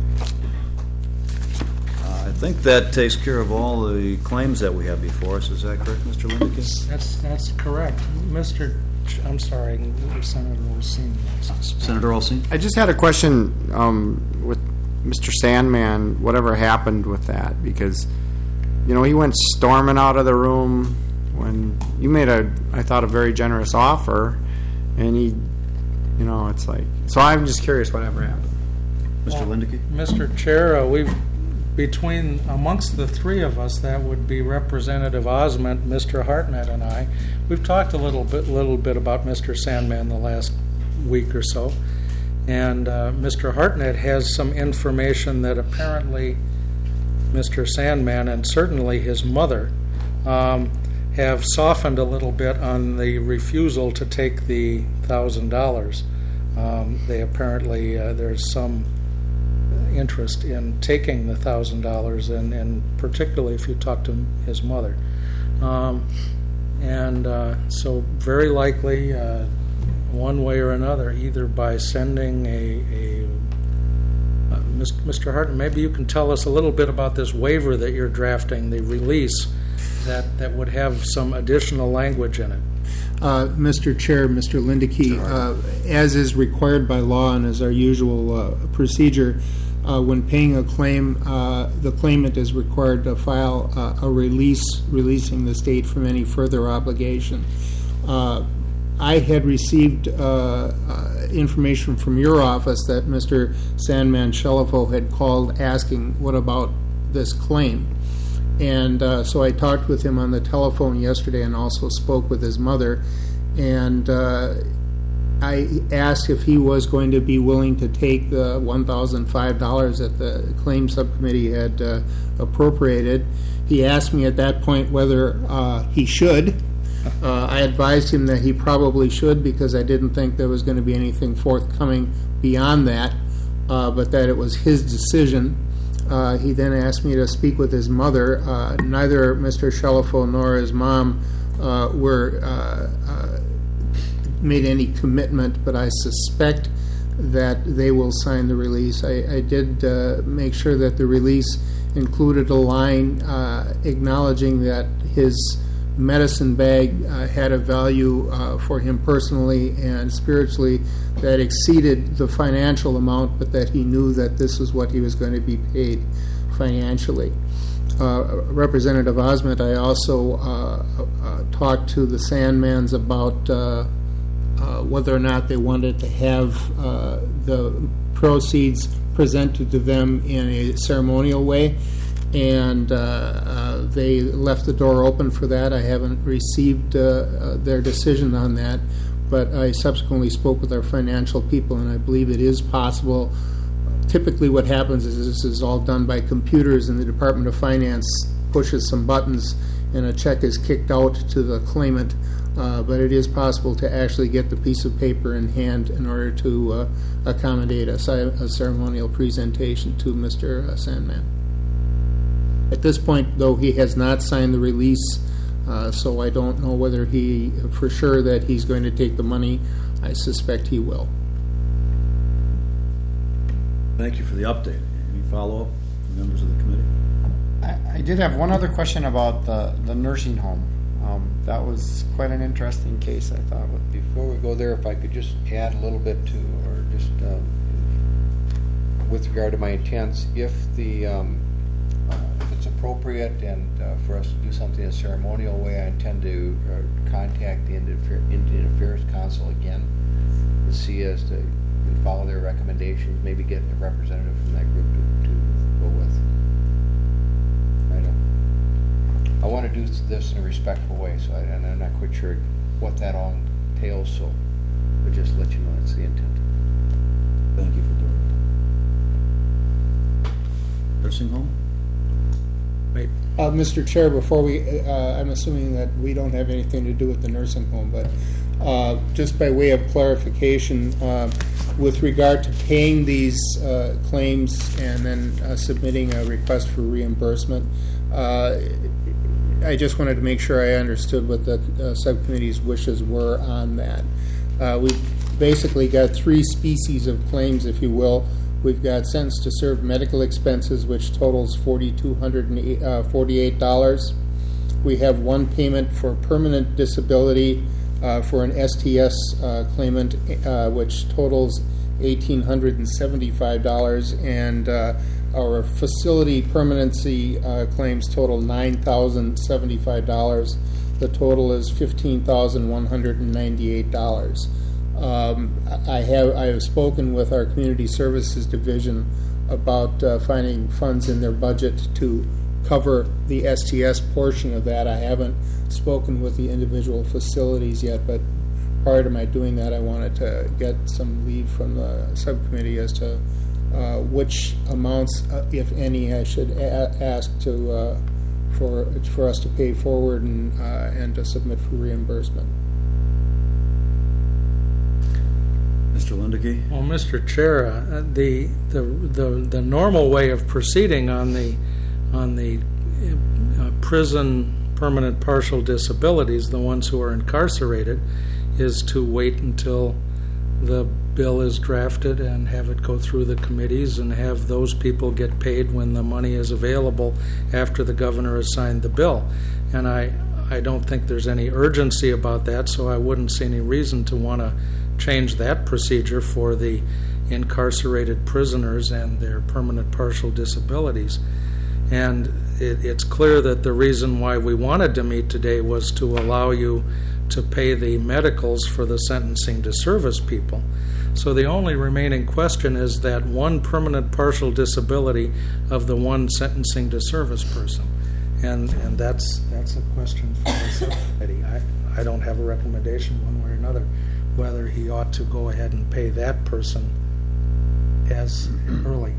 Speaker 2: Uh, I think that takes care of all the claims that we have before us. Is that correct, Mister Lindekin?
Speaker 4: That's that's correct. Mister Ch- I'm sorry, Senator Olson wants to speak.
Speaker 2: Senator Olson?
Speaker 6: I just had a question um, with Mister Sandman, whatever happened with that, because, you know, he went storming out of the room when you made a, I thought, a very generous offer, and he, you know, it's like, so I'm just curious whatever happened.
Speaker 2: Mister Lindekin?
Speaker 4: Mister Chair, uh, we've, between, amongst the three of us, that would be Representative Osmond, Mister Hartnett, and I, we've talked a little bit, little bit about Mister Sandman the last week or so, and uh, Mister Hartnett has some information that apparently Mister Sandman, and certainly his mother, um, have softened a little bit on the refusal to take the thousand dollars. Um, they apparently, uh, there's some interest in taking the thousand dollars, and, and particularly if you talk to his mother. Um, and uh, so very likely, uh, one way or another, either by sending a, a Mis- Mister Hartman, maybe you can tell us a little bit about this waiver that you're drafting, the release, that, that would have some additional language in it.
Speaker 7: Uh, Mister Chair, Mister Lindeke, uh, as is required by law and as our usual uh, procedure, uh, when paying a claim, uh, the claimant is required to file uh, a release releasing the state from any further obligation. Uh, I had received uh, uh, information from your office that Mister Sandman Shelifo had called asking, what about this claim? And uh, so I talked with him on the telephone yesterday and also spoke with his mother. And uh, I asked if he was going to be willing to take the one thousand five dollars that the claim subcommittee had uh, appropriated. He asked me at that point whether uh, he should. Uh, I advised him that he probably should because I didn't think there was going to be anything forthcoming beyond that, uh, but that it was his decision. Uh, he then asked me to speak with his mother. Uh, neither Mister Shelifo nor his mom uh, were uh, uh, made any commitment, but I suspect that they will sign the release. I, I did uh, make sure that the release included a line uh, acknowledging that his medicine bag uh, had a value uh, for him personally and spiritually that exceeded the financial amount, but that he knew that this is what he was going to be paid financially. Uh, Representative Osment, I also uh, uh, talked to the Sandmans about uh, uh, whether or not they wanted to have uh, the proceeds presented to them in a ceremonial way. And uh, uh, they left the door open for that. I haven't received uh, uh, their decision on that, but I subsequently spoke with our financial people, and I believe it is possible. Typically what happens is this is all done by computers, and the Department of Finance pushes some buttons, and a check is kicked out to the claimant, uh, but it is possible to actually get the piece of paper in hand in order to uh, accommodate a, a ceremonial presentation to Mister Sandman. At this point, though, he has not signed the release, uh, so I don't know whether he, for sure, that he's going to take the money. I suspect he will.
Speaker 2: Thank you for the update. Any follow-up, members of the committee?
Speaker 6: I, I did have one other question about the, the nursing home. Um, that was quite an interesting case, I thought.
Speaker 1: Before we go there, if I could just add a little bit to, or just um, with regard to my intents, if the um, uh, if it's appropriate and uh, for us to do something in a ceremonial way, I intend to uh, contact the Indian Indian Affairs Council again to see as to and follow their recommendations, maybe get a representative from that group to, to go with. I don't. I want to do this in a respectful way, so I, and I'm not quite sure what that all entails. So, but just let you know that's the intent.
Speaker 2: Thank you for doing it. Nursing home?
Speaker 4: Wait.
Speaker 7: Uh, Mister Chair, before we, uh, I'm assuming that we don't have anything to do with the nursing home, but uh, just by way of clarification, uh, with regard to paying these uh, claims and then uh, submitting a request for reimbursement, uh, I just wanted to make sure I understood what the uh, subcommittee's wishes were on that. Uh, we've basically got three species of claims, if you will. We've got sentence to serve medical expenses, which totals four thousand two hundred forty-eight dollars. We have one payment for permanent disability uh, for an S T S uh, claimant, uh, which totals one thousand eight hundred seventy-five dollars, and uh, our facility permanency uh, claims total nine thousand seventy-five dollars. The total is fifteen thousand one hundred ninety-eight dollars. Um, I have I have spoken with our community services division about uh, finding funds in their budget to cover the S T S portion of that. I haven't spoken with the individual facilities yet, but prior to my doing that, I wanted to get some lead from the subcommittee as to uh, which amounts, uh, if any, I should a- ask to uh, for for us to pay forward and uh, and to submit for reimbursement.
Speaker 2: Mister Lindeke?
Speaker 4: Well, Mister Chair, uh, the, the the the normal way of proceeding on the on the uh, prison permanent partial disabilities, the ones who are incarcerated, is to wait until the bill is drafted and have it go through the committees and have those people get paid when the money is available after the governor has signed the bill. And I, I don't think there's any urgency about that, so I wouldn't see any reason to want to change that procedure for the incarcerated prisoners and their permanent partial disabilities. And it, it's clear that the reason why we wanted to meet today was to allow you to pay the medicals for the sentencing to service people. So the only remaining question is that one permanent partial disability of the one sentencing to service person. And and that's that's a question for the subcommittee. I, I don't have a recommendation one way or another whether he ought to go ahead and pay that person as early.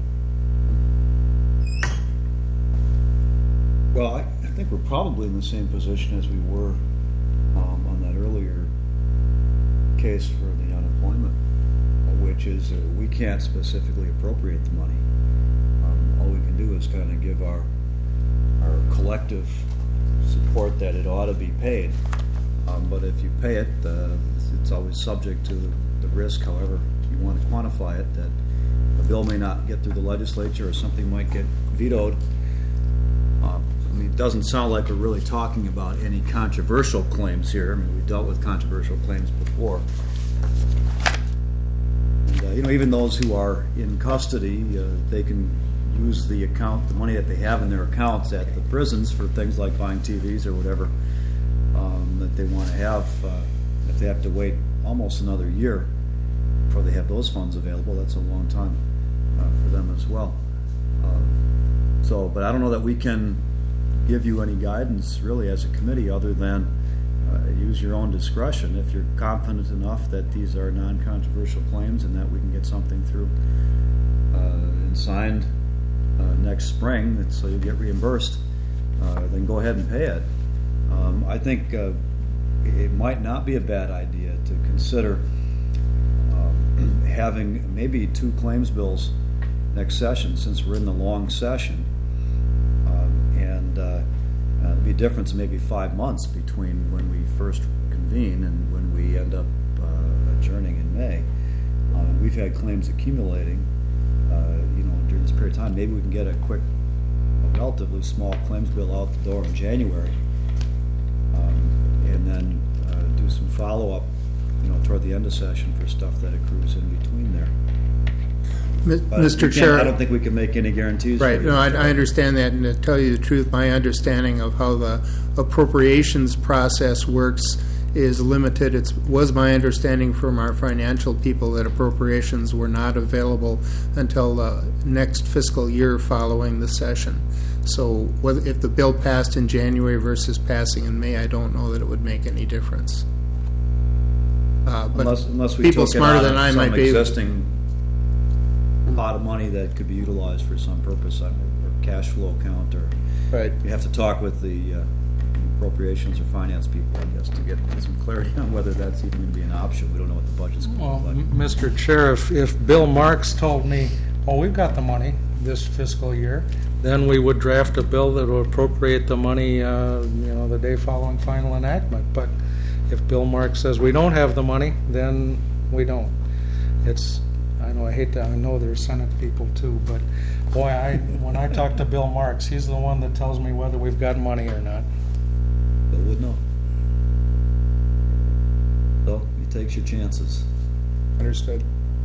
Speaker 2: Well, I, I think we're probably in the same position as we were um, on that earlier case for the unemployment, which is uh, we can't specifically appropriate the money. Um, all we can do is kind of give our our collective support that it ought to be paid. Um, but if you pay it, uh, it's always subject to the risk, however you want to quantify it, that a bill may not get through the legislature or something might get vetoed. Um, I mean, it doesn't sound like we're really talking about any controversial claims here. I mean, we dealt with controversial claims before. And, uh, you know, even those who are in custody, uh, they can use the account, the money that they have in their accounts at the prisons for things like buying T Vs or whatever um, that they want to have. Uh, if they have to wait almost another year before they have those funds available, that's a long time uh, for them as well. Uh, so, but I don't know that we can give you any guidance really as a committee other than uh, use your own discretion. If you're confident enough that these are non-controversial claims and that we can get something through uh, and signed Uh, next spring, and so you get reimbursed, uh, then go ahead and pay it. Um, I think uh, it might not be a bad idea to consider um, having maybe two claims bills next session, since we're in the long session, um, and uh, uh, there'll be a difference of maybe five months between when we first convene and when we end up uh, adjourning in May. Uh, we've had claims accumulating Uh, you know, during this period of time. Maybe we can get a quick, a relatively small claims bill out the door in January, um, and then uh, do some follow-up, you know, toward the end of session for stuff that accrues in between there. But
Speaker 7: Mister
Speaker 2: we can't-
Speaker 7: Chair,
Speaker 2: I don't think we can make any guarantees.
Speaker 7: right,
Speaker 2: for you.
Speaker 7: no, I, I understand that, and to tell you the truth, my understanding of how the appropriations process works is limited. It was my understanding from our financial people that appropriations were not available until the next fiscal year following the session. So whether, if the bill passed in January versus passing in May, I don't know that it would make any difference. Uh, but
Speaker 2: Unless, unless we
Speaker 7: people
Speaker 2: took it
Speaker 7: smarter
Speaker 2: out
Speaker 7: than I
Speaker 2: of
Speaker 7: might
Speaker 2: some
Speaker 7: be.
Speaker 2: existing pot of money that could be utilized for some purpose, I mean, or cash flow account, or
Speaker 7: Right.
Speaker 2: you have to talk with the uh, appropriations or finance people, I guess, to get some clarity on whether that's even going to be an option. We don't know what the budget's going to
Speaker 4: Well,
Speaker 2: look like.
Speaker 4: M- Mister Chair, if, if Bill Marks told me, well, we've got the money this fiscal year, then we would draft a bill that would appropriate the money, uh, you know, the day following final enactment. But if Bill Marks says we don't have the money, then we don't. It's, I know, I hate to, I know there's Senate people too, but boy, I, when I talk to Bill Marks, he's the one that tells me whether we've got money or not.
Speaker 2: Bill would know. So, he takes your chances.
Speaker 7: Understood.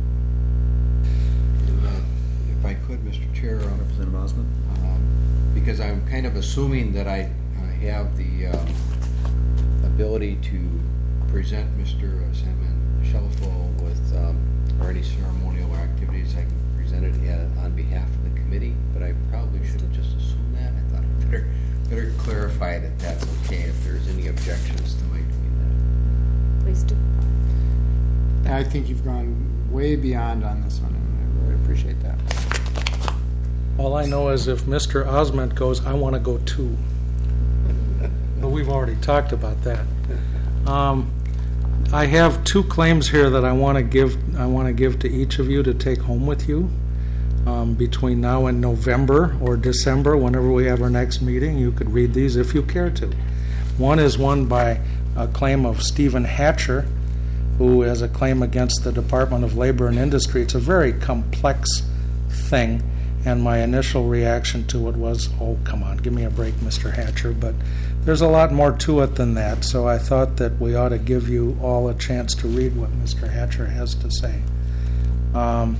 Speaker 1: And, uh, If I could, Mister Chair, um,
Speaker 2: Representative Osmond?
Speaker 1: um, because I'm kind of assuming that I uh, have the um, ability to present Mister Salmon Shelfo with, um, or any ceremonial activities, I can present it uh, on behalf of the committee, but I probably should have just assumed that. I thought I better, better clarify that that's okay if there's any objections to my doing
Speaker 5: Please do.
Speaker 6: I think you've gone way beyond on this one, and I really appreciate that.
Speaker 4: All I know is if Mister Osment goes, I want to go too. But we've already talked about that. Um, I have two claims here that I want to give. I want to give to each of you to take home with you um, between now and November or December, whenever we have our next meeting. You could read these if you care to. One is one by a claim of Stephen Hatcher who has a claim against the Department of Labor and Industry. It's a very complex thing, and my initial reaction to it was, oh, come on, give me a break, Mister Hatcher. But there's a lot more to it than that, so I thought that we ought to give you all a chance to read what Mister Hatcher has to say. Um,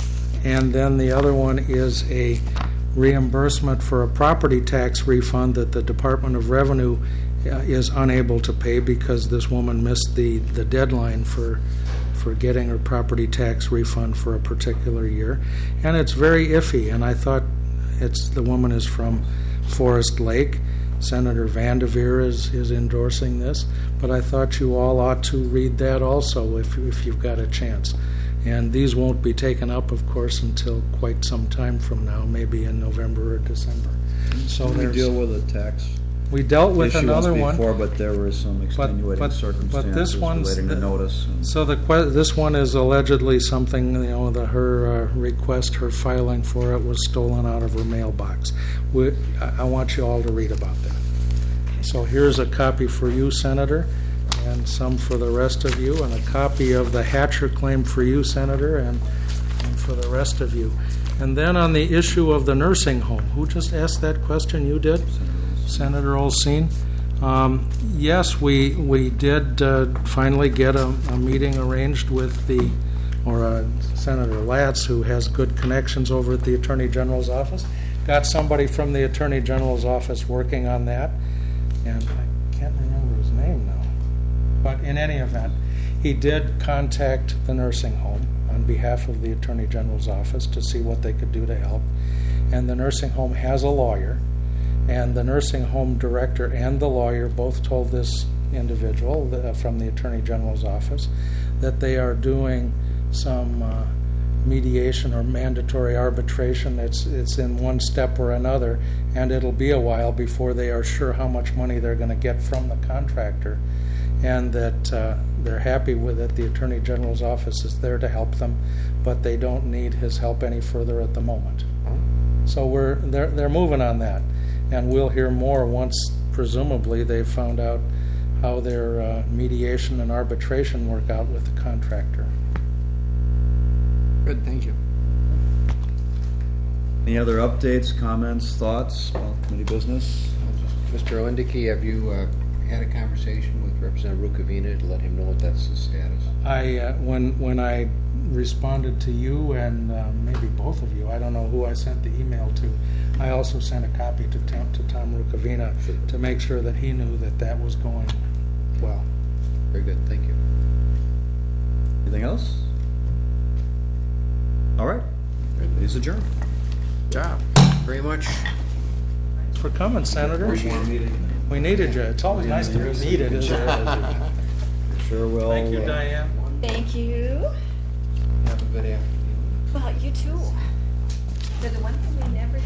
Speaker 4: and then the other one is a reimbursement for a property tax refund that the Department of Revenue uh, is unable to pay because this woman missed the, the deadline for for getting her property tax refund for a particular year. And it's very iffy, and I thought it's the woman is from Forest Lake. Senator Vanderveer is, is endorsing this, but I thought you all ought to read that also if, if you've got a chance. And these won't be taken up, of course, until quite some time from now, maybe in November or December. So
Speaker 2: We
Speaker 4: there's,
Speaker 2: deal with a tax
Speaker 4: we dealt with
Speaker 2: issue
Speaker 4: another
Speaker 2: once
Speaker 4: one.
Speaker 2: before, but there were some extenuating
Speaker 4: but- but
Speaker 2: circumstances
Speaker 4: this one's
Speaker 2: relating to
Speaker 4: the-
Speaker 2: notice. and-
Speaker 4: So the que- this one is allegedly something, you know, the, her uh, request, her filing for it was stolen out of her mailbox. We, I, I want you all to read about that. So here's a copy for you, Senator, and some for the rest of you, and a copy of the Hatcher claim for you, Senator, and, and for the rest of you. And then on the issue of the nursing home, who just asked that question? You did? Senator Olsine. Um, yes, we we did uh, finally get a, a meeting arranged with the, or uh, Senator Latz, who has good connections over at the Attorney General's office. Got somebody from the Attorney General's office working on that, and I can't remember his name now. But in any event, he did contact the nursing home on behalf of the Attorney General's office to see what they could do to help. And the nursing home has a lawyer. And the nursing home director and the lawyer both told this individual uh, from the Attorney General's office that they are doing some uh, mediation or mandatory arbitration. It's, it's in one step or another, and it'll be a while before they are sure how much money they're going to get from the contractor, and that uh, they're happy with it. The Attorney General's office is there to help them, but they don't need his help any further at the moment. So we're they're, they're moving on that. And we'll hear more once, presumably, they've found out how their uh, mediation and arbitration work out with the contractor.
Speaker 6: Good, thank you.
Speaker 2: Any other updates, comments, thoughts about committee business?
Speaker 1: Mister Lindeke, have you uh, had a conversation with Representative Rukavina to let him know that that's the status?
Speaker 4: I uh, when when I responded to you and uh, maybe both of you, I don't know who I sent the email to. I also sent a copy to Tom, to Tom Rukavina to make sure that he knew that that was going well.
Speaker 1: Very good, thank you.
Speaker 2: Anything else? All right. He's adjourned.
Speaker 6: Good job.
Speaker 1: Very much.
Speaker 4: Thanks for coming, Senator. We needed you. It's always nice to be needed, isn't it?
Speaker 2: Sure will.
Speaker 4: Thank you,
Speaker 2: uh,
Speaker 4: Diane.
Speaker 5: Thank you.
Speaker 1: Have a good afternoon.
Speaker 5: Well, you too. But the one thing we never